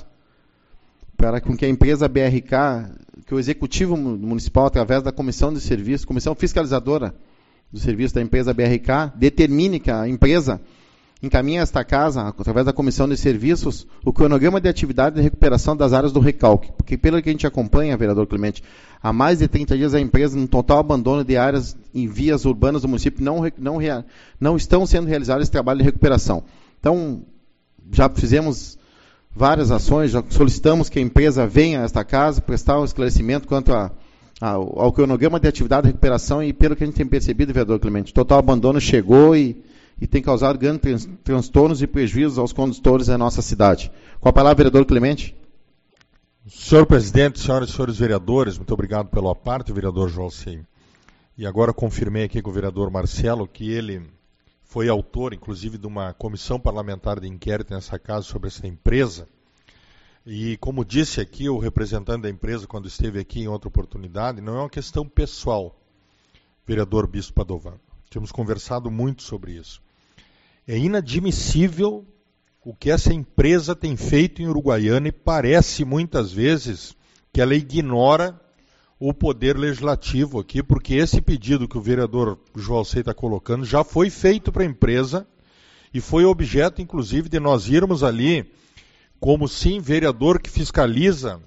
para que a empresa BRK, que o Executivo Municipal, através da Comissão de Serviços, Comissão Fiscalizadora do Serviço da empresa BRK, determine que a empresa encaminhe a esta casa, através da Comissão de Serviços, o cronograma de atividade de recuperação das áreas do recalque. Porque, pelo que a gente acompanha, vereador Clemente, há mais de 30 dias a empresa, num total abandono de áreas em vias urbanas do município, não estão sendo realizados esse trabalho de recuperação. Então, já fizemos várias ações, já solicitamos que a empresa venha a esta casa, prestar um esclarecimento quanto ao cronograma de atividade de recuperação, e pelo que a gente tem percebido, vereador Clemente, total abandono chegou e tem causado grandes transtornos e prejuízos aos condutores da nossa cidade. Com a palavra, vereador Clemente. Senhor presidente, senhoras e senhores vereadores, muito obrigado pela parte, vereador Jolcei. E agora confirmei aqui com o vereador Marcelo que ele foi autor, inclusive, de uma comissão parlamentar de inquérito nessa casa sobre essa empresa. E, como disse aqui o representante da empresa quando esteve aqui em outra oportunidade, não é uma questão pessoal, vereador Bispo Padovan. Temos conversado muito sobre isso. É inadmissível o que essa empresa tem feito em Uruguaiana, e parece muitas vezes que ela ignora o poder legislativo aqui, porque esse pedido que o vereador Jolcei está colocando já foi feito para a empresa e foi objeto, inclusive, de nós irmos ali como, sim, vereador que fiscaliza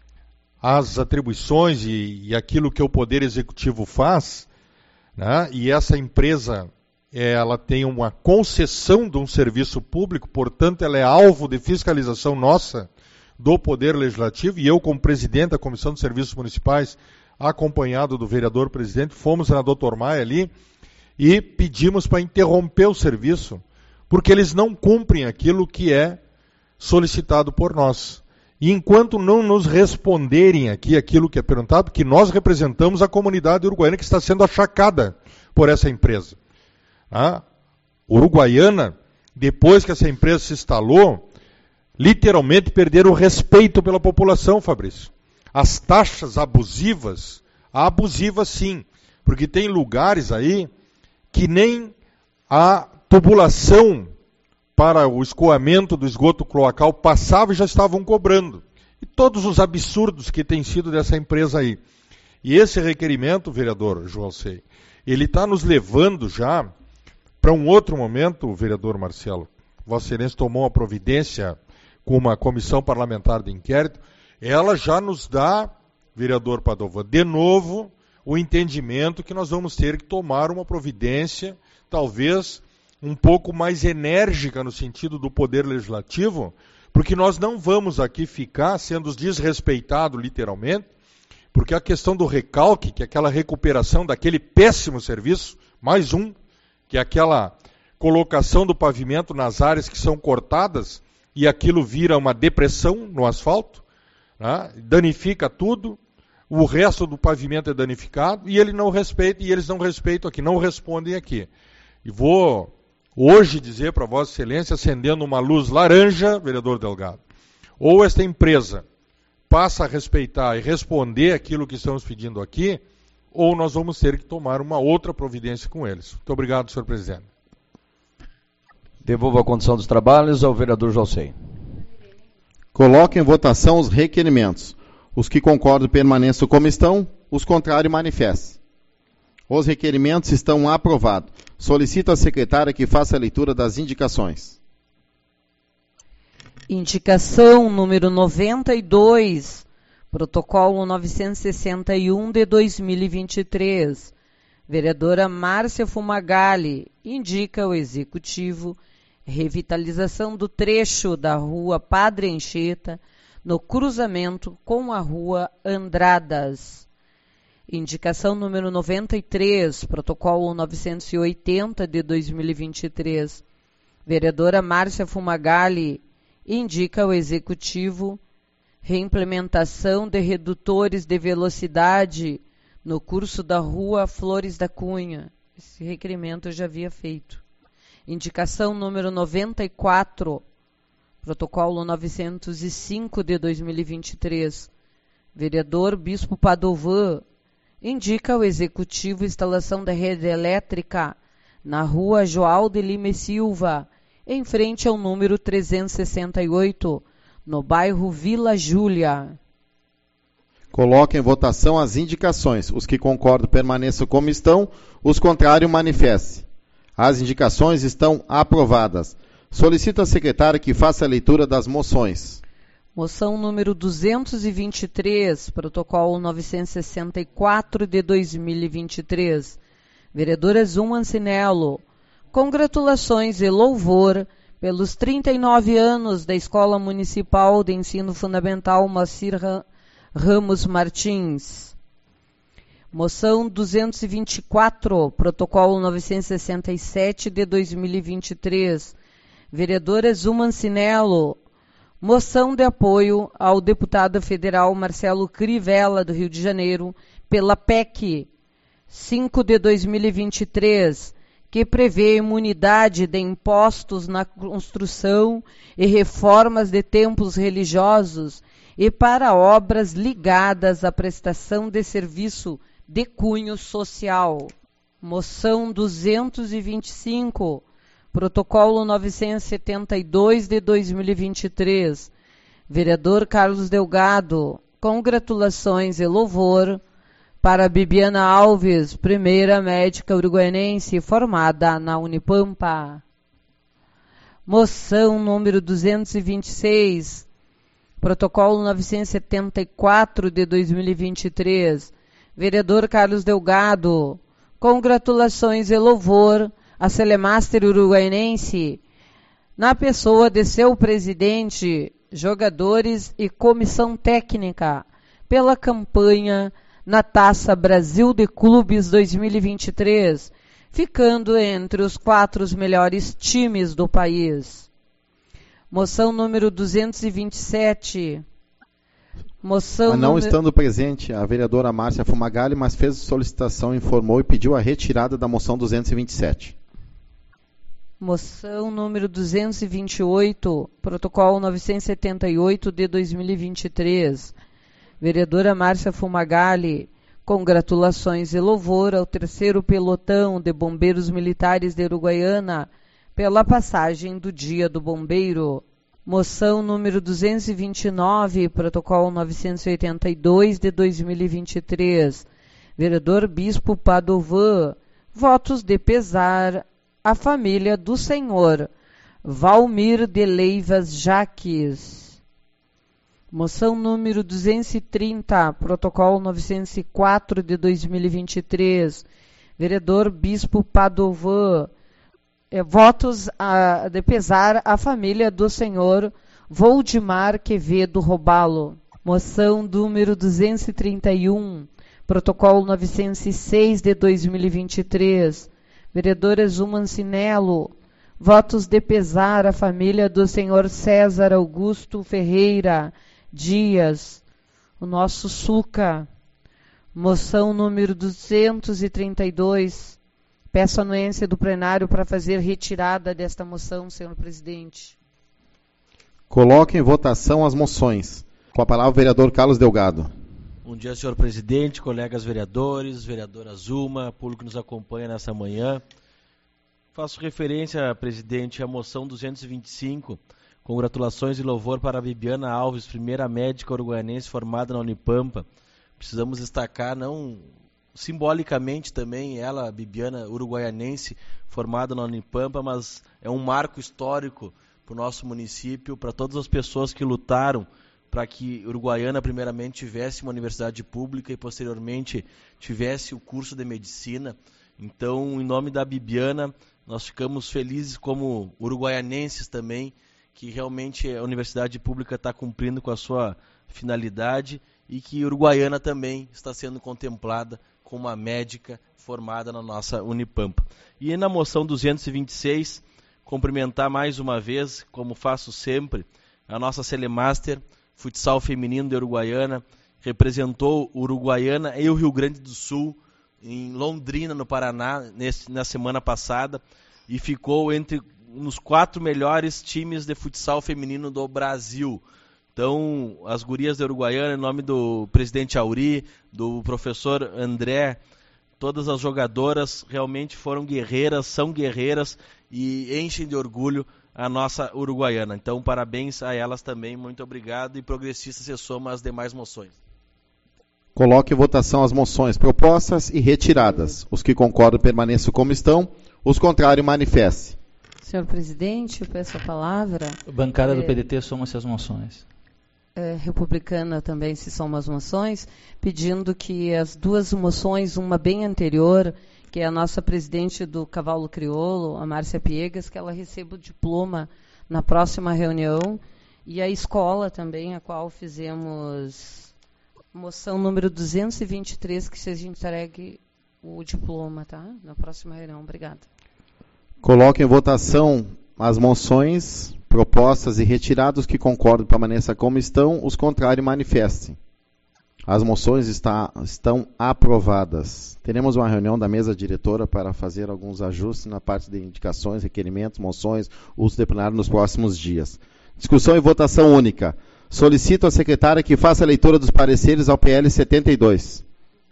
as atribuições e aquilo que o Poder Executivo faz, né? E essa empresa, ela tem uma concessão de um serviço público, portanto, ela é alvo de fiscalização nossa, do Poder Legislativo, e eu, como presidente da Comissão de Serviços Municipais, acompanhado do vereador presidente, fomos na Dr. Maia ali e pedimos para interromper o serviço, porque eles não cumprem aquilo que é solicitado por nós. E enquanto não nos responderem aqui aquilo que é perguntado, que nós representamos a comunidade uruguaiana que está sendo achacada por essa empresa. Uruguaiana, depois que essa empresa se instalou, literalmente perderam o respeito pela população, Fabrício. As taxas abusivas sim, porque tem lugares aí que nem a tubulação para o escoamento do esgoto cloacal passava e já estavam cobrando. E todos os absurdos que têm sido dessa empresa aí. E esse requerimento, vereador Jolcei, ele está nos levando já para um outro momento, vereador Marcelo. Vossa Excelência tomou uma providência com uma comissão parlamentar de inquérito, ela já nos dá, vereador Padovan, de novo, o entendimento que nós vamos ter que tomar uma providência, talvez um pouco mais enérgica no sentido do Poder Legislativo, porque nós não vamos aqui ficar sendo desrespeitados literalmente, porque a questão do recalque, que é aquela recuperação daquele péssimo serviço, mais um, que é aquela colocação do pavimento nas áreas que são cortadas, e aquilo vira uma depressão no asfalto, né? Danifica tudo, o resto do pavimento é danificado, e eles não respeitam aqui, não respondem aqui. E vou hoje dizer para Vossa Excelência, acendendo uma luz laranja, vereador Delgado, ou esta empresa passa a respeitar e responder aquilo que estamos pedindo aqui, ou nós vamos ter que tomar uma outra providência com eles. Muito obrigado, senhor presidente. Devolvo a condição dos trabalhos ao vereador Jolcei. Coloque em votação os requerimentos. Os que concordam permaneçam como estão, os contrários manifestem. Os requerimentos estão aprovados. Solicito à secretária que faça a leitura das indicações. Indicação número 92, protocolo 961 de 2023. Vereadora Márcia Fumagalli indica ao Executivo revitalização do trecho da Rua Padre Anchieta, no cruzamento com a Rua Andradas. Indicação número 93, protocolo 980 de 2023. Vereadora Márcia Fumagalli indica ao Executivo reimplementação de redutores de velocidade no curso da Rua Flores da Cunha. Esse requerimento eu já havia feito. Indicação número 94, protocolo 905 de 2023. Vereador Bispo Padovan indica ao Executivo instalação da rede elétrica na Rua João de Lima e Silva, em frente ao número 368, no bairro Vila Júlia. Coloque em votação as indicações. Os que concordam permaneçam como estão, os contrários manifestem. As indicações estão aprovadas. Solicito à secretária que faça a leitura das moções. Moção número 223, protocolo 964 de 2023. Vereadora Zuma Ancinello, congratulações e louvor pelos 39 anos da Escola Municipal de Ensino Fundamental Moacir Ramos Martins. Moção 224, protocolo 967 de 2023. Vereadora Zuma Ancinello, moção de apoio ao deputado federal Marcelo Crivella, do Rio de Janeiro, pela PEC 5 de 2023, que prevê imunidade de impostos na construção e reformas de templos religiosos e para obras ligadas à prestação de serviço de cunho social. Moção 225, protocolo 972 de 2023. Vereador Carlos Delgado, congratulações e louvor para Bibiana Alves, primeira médica uruguaiense formada na Unipampa. Moção número 226, protocolo 974 de 2023. Vereador Carlos Delgado, congratulações e louvor a Celemaster uruguaiense, na pessoa de seu presidente, jogadores e comissão técnica, pela campanha na Taça Brasil de Clubes 2023, ficando entre os 4 melhores times do país. Moção número 227. Não estando presente a vereadora Márcia Fumagalli, mas fez solicitação, informou e pediu a retirada da moção 227. Moção número 228, protocolo 978 de 2023. Vereadora Márcia Fumagalli, congratulações e louvor ao 3º pelotão de bombeiros militares de Uruguaiana pela passagem do Dia do Bombeiro. Moção número 229, protocolo 982 de 2023. Vereador Bispo Padovan, votos de pesar à família do senhor Valmir de Leivas Jaques. Moção número 230, protocolo 904 de 2023. Vereador Bispo Padovan, votos de pesar à família do senhor Voldemar Quevedo Robalo. Moção número 231, protocolo 906 de 2023. Vereadora Zuma Ancinello, votos de pesar à família do senhor César Augusto Ferreira Dias, o nosso Suca. Moção número 232, peço a anuência do plenário para fazer retirada desta moção, senhor presidente. Coloque em votação as moções. Com a palavra o vereador Carlos Delgado. Bom dia, senhor presidente, colegas vereadores, vereadora Zuma, público que nos acompanha nessa manhã. Faço referência, presidente, à moção 225, congratulações e louvor para a Bibiana Alves, primeira médica uruguaiense formada na Unipampa. Precisamos destacar não simbolicamente também, ela, Bibiana, uruguaianense, formada na Unipampa, mas é um marco histórico para o nosso município, para todas as pessoas que lutaram para que Uruguaiana, primeiramente, tivesse uma universidade pública e, posteriormente, tivesse o curso de medicina. Então, em nome da Bibiana, nós ficamos felizes como uruguaianenses também, que realmente a universidade pública está cumprindo com a sua finalidade e que Uruguaiana também está sendo contemplada como uma médica formada na nossa Unipampa. E na moção 226, cumprimentar mais uma vez, como faço sempre, a nossa Celemaster, futsal feminino de Uruguaiana, representou Uruguaiana e o Rio Grande do Sul em Londrina, no Paraná, na semana passada, e ficou entre nos 4 melhores times de futsal feminino do Brasil. Então, as gurias de Uruguaiana, em nome do presidente Auri, do professor André, todas as jogadoras realmente foram guerreiras, são guerreiras e enchem de orgulho a nossa Uruguaiana. Então, parabéns a elas também, muito obrigado, e progressista se soma às demais moções. Coloque em votação as moções propostas e retiradas. Os que concordam permaneçam como estão, os contrários manifestem. Senhor presidente, eu peço a palavra. Bancada do PDT soma-se às moções. Republicana também se soma às moções, pedindo que as 2 moções, uma bem anterior, que é a nossa presidente do Cavalo Crioulo, a Márcia Piegas, que ela receba o diploma na próxima reunião, e a escola também, a qual fizemos moção número 223, que seja entregue o diploma, tá? Na próxima reunião. Obrigada. Coloque em votação as moções propostas e retiradas. Que concordam permaneçam como estão, os contrários manifestem. As moções estão aprovadas. Teremos uma reunião da mesa diretora para fazer alguns ajustes na parte de indicações, requerimentos, moções, uso de plenário nos próximos dias. Discussão e votação única. Solicito à secretária que faça a leitura dos pareceres ao PL 72.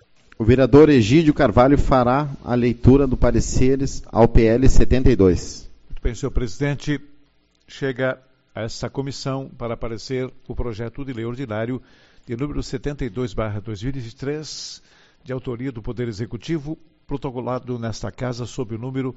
O vereador Egídio Carvalho fará a leitura dos pareceres ao PL 72. Muito bem, senhor presidente. Chega a essa comissão para aparecer o projeto de lei ordinário de número 72/2023, de autoria do Poder Executivo, protocolado nesta casa sob o número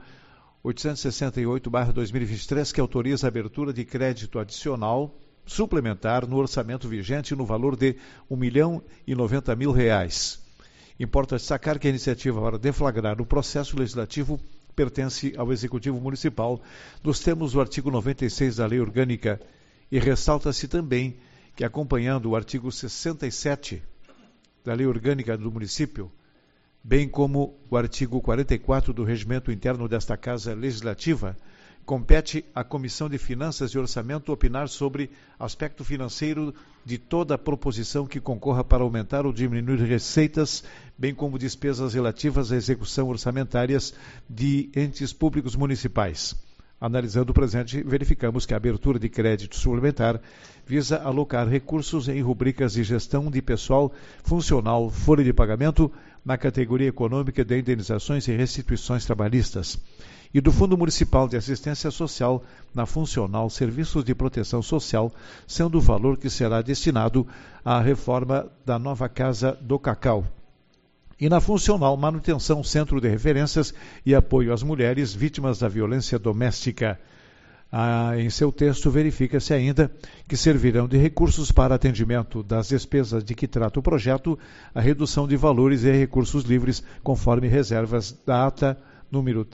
868/2023, que autoriza a abertura de crédito adicional suplementar no orçamento vigente no valor de R$1.090.000. Importa destacar que a iniciativa para deflagrar o processo legislativo pertence ao Executivo Municipal, nos termos do artigo 96 da Lei Orgânica, e ressalta-se também que, acompanhando o artigo 67 da Lei Orgânica do Município, bem como o artigo 44 do Regimento Interno desta Casa Legislativa, compete à Comissão de Finanças e Orçamento opinar sobre aspecto financeiro de toda proposição que concorra para aumentar ou diminuir receitas, bem como despesas relativas à execução orçamentárias de entes públicos municipais. Analisando o presente, verificamos que a abertura de crédito suplementar visa alocar recursos em rubricas de gestão de pessoal funcional, folha de pagamento, na categoria econômica de indenizações e restituições trabalhistas, e do Fundo Municipal de Assistência Social na funcional Serviços de Proteção Social, sendo o valor que será destinado à reforma da nova Casa do Cacau. E na funcional Manutenção Centro de Referências e Apoio às Mulheres Vítimas da Violência Doméstica. Em seu texto, verifica-se ainda que servirão de recursos para atendimento das despesas de que trata o projeto, a redução de valores e recursos livres, conforme reservas da ata número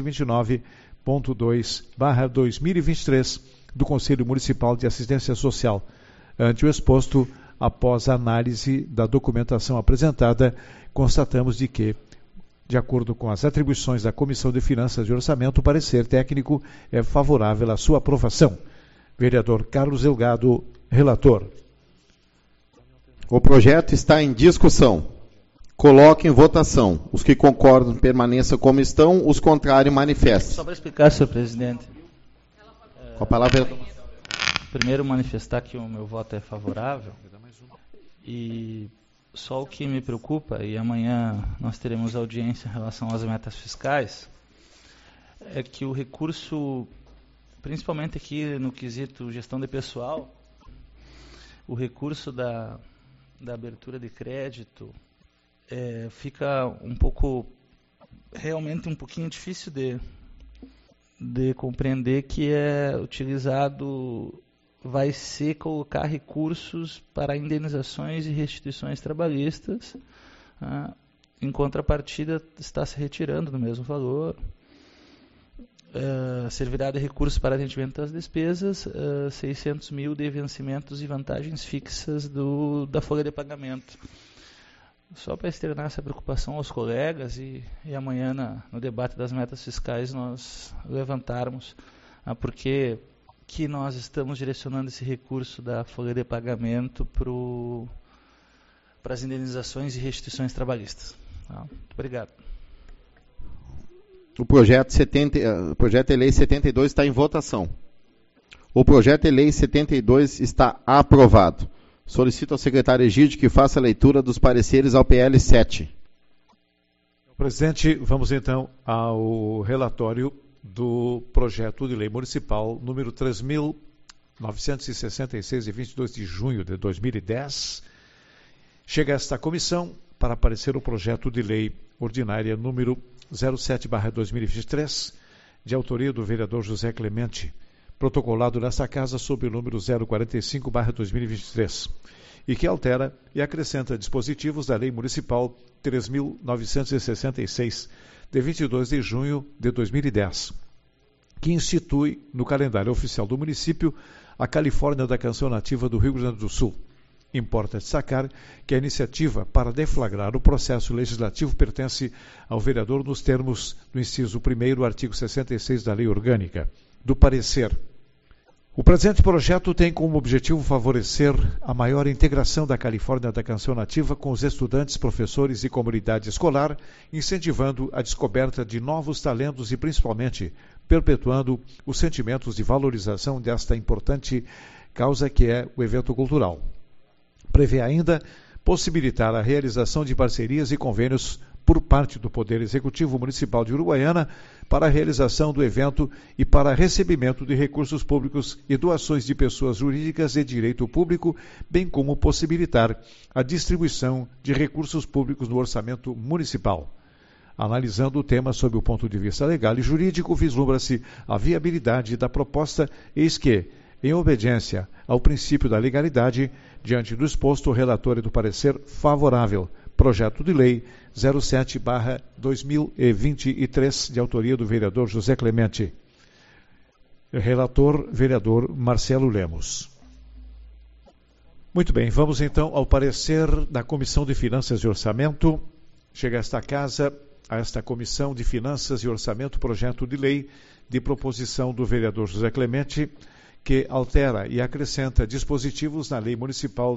329.2/2023 do Conselho Municipal de Assistência Social. Ante o exposto, após a análise da documentação apresentada, constatamos de que, de acordo com as atribuições da Comissão de Finanças e Orçamento, o parecer técnico é favorável à sua aprovação. Vereador Carlos Delgado, relator. O projeto está em discussão. Coloque em votação. Os que concordam permaneçam como estão, os contrários manifestem. Só para explicar, senhor presidente. Com a palavra. Primeiro, manifestar que o meu voto é favorável. E só o que me preocupa, e amanhã nós teremos audiência em relação às metas fiscais, é que o recurso, principalmente aqui no quesito gestão de pessoal, o recurso da abertura de crédito fica um pouco, realmente um pouquinho difícil de compreender que é utilizado, vai ser colocar recursos para indenizações e restituições trabalhistas, em contrapartida está se retirando do mesmo valor, servirá de recursos para atendimento das despesas, 600 mil de vencimentos e vantagens fixas da folha de pagamento. Só para externar essa preocupação aos colegas e amanhã no debate das metas fiscais nós levantarmos porque que nós estamos direcionando esse recurso da folha de pagamento para as indenizações e restituições trabalhistas. Muito obrigado. O projeto de lei 72 está em votação. O projeto de lei 72 está aprovado. Solicito ao secretário Egídio que faça a leitura dos pareceres ao PL 7. Presidente, vamos então ao relatório do projeto de lei municipal número 3.966, de 22 de junho de 2010. Chega a esta comissão para aparecer o projeto de lei ordinária número 07/2023, de autoria do vereador José Clemente, protocolado nesta casa sob o número 045/2023, e que altera e acrescenta dispositivos da Lei Municipal 3.966, de 22 de junho de 2010, que institui no calendário oficial do município a Califórnia da Canção Nativa do Rio Grande do Sul. Importa destacar que a iniciativa para deflagrar o processo legislativo pertence ao vereador nos termos do inciso 1º, artigo 66 da Lei Orgânica. Do parecer, o presente projeto tem como objetivo favorecer a maior integração da Califórnia da Canção Nativa com os estudantes, professores e comunidade escolar, incentivando a descoberta de novos talentos e, principalmente, perpetuando os sentimentos de valorização desta importante causa que é o evento cultural. Prevê ainda possibilitar a realização de parcerias e convênios por parte do Poder Executivo Municipal de Uruguaiana para a realização do evento e para recebimento de recursos públicos e doações de pessoas jurídicas de direito público, bem como possibilitar a distribuição de recursos públicos no orçamento municipal. Analisando o tema sob o ponto de vista legal e jurídico, vislumbra-se a viabilidade da proposta, eis que, em obediência ao princípio da legalidade, diante do exposto, o relator é do parecer favorável. Projeto de Lei 07/2023, de autoria do vereador José Clemente. Relator, vereador Marcelo Lemos. Muito bem, vamos então ao parecer da Comissão de Finanças e Orçamento. Chega a esta casa, a esta Comissão de Finanças e Orçamento, projeto de lei de proposição do vereador José Clemente, que altera e acrescenta dispositivos na Lei Municipal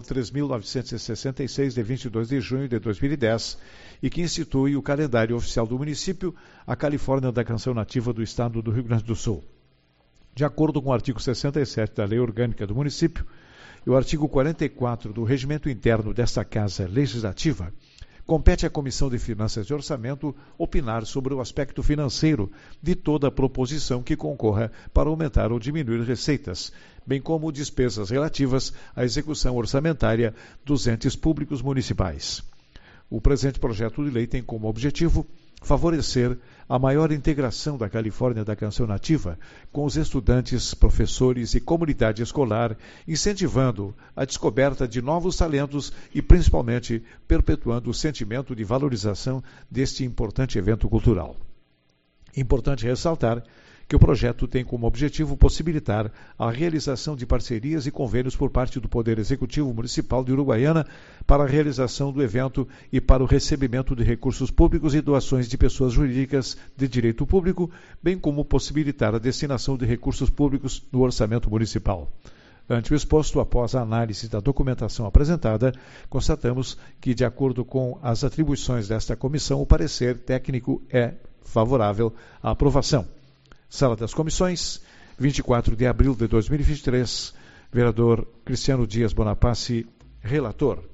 3.966, de 22 de junho de 2010, e que institui o calendário oficial do município, a Califórnia da Canção Nativa do Estado do Rio Grande do Sul. De acordo com o artigo 67 da Lei Orgânica do município e o artigo 44 do Regimento Interno desta Casa Legislativa, compete à Comissão de Finanças e Orçamento opinar sobre o aspecto financeiro de toda proposição que concorra para aumentar ou diminuir receitas, bem como despesas relativas à execução orçamentária dos entes públicos municipais. O presente projeto de lei tem como objetivo favorecer a maior integração da Califórnia da Canção Nativa com os estudantes, professores e comunidade escolar, incentivando a descoberta de novos talentos e, principalmente, perpetuando o sentimento de valorização deste importante evento cultural. Importante ressaltar que o projeto tem como objetivo possibilitar a realização de parcerias e convênios por parte do Poder Executivo Municipal de Uruguaiana para a realização do evento e para o recebimento de recursos públicos e doações de pessoas jurídicas de direito público, bem como possibilitar a destinação de recursos públicos no orçamento municipal. Ante o exposto, após a análise da documentação apresentada, constatamos que, de acordo com as atribuições desta comissão, o parecer técnico é favorável à aprovação. Sala das Comissões, 24 de abril de 2023, vereador Cristiano Dias Bonaparte, relator.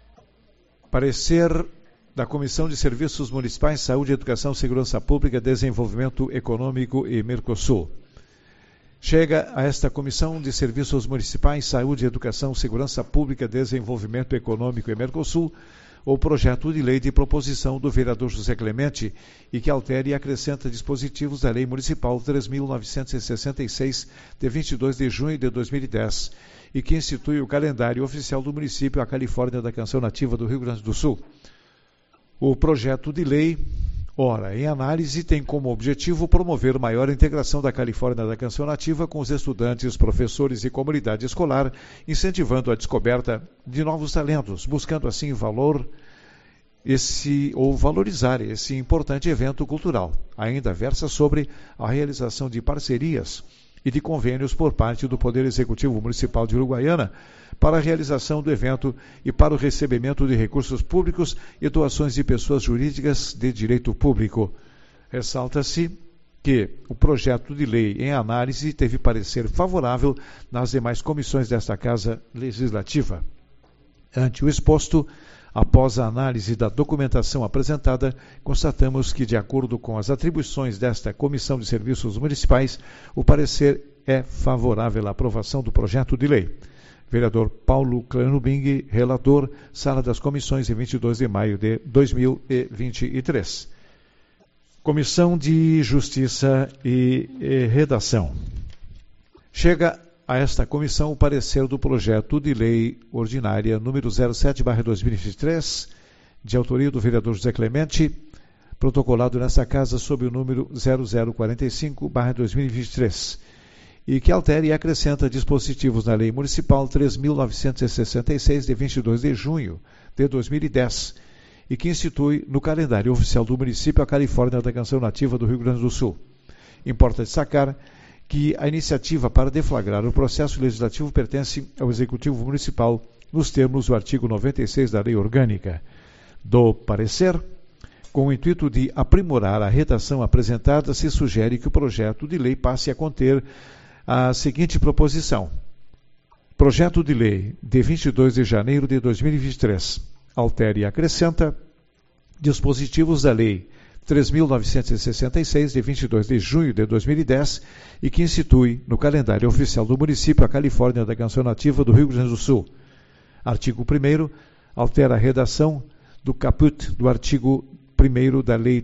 Parecer da Comissão de Serviços Municipais, Saúde, Educação, Segurança Pública, Desenvolvimento Econômico e Mercosul. Chega a esta Comissão de Serviços Municipais, Saúde, Educação, Segurança Pública, Desenvolvimento Econômico e Mercosul o projeto de lei de proposição do vereador José Clemente e que altere e acrescenta dispositivos da Lei Municipal 3.966, de 22 de junho de 2010, e que institui o calendário oficial do município, a Califórnia da Canção Nativa do Rio Grande do Sul. O projeto de lei, ora, em análise, tem como objetivo promover maior integração da Califórnia da Canção Nativa com os estudantes, professores e comunidade escolar, incentivando a descoberta de novos talentos, buscando assim valorizar esse importante evento cultural. Ainda versa sobre a realização de parcerias e de convênios por parte do Poder Executivo Municipal de Uruguaiana para a realização do evento e para o recebimento de recursos públicos e doações de pessoas jurídicas de direito público. Ressalta-se que o projeto de lei em análise teve parecer favorável nas demais comissões desta Casa Legislativa. Ante o exposto, após a análise da documentação apresentada, constatamos que, de acordo com as atribuições desta Comissão de Serviços Municipais, o parecer é favorável à aprovação do projeto de lei. Vereador Paulo Clanubing, relator, Sala das Comissões, em 22 de maio de 2023. Comissão de Justiça e Redação. Chega a esta comissão o parecer do projeto de lei ordinária número 07/2023, de autoria do vereador José Clemente, protocolado nesta casa sob o número 0045/2023, e que altera e acrescenta dispositivos na Lei Municipal 3.966, de 22 de junho de 2010, e que institui no calendário oficial do município a Califórnia da Canção Nativa do Rio Grande do Sul. Importa destacar que a iniciativa para deflagrar o processo legislativo pertence ao Executivo Municipal, nos termos do artigo 96 da Lei Orgânica. Do parecer, com o intuito de aprimorar a redação apresentada, se sugere que o projeto de lei passe a conter a seguinte proposição. Projeto de lei de 22 de janeiro de 2023. Altere e acrescenta dispositivos da Lei 3.966, de 22 de junho de 2010, e que institui no calendário oficial do município a Califórnia da Canção Nativa do Rio Grande do Sul. Artigo 1º, altera a redação do caput do artigo 1º da Lei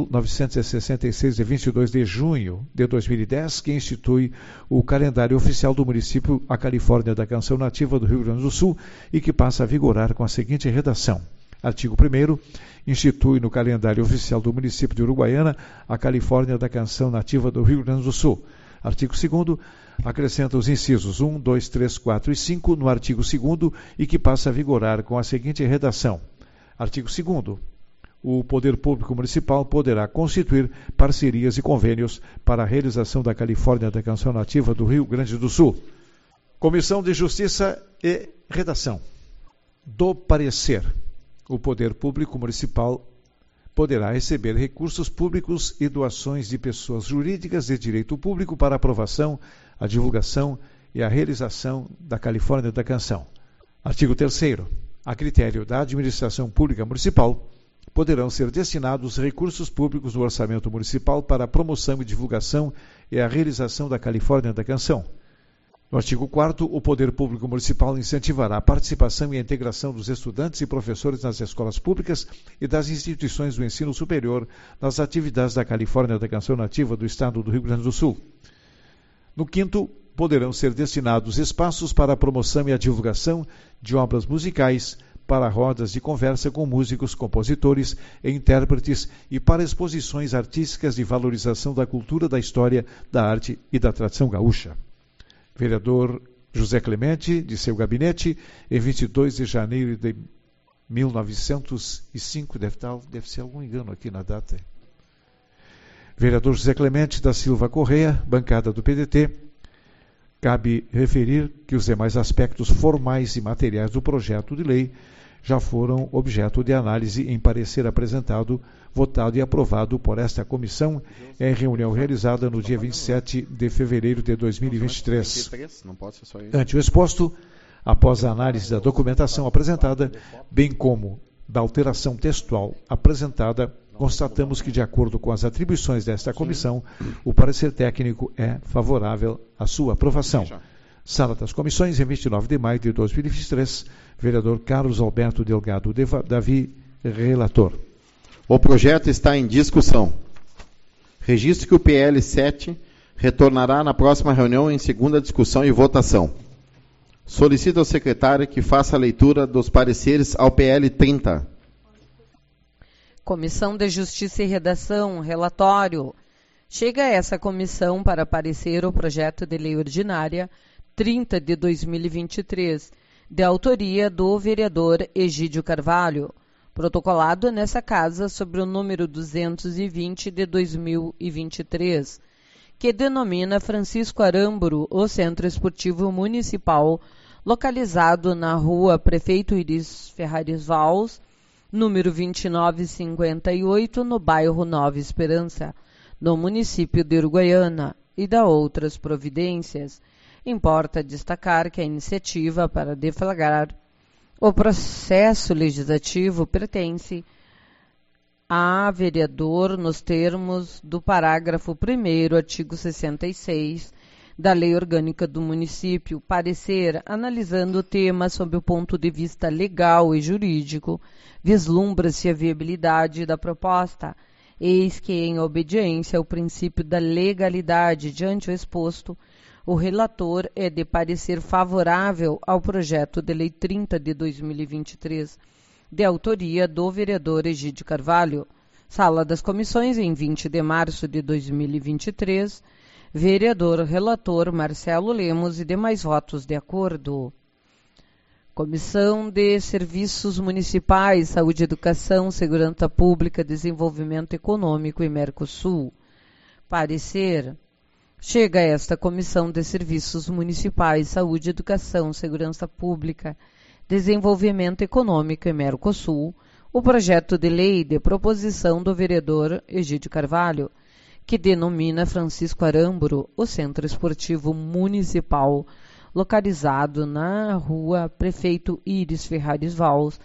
3.966, de 22 de junho de 2010, que institui o calendário oficial do município a Califórnia da Canção Nativa do Rio Grande do Sul e que passa a vigorar com a seguinte redação. Artigo 1º, institui no calendário oficial do município de Uruguaiana a Califórnia da Canção Nativa do Rio Grande do Sul. Artigo 2º, acrescenta os incisos 1, 2, 3, 4 e 5 no artigo 2º e que passa a vigorar com a seguinte redação. Artigo 2º, o Poder Público Municipal poderá constituir parcerias e convênios para a realização da Califórnia da Canção Nativa do Rio Grande do Sul. Comissão de Justiça e Redação. Do parecer, o Poder Público Municipal poderá receber recursos públicos e doações de pessoas jurídicas de direito público para aprovação, a divulgação e a realização da Califórnia da Canção. Artigo 3º. A critério da Administração Pública Municipal, poderão ser destinados recursos públicos do orçamento municipal para a promoção e divulgação e a realização da Califórnia da Canção. No artigo 4º, o Poder Público Municipal incentivará a participação e a integração dos estudantes e professores nas escolas públicas e das instituições do ensino superior nas atividades da Califórnia da Canção Nativa do Estado do Rio Grande do Sul. No 5º, poderão ser destinados espaços para a promoção e a divulgação de obras musicais, para rodas de conversa com músicos, compositores e intérpretes e para exposições artísticas de valorização da cultura, da história, da arte e da tradição gaúcha. Vereador José Clemente, de seu gabinete, em 22 de janeiro de 1905, deve ser algum engano aqui na data. Vereador José Clemente da Silva Correia, bancada do PDT, cabe referir que os demais aspectos formais e materiais do projeto de lei já foram objeto de análise em parecer apresentado, votado e aprovado por esta comissão em reunião realizada no dia 27 de fevereiro de 2023. Ante o exposto, após a análise da documentação apresentada, bem como da alteração textual apresentada, constatamos que, de acordo com as atribuições desta comissão, o parecer técnico é favorável à sua aprovação. Sala das Comissões, em 29 de maio de 2023. Vereador Carlos Alberto Delgado Davi, relator. O projeto está em discussão. Registro que o PL 7 retornará na próxima reunião em segunda discussão e votação. Solicito ao secretário que faça a leitura dos pareceres ao PL 30. Comissão de Justiça e Redação, relatório. Chega a essa comissão para parecer o projeto de lei ordinária 30 de 2023, de autoria do vereador Egídio Carvalho, protocolado nessa casa sobre o número 220 de 2023, que denomina Francisco Aramburu o Centro Esportivo Municipal, localizado na rua Prefeito Iris Ferraris Valls, número 2958, no bairro Nova Esperança, no município de Uruguaiana, e da outras providências. Importa destacar que a iniciativa para deflagrar o processo legislativo pertence a vereador nos termos do parágrafo 1º, artigo 66 da Lei Orgânica do Município, parecer analisando o tema sob o ponto de vista legal e jurídico, vislumbra-se a viabilidade da proposta, eis que, em obediência ao princípio da legalidade diante o exposto, o relator é de parecer favorável ao projeto de lei 30 de 2023, de autoria do vereador Egídio Carvalho. Sala das Comissões, em 20 de março de 2023, vereador relator Marcelo Lemos e demais votos de acordo. Comissão de Serviços Municipais, Saúde, Educação, Segurança Pública, Desenvolvimento Econômico e Mercosul. Parecer. Chega a esta Comissão de Serviços Municipais, Saúde, Educação, Segurança Pública, Desenvolvimento Econômico e Mercosul, o projeto de lei de proposição do vereador Egídio Carvalho, que denomina Francisco Aramburu o Centro Esportivo Municipal, localizado na rua Prefeito Iris Ferraris Valls,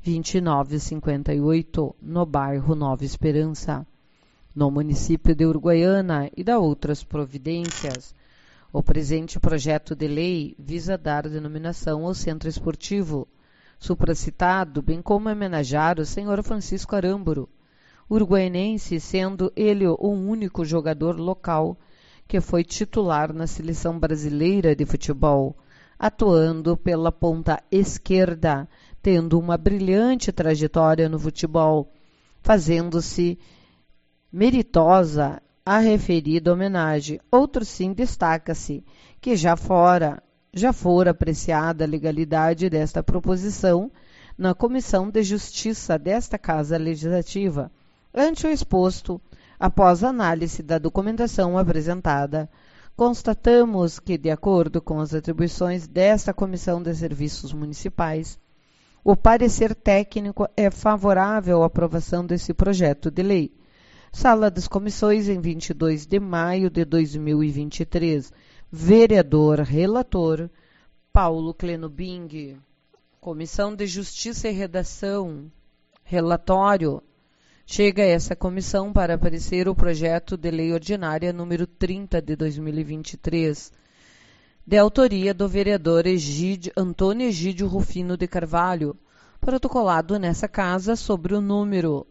2958, no bairro Nova Esperança, no município de Uruguaiana, e da outras providências. O presente projeto de lei visa dar denominação ao centro esportivo supracitado, bem como homenagear o senhor Francisco Aramburu, uruguaianense, sendo ele o único jogador local que foi titular na seleção brasileira de futebol, atuando pela ponta esquerda, tendo uma brilhante trajetória no futebol, fazendo-se meritosa a referida homenagem. Outro sim destaca-se que já fora apreciada a legalidade desta proposição na Comissão de Justiça desta Casa Legislativa. Ante o exposto, após análise da documentação apresentada, constatamos que, de acordo com as atribuições desta Comissão de Serviços Municipais, o parecer técnico é favorável à aprovação desse projeto de lei. Sala das Comissões, em 22 de maio de 2023. Vereador relator, Paulo Clenobing. Comissão de Justiça e Redação. Relatório. Chega a essa comissão para parecer o projeto de lei ordinária número 30 de 2023, de autoria do vereador Antônio Egídio Rufino de Carvalho, protocolado nessa casa sobre o número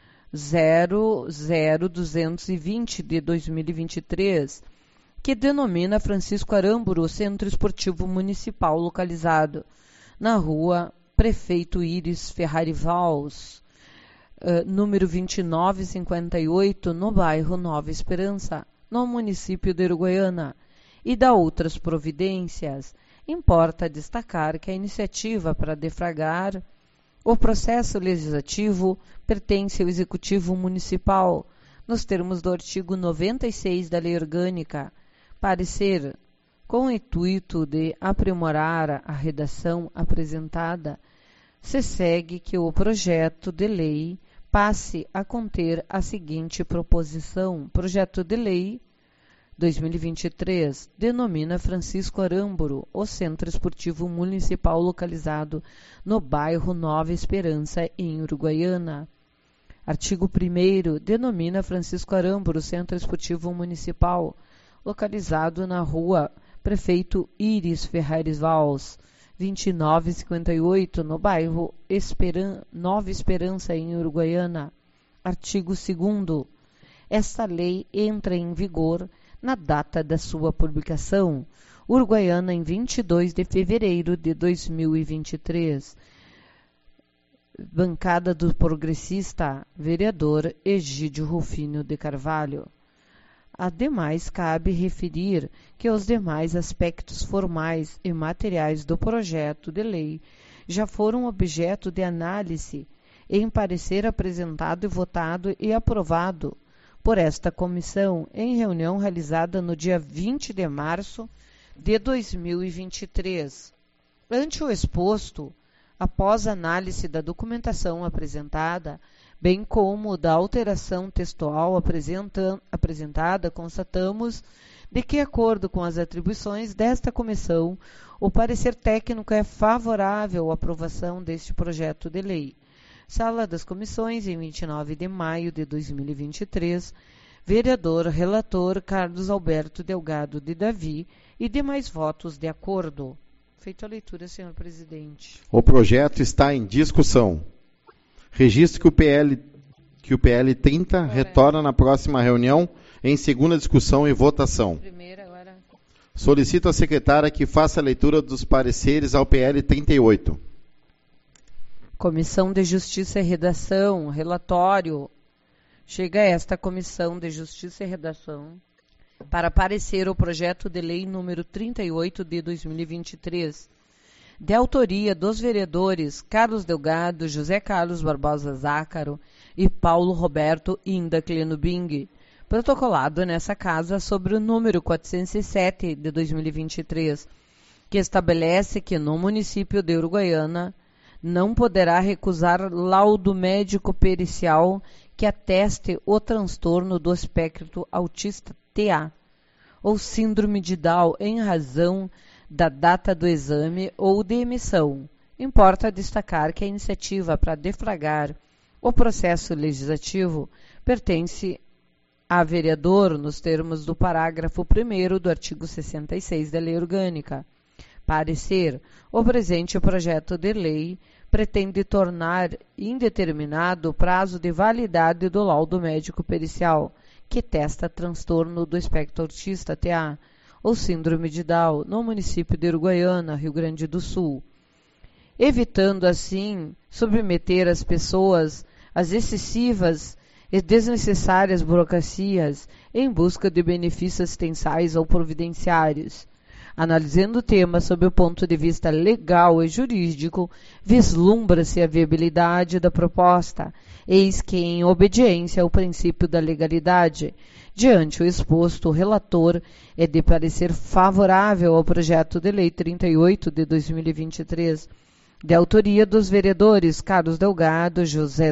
00220 de 2023, que denomina Francisco Aramburu Centro Esportivo Municipal, localizado na rua Prefeito Iris Ferraris Valls, número 2958, no bairro Nova Esperança, no município de Uruguaiana, e da outras providências. Importa destacar que a iniciativa para deflagrar o processo legislativo pertence ao Executivo Municipal, nos termos do artigo 96 da Lei Orgânica. Parecer, com o intuito de aprimorar a redação apresentada, se segue que o projeto de lei passe a conter a seguinte proposição. Projeto de lei 2023 denomina Francisco Aramburu o Centro Esportivo Municipal, localizado no bairro Nova Esperança, em Uruguaiana. Artigo 1º, denomina Francisco Aramburu Centro Esportivo Municipal, localizado na rua Prefeito Iris Ferrares Valls, 2958, no bairro Nova Esperança, em Uruguaiana. Artigo 2º. Esta lei entra em vigor na data da sua publicação, Uruguaiana, em 22 de fevereiro de 2023. Bancada do progressista, vereador Egídio Rufino de Carvalho. Ademais, cabe referir que os demais aspectos formais e materiais do projeto de lei já foram objeto de análise em parecer apresentado e votado e aprovado por esta comissão em reunião realizada no dia 20 de março de 2023. Ante o exposto, após análise da documentação apresentada, bem como da alteração textual apresentada, constatamos de que, de acordo com as atribuições desta comissão, o parecer técnico é favorável à aprovação deste projeto de lei. Sala das Comissões, em 29 de maio de 2023, vereador relator Carlos Alberto Delgado de Davi e demais votos de acordo. Feita a leitura, senhor presidente. O projeto está em discussão. Registro que o PL 30 retorna na próxima reunião em segunda discussão e votação. Solicito à secretária que faça a leitura dos pareceres ao PL 38. Comissão de Justiça e Redação, relatório. Chega a esta Comissão de Justiça e Redação para parecer o projeto de lei número 38 de 2023, de autoria dos vereadores Carlos Delgado, José Carlos Barbosa Zácaro e Paulo Roberto Indacleno Bing, protocolado nessa casa sobre o número 407 de 2023, que estabelece que no município de Uruguaiana não poderá recusar laudo médico pericial que ateste o transtorno do espectro autista TA ou síndrome de Down em razão da data do exame ou de emissão. Importa destacar que a iniciativa para deflagrar o processo legislativo pertence a vereador nos termos do parágrafo 1º do artigo 66 da Lei Orgânica. Parecer, o presente projeto de lei pretende tornar indeterminado o prazo de validade do laudo médico pericial que testa transtorno do espectro autista TA ou síndrome de Down no município de Uruguaiana, Rio Grande do Sul, evitando assim submeter as pessoas às excessivas e desnecessárias burocracias em busca de benefícios assistenciais ou providenciários. Analisando o tema sob o ponto de vista legal e jurídico, vislumbra-se a viabilidade da proposta, eis que, em obediência ao princípio da legalidade, diante o exposto, o relator é de parecer favorável ao projeto de lei 38 de 2023, de autoria dos vereadores Carlos Delgado, José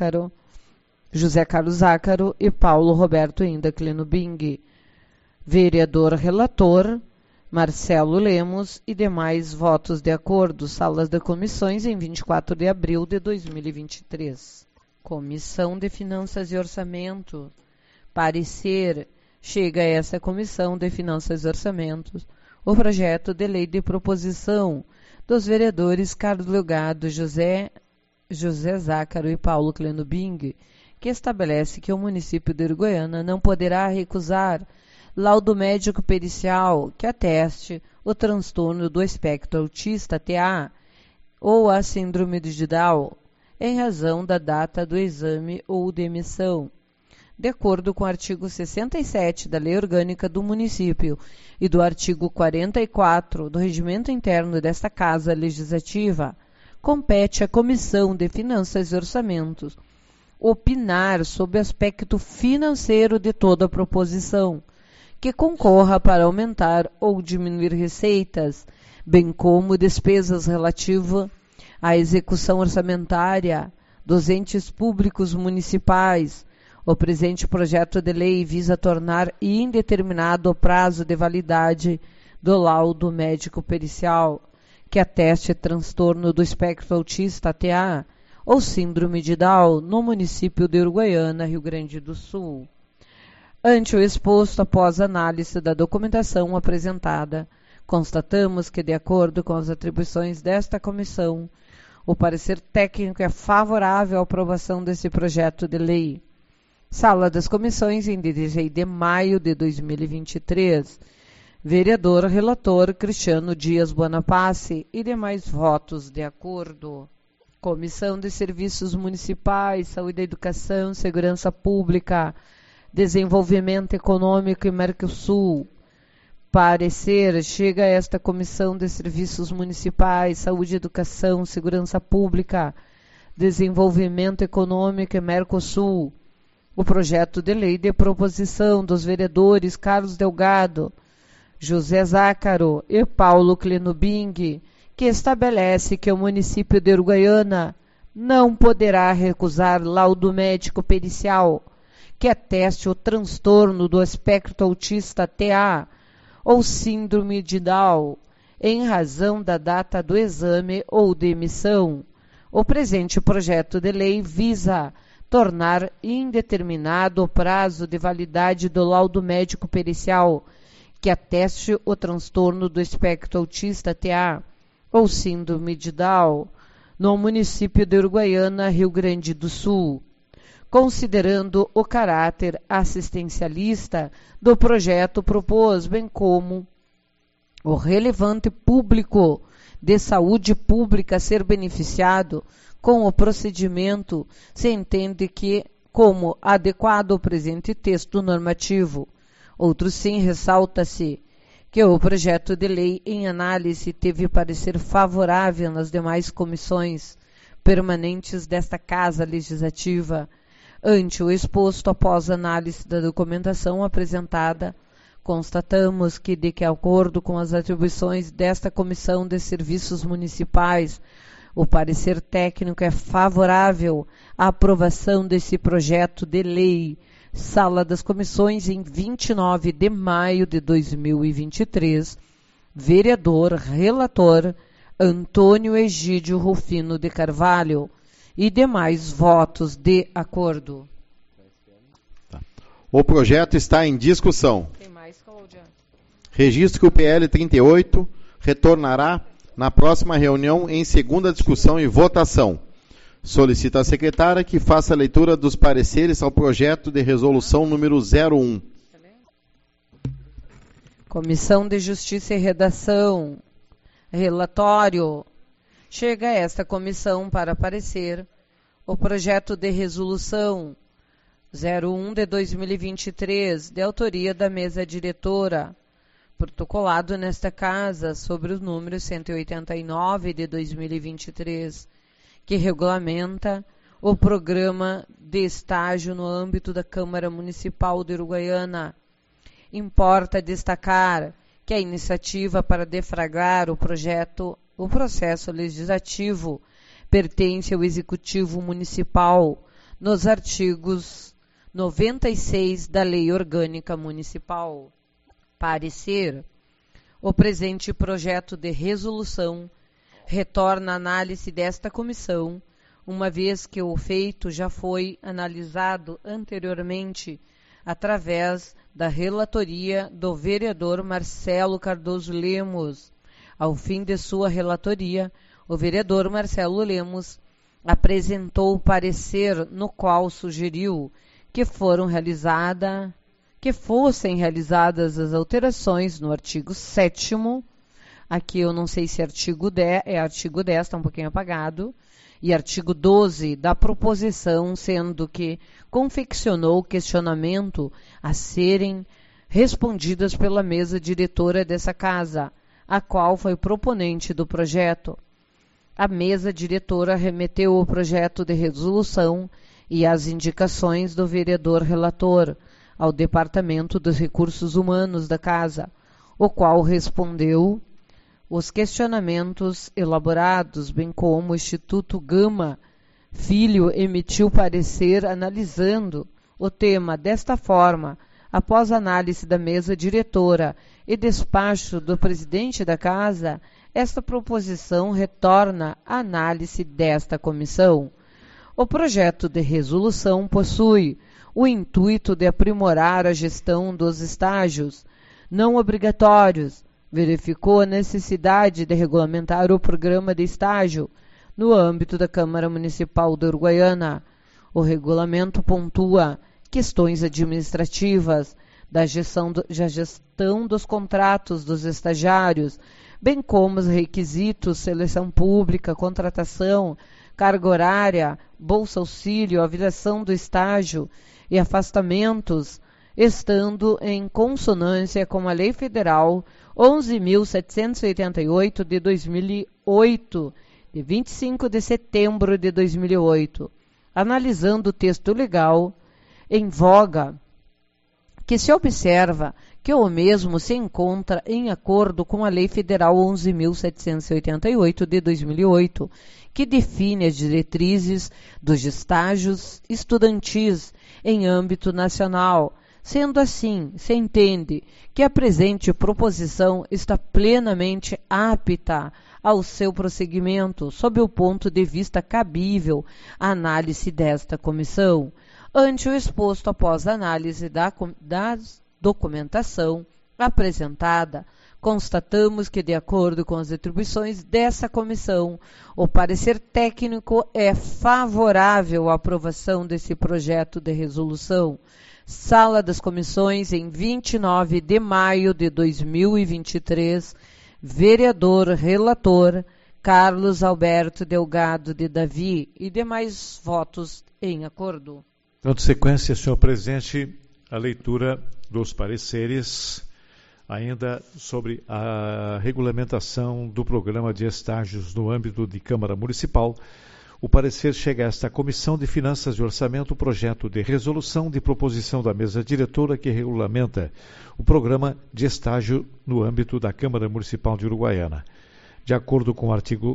Carlos Zácaro e Paulo Roberto Indacleno Bing. Vereador relator Marcelo Lemos e demais votos de acordo. Salas de comissões em 24 de abril de 2023. Comissão de Finanças e Orçamento. Parecer. Chega a essa Comissão de Finanças e Orçamentos o projeto de lei de proposição dos vereadores Carlos Delgado, José Zácaro e Paulo Cleno Bing, que estabelece que o município de Uruguaiana não poderá recusar laudo médico pericial que ateste o transtorno do espectro autista TA ou a síndrome de Down em razão da data do exame ou de emissão, de acordo com o artigo 67 da Lei Orgânica do Município e do artigo 44 do Regimento Interno desta Casa Legislativa. Compete à Comissão de Finanças e Orçamentos opinar sobre o aspecto financeiro de toda a proposição, que concorra para aumentar ou diminuir receitas, bem como despesas relativas à execução orçamentária dos entes públicos municipais. O presente projeto de lei visa tornar indeterminado o prazo de validade do laudo médico pericial que ateste transtorno do espectro autista TA ou síndrome de Down no município de Uruguaiana, Rio Grande do Sul. Ante o exposto, após análise da documentação apresentada, constatamos que, de acordo com as atribuições desta comissão, o parecer técnico é favorável à aprovação desse projeto de lei. Sala das Comissões, em 16 de maio de 2023. Vereador relator Cristiano Dias Buonapace e demais votos de acordo. Comissão de Serviços Municipais, Saúde e Educação, Segurança Pública, Desenvolvimento Econômico e Mercosul. Parecer chega a esta Comissão de Serviços Municipais, Saúde e Educação, Segurança Pública, Desenvolvimento Econômico e Mercosul. O projeto de lei de proposição dos vereadores Carlos Delgado, José Zácaro e Paulo Clenubing, que estabelece que o município de Uruguaiana não poderá recusar laudo médico pericial que ateste o transtorno do espectro autista TA ou síndrome de Down, em razão da data do exame ou de emissão. O presente projeto de lei visa tornar indeterminado o prazo de validade do laudo médico pericial que ateste o transtorno do espectro autista TA ou síndrome de Down no município de Uruguaiana, Rio Grande do Sul, considerando o caráter assistencialista do projeto propôs, bem como o relevante público de saúde pública a ser beneficiado com o procedimento, se entende que como adequado ao presente texto normativo. Outro sim, ressalta-se que o projeto de lei em análise teve parecer favorável nas demais comissões permanentes desta Casa Legislativa. Ante o exposto, após análise da documentação apresentada, constatamos que, de acordo com as atribuições desta Comissão de Serviços Municipais, o parecer técnico é favorável à aprovação desse projeto de lei. Sala das Comissões, em 29 de maio de 2023. Vereador relator Antônio Egídio Rufino de Carvalho e demais votos de acordo. O projeto está em discussão. Tem mais, Cláudia? Registro que o PL 38 retornará na próxima reunião em segunda discussão e votação. Solicita à secretária que faça a leitura dos pareceres ao projeto de resolução número 01. Comissão de Justiça e Redação. Relatório. Chega a esta comissão para parecer o projeto de resolução 01 de 2023, de autoria da mesa diretora, protocolado nesta casa sobre o número 189 de 2023, que regulamenta o programa de estágio no âmbito da Câmara Municipal de Uruguaiana. Importa destacar que a iniciativa para defragrar o processo legislativo pertence ao Executivo Municipal nos artigos 96 da Lei Orgânica Municipal. Parecer. O presente projeto de resolução retorna à análise desta comissão, uma vez que o feito já foi analisado anteriormente através da relatoria do vereador Marcelo Cardoso Lemos. Ao fim de sua relatoria, o vereador Marcelo Lemos apresentou o parecer no qual sugeriu que fossem realizadas as alterações no artigo 7º, aqui eu não sei se artigo 10, artigo 10, está um pouquinho apagado, e artigo 12 da proposição, sendo que confeccionou o questionamento a serem respondidas pela mesa diretora dessa casa, a qual foi proponente do projeto. A mesa diretora remeteu o projeto de resolução e as indicações do vereador relator ao Departamento dos Recursos Humanos da Casa, o qual respondeu os questionamentos elaborados, bem como o Instituto Gama Filho emitiu parecer analisando o tema desta forma. Após análise da mesa diretora e despacho do presidente da Casa, esta proposição retorna à análise desta comissão. O projeto de resolução possui o intuito de aprimorar a gestão dos estágios não obrigatórios verificou a necessidade de regulamentar o programa de estágio no âmbito da Câmara Municipal de Uruguaiana. O regulamento pontua questões administrativas da gestão dos contratos dos estagiários, bem como os requisitos, seleção pública, contratação, carga horária, bolsa auxílio, avaliação do estágio e afastamentos, estando em consonância com a Lei Federal 11.788 de 2008, de 25 de setembro de 2008. Analisando o texto legal em voga, que se observa que o mesmo se encontra em acordo com a Lei Federal 11.788 de 2008, que define as diretrizes dos estágios estudantis em âmbito nacional. Sendo assim, se entende que a presente proposição está plenamente apta ao seu prosseguimento, sob o ponto de vista cabível à análise desta comissão. Ante o exposto após a análise da documentação apresentada, constatamos que, de acordo com as atribuições dessa comissão, o parecer técnico é favorável à aprovação desse projeto de resolução. Sala das Comissões, em 29 de maio de 2023, vereador relator Carlos Alberto Delgado de Davi e demais votos em acordo. Dando sequência, senhor presidente, a leitura dos pareceres ainda sobre a regulamentação do programa de estágios no âmbito de Câmara Municipal. O parecer chega a esta Comissão de Finanças e Orçamento o projeto de resolução de proposição da mesa diretora que regulamenta o programa de estágio no âmbito da Câmara Municipal de Uruguaiana. De acordo com o artigo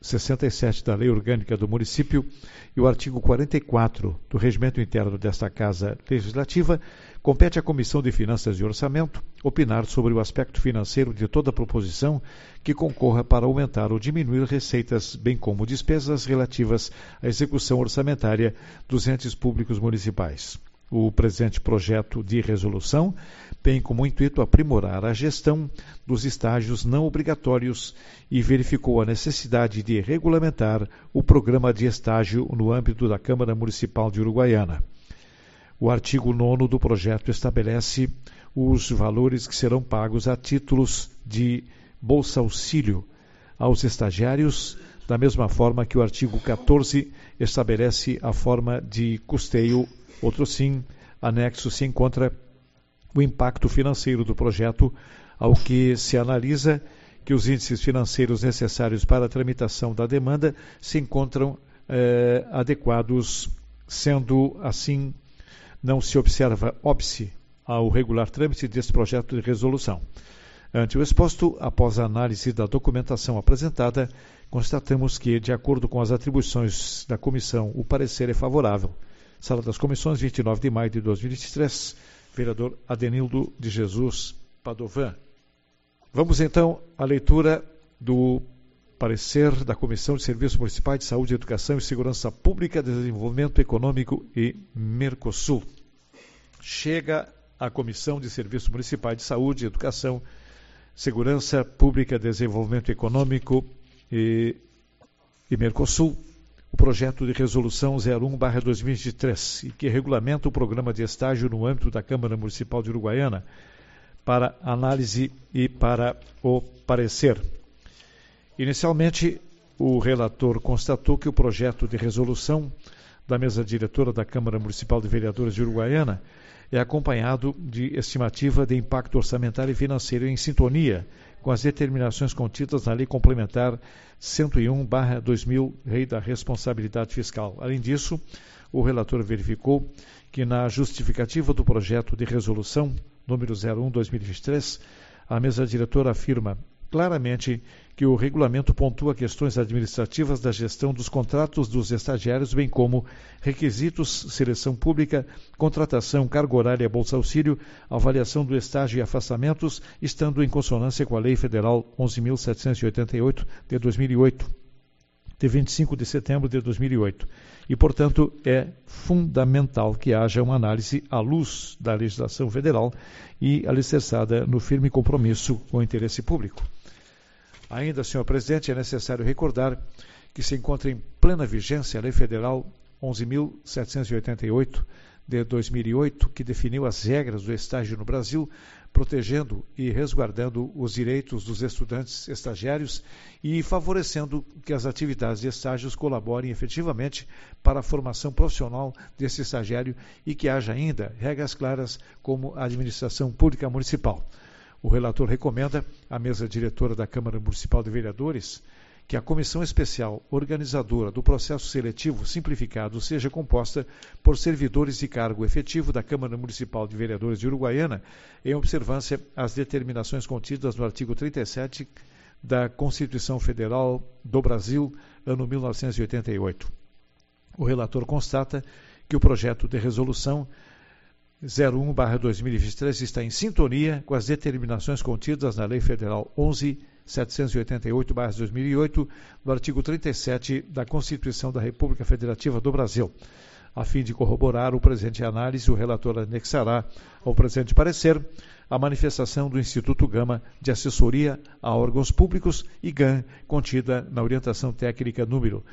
67 da Lei Orgânica do Município e o artigo 44 do Regimento Interno desta Casa Legislativa, compete à Comissão de Finanças e Orçamento opinar sobre o aspecto financeiro de toda proposição que concorra para aumentar ou diminuir receitas, bem como despesas relativas à execução orçamentária dos entes públicos municipais. O presente projeto de resolução tem como intuito aprimorar a gestão dos estágios não obrigatórios e verificou a necessidade de regulamentar o programa de estágio no âmbito da Câmara Municipal de Uruguaiana. O artigo 9º do projeto estabelece os valores que serão pagos a títulos de bolsa auxílio aos estagiários, da mesma forma que o artigo 14 estabelece a forma de custeio. Outro sim, anexo se encontra o impacto financeiro do projeto, ao que se analisa que os índices financeiros necessários para a tramitação da demanda se encontram adequados, sendo assim, não se observa óbice ao regular trâmite deste projeto de resolução. Ante o exposto, após a análise da documentação apresentada, constatamos que, de acordo com as atribuições da comissão, o parecer é favorável. Sala das Comissões, 29 de maio de 2023, vereador Adenildo de Jesus Padovan. Vamos então à leitura do parecer da Comissão de Serviços Municipais de Saúde, Educação e Segurança Pública, Desenvolvimento Econômico e Mercosul. Chega à Comissão de Serviços Municipais de Saúde, Educação, Segurança Pública, Desenvolvimento Econômico e Mercosul o projeto de resolução 01/2023 e que regulamenta o programa de estágio no âmbito da Câmara Municipal de Uruguaiana para análise e para o parecer. Inicialmente, o relator constatou que o projeto de resolução da mesa diretora da Câmara Municipal de Vereadores de Uruguaiana é acompanhado de estimativa de impacto orçamentário e financeiro em sintonia com as determinações contidas na Lei Complementar 101/2000, Lei da Responsabilidade Fiscal. Além disso, o relator verificou que na justificativa do projeto de resolução número 01/2023, a mesa diretora afirma claramente que o regulamento pontua questões administrativas da gestão dos contratos dos estagiários, bem como requisitos, seleção pública, contratação, carga horária, bolsa auxílio, avaliação do estágio e afastamentos, estando em consonância com a Lei Federal 11.788 de 2008. de 25 de setembro de 2008. E, portanto, é fundamental que haja uma análise à luz da legislação federal e alicerçada no firme compromisso com o interesse público. Ainda, senhor presidente, é necessário recordar que se encontra em plena vigência a Lei Federal 11.788 de 2008, que definiu as regras do estágio no Brasil, protegendo e resguardando os direitos dos estudantes estagiários e favorecendo que as atividades de estágios colaborem efetivamente para a formação profissional desse estagiário e que haja ainda regras claras como a administração pública municipal. O relator recomenda à mesa diretora da Câmara Municipal de Vereadores que a comissão especial organizadora do processo seletivo simplificado seja composta por servidores de cargo efetivo da Câmara Municipal de Vereadores de Uruguaiana, em observância às determinações contidas no artigo 37 da Constituição Federal do Brasil, ano 1988. O relator constata que o projeto de resolução 01/2023 está em sintonia com as determinações contidas na Lei Federal 11.788/2008, no artigo 37 da Constituição da República Federativa do Brasil. A fim de corroborar o presente análise, o relator anexará ao presente parecer a manifestação do Instituto Gama de Assessoria a Órgãos Públicos, IGAM, contida na orientação técnica número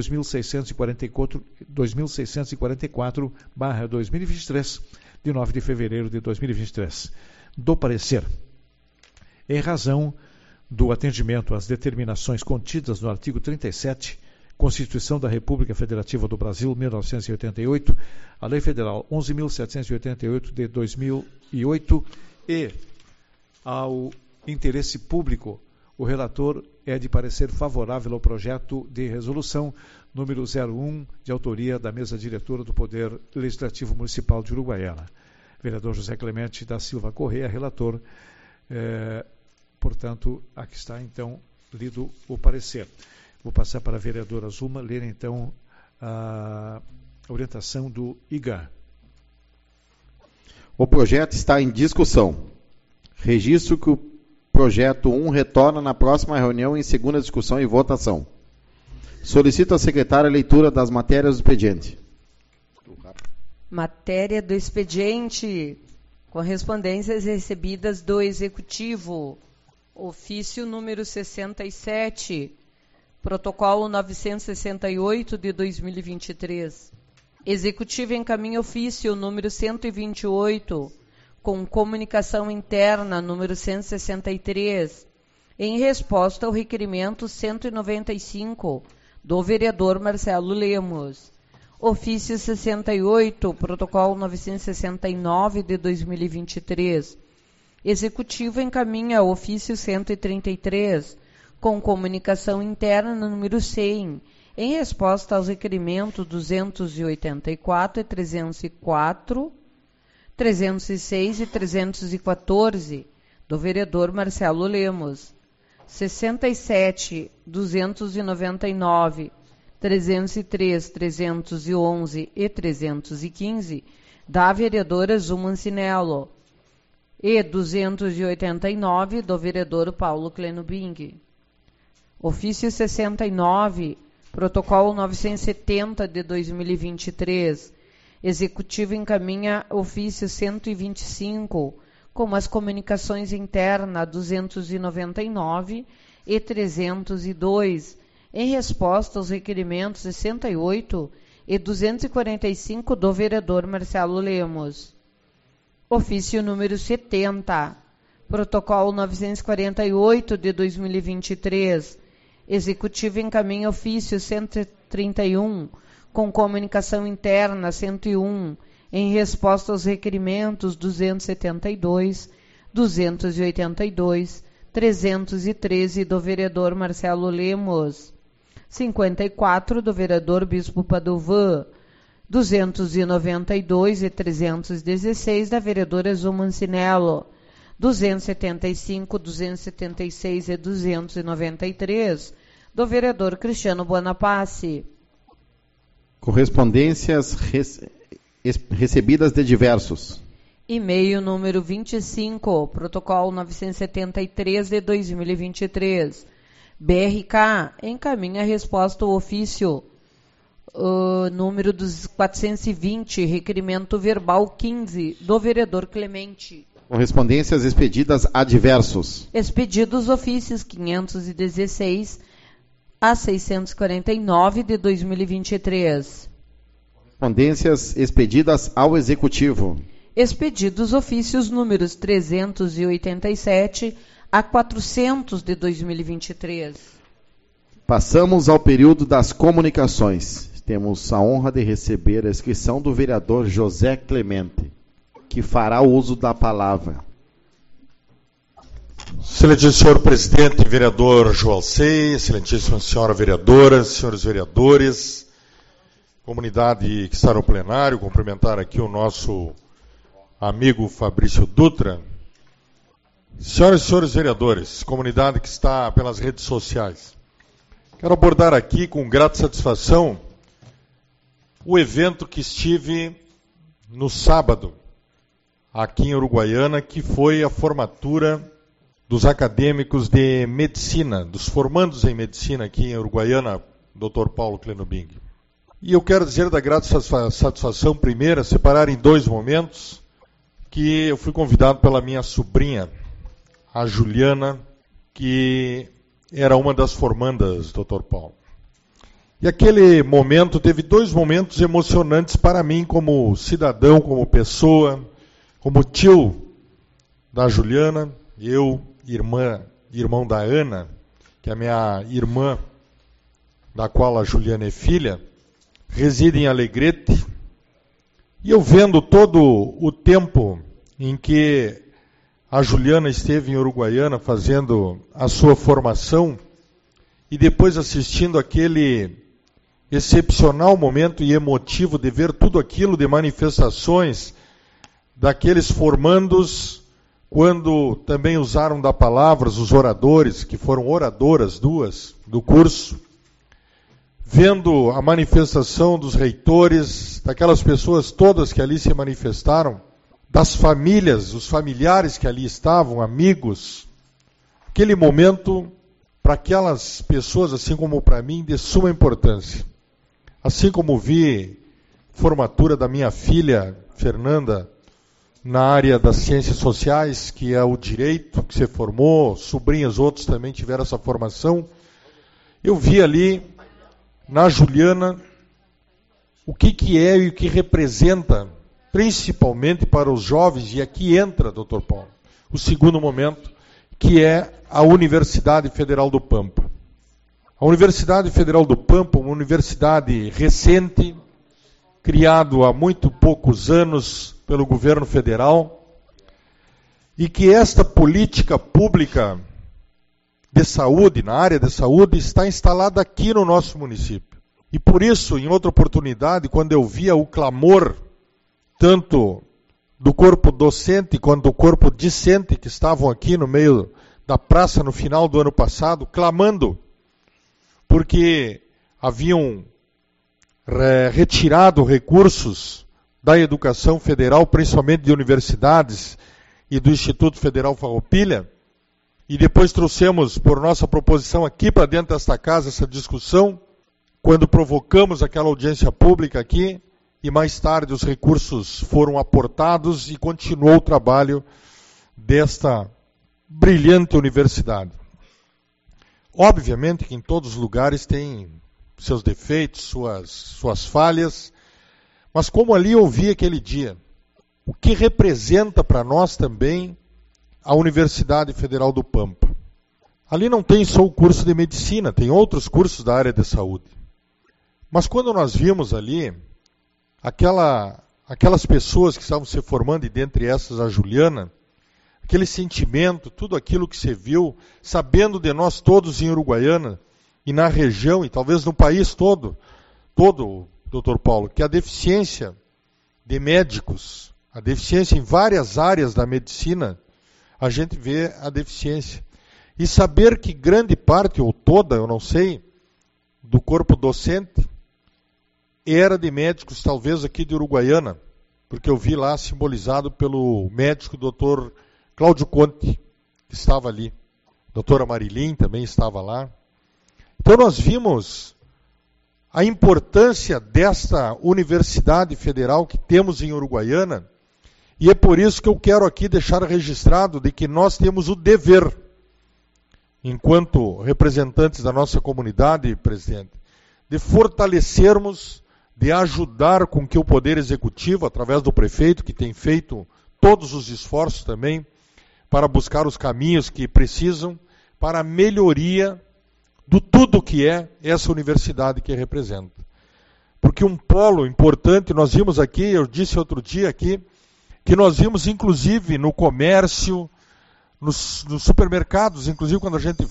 2644/2023, de 9 de fevereiro de 2023. Do parecer, em razão do atendimento às determinações contidas no artigo 37, Constituição da República Federativa do Brasil, 1988, a Lei Federal 11.788 de 2008 e ao interesse público, o relator é de parecer favorável ao projeto de resolução número 01, de autoria da mesa diretora do Poder Legislativo Municipal de Uruguaiana. Vereador José Clemente da Silva Correia, relator. Portanto, aqui está, então, lido o parecer. Vou passar para a vereadora Zuma ler, então, a orientação do IGAM. O projeto está em discussão. Registro que o projeto 1 retorna na próxima reunião em segunda discussão e votação. Solicito à secretária a leitura das matérias do expediente. Matéria do expediente. Correspondências recebidas do Executivo. Ofício número 67. Protocolo 968 de 2023. Executivo encaminha ofício número 128, com comunicação interna número 163, em resposta ao requerimento 195 do vereador Marcelo Lemos. Ofício 68, protocolo 969 de 2023. Executivo encaminha ofício 133, com comunicação interna número 100, em resposta aos requerimentos 284 e 304, 306 e 314 do vereador Marcelo Lemos, 67, 299, 303, 311 e 315 da vereadora Zuma Ancinello e 289 do vereador Paulo Clenubing. Ofício 69, protocolo 970 de 2023. Executivo encaminha ofício 125, com as comunicações internas 299 e 302, em resposta aos requerimentos 68 e 245 do vereador Marcelo Lemos. Ofício número 70, protocolo 948 de 2023. Executivo encaminha ofício 131, com comunicação interna 101, em resposta aos requerimentos 272, 282, 313 do vereador Marcelo Lemos, 54 do vereador Bispo Padovan, 292 e 316 da vereadora Zuma Ancinello, 275, 276 e 293 do vereador Cristiano Buonapace. Correspondências recebidas de diversos. E-mail número 25, protocolo 973 de 2023. BRK encaminha a resposta ao ofício número dos 420, requerimento verbal 15, do vereador Clemente. Correspondências expedidas a diversos. Expedidos ofícios 516 a 649 de 2023. Correspondências expedidas ao Executivo. Expedidos ofícios números 387 a 400 de 2023. Passamos ao período das comunicações. Temos a honra de receber a inscrição do vereador José Clemente, que fará uso da palavra. Excelentíssimo senhor presidente, vereador Joalcei, excelentíssima senhora vereadora, senhores vereadores, comunidade que está no plenário, cumprimentar aqui o nosso amigo Fabrício Dutra. Senhoras e senhores vereadores, comunidade que está pelas redes sociais, quero abordar aqui com grata satisfação o evento que estive no sábado, aqui em Uruguaiana, que foi a formatura dos acadêmicos de medicina, dos formandos em medicina aqui em Uruguaiana, Dr. Paulo Clenobing. E eu quero dizer da grata satisfação, primeira, separar em dois momentos, que eu fui convidado pela minha sobrinha, a Juliana, que era uma das formandas, Dr. Paulo. E aquele momento teve dois momentos emocionantes para mim, como cidadão, como pessoa, como tio da Juliana, eu, irmão da Ana, que é a minha irmã, da qual a Juliana é filha, reside em Alegrete, e eu vendo todo o tempo em que a Juliana esteve em Uruguaiana fazendo a sua formação, e depois assistindo aquele excepcional momento e emotivo de ver tudo aquilo de manifestações daqueles formandos, quando também usaram da palavra os oradores, que foram oradoras duas do curso, vendo a manifestação dos reitores, daquelas pessoas todas que ali se manifestaram, das famílias, os familiares que ali estavam, amigos, aquele momento, para aquelas pessoas, assim como para mim, de suma importância. Assim como vi formatura da minha filha, Fernanda, na área das ciências sociais, que é o direito, que se formou, sobrinhas outros também tiveram essa formação, eu vi ali, na Juliana, o que é e o que representa, principalmente para os jovens, e aqui entra, Dr. Paulo, o segundo momento, que é a Universidade Federal do Pampa. A Universidade Federal do Pampa, uma universidade recente, criado há muito poucos anos pelo governo federal, e que esta política pública de saúde, na área de saúde, está instalada aqui no nosso município. E por isso, em outra oportunidade, quando eu via o clamor, tanto do corpo docente quanto do corpo discente, que estavam aqui no meio da praça no final do ano passado, clamando, porque haviam retirado recursos da educação federal, principalmente de universidades e do Instituto Federal Farroupilha, e depois trouxemos, por nossa proposição aqui para dentro desta casa, essa discussão, quando provocamos aquela audiência pública aqui, e mais tarde os recursos foram aportados e continuou o trabalho desta brilhante universidade. Obviamente que em todos os lugares tem seus defeitos, suas falhas, mas como ali eu vi aquele dia, o que representa para nós também a Universidade Federal do Pampa. Ali não tem só o curso de medicina, tem outros cursos da área de saúde. Mas quando nós vimos ali aquelas pessoas que estavam se formando, e dentre essas a Juliana, aquele sentimento, tudo aquilo que você viu, sabendo de nós todos em Uruguaiana e na região, e talvez no país todo, Dr. Paulo, que a deficiência de médicos, a deficiência em várias áreas da medicina, a gente vê a deficiência. E saber que grande parte, ou toda, eu não sei, do corpo docente, era de médicos, talvez aqui de Uruguaiana, porque eu vi lá simbolizado pelo médico Dr. Cláudio Conte, que estava ali. Doutora Marilim também estava lá. Então nós vimos a importância desta universidade federal que temos em Uruguaiana, e é por isso que eu quero aqui deixar registrado de que nós temos o dever, enquanto representantes da nossa comunidade, presidente, de fortalecermos, de ajudar com que o Poder Executivo, através do prefeito, que tem feito todos os esforços também, para buscar os caminhos que precisam para a melhoria do tudo que é essa universidade que representa. Porque um polo importante, nós vimos aqui, eu disse outro dia aqui, que nós vimos inclusive no comércio, nos supermercados, inclusive quando a gente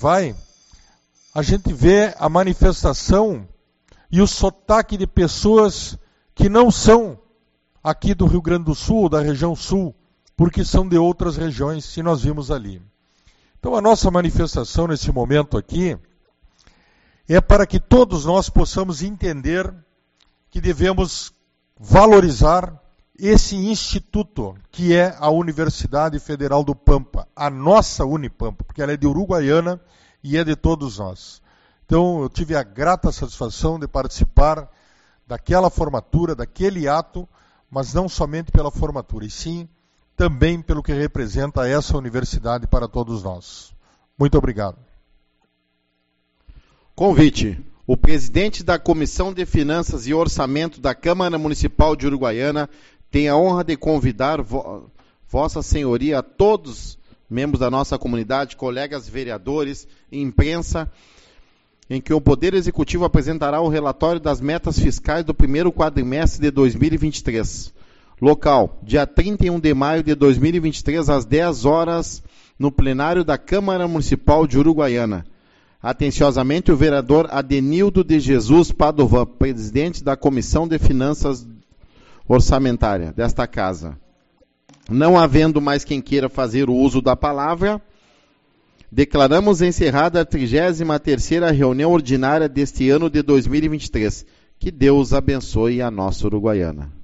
vê a manifestação e o sotaque de pessoas que não são aqui do Rio Grande do Sul, da região sul, porque são de outras regiões, e nós vimos ali. Então a nossa manifestação nesse momento aqui é para que todos nós possamos entender que devemos valorizar esse instituto que é a Universidade Federal do Pampa, a nossa Unipampa, porque ela é de Uruguaiana e é de todos nós. Então eu tive a grata satisfação de participar daquela formatura, daquele ato, mas não somente pela formatura, e sim também pelo que representa essa universidade para todos nós. Muito obrigado. Convite. O presidente da Comissão de Finanças e Orçamento da Câmara Municipal de Uruguaiana tem a honra de convidar Vossa Senhoria, a todos membros da nossa comunidade, colegas vereadores e imprensa, em que o Poder Executivo apresentará o relatório das metas fiscais do primeiro quadrimestre de 2023. Local, dia 31 de maio de 2023, às 10 horas, no plenário da Câmara Municipal de Uruguaiana. Atenciosamente, o vereador Adenildo de Jesus Padovan, presidente da Comissão de Finanças Orçamentária desta Casa. Não havendo mais quem queira fazer o uso da palavra, declaramos encerrada a 33ª reunião ordinária deste ano de 2023. Que Deus abençoe a nossa Uruguaiana.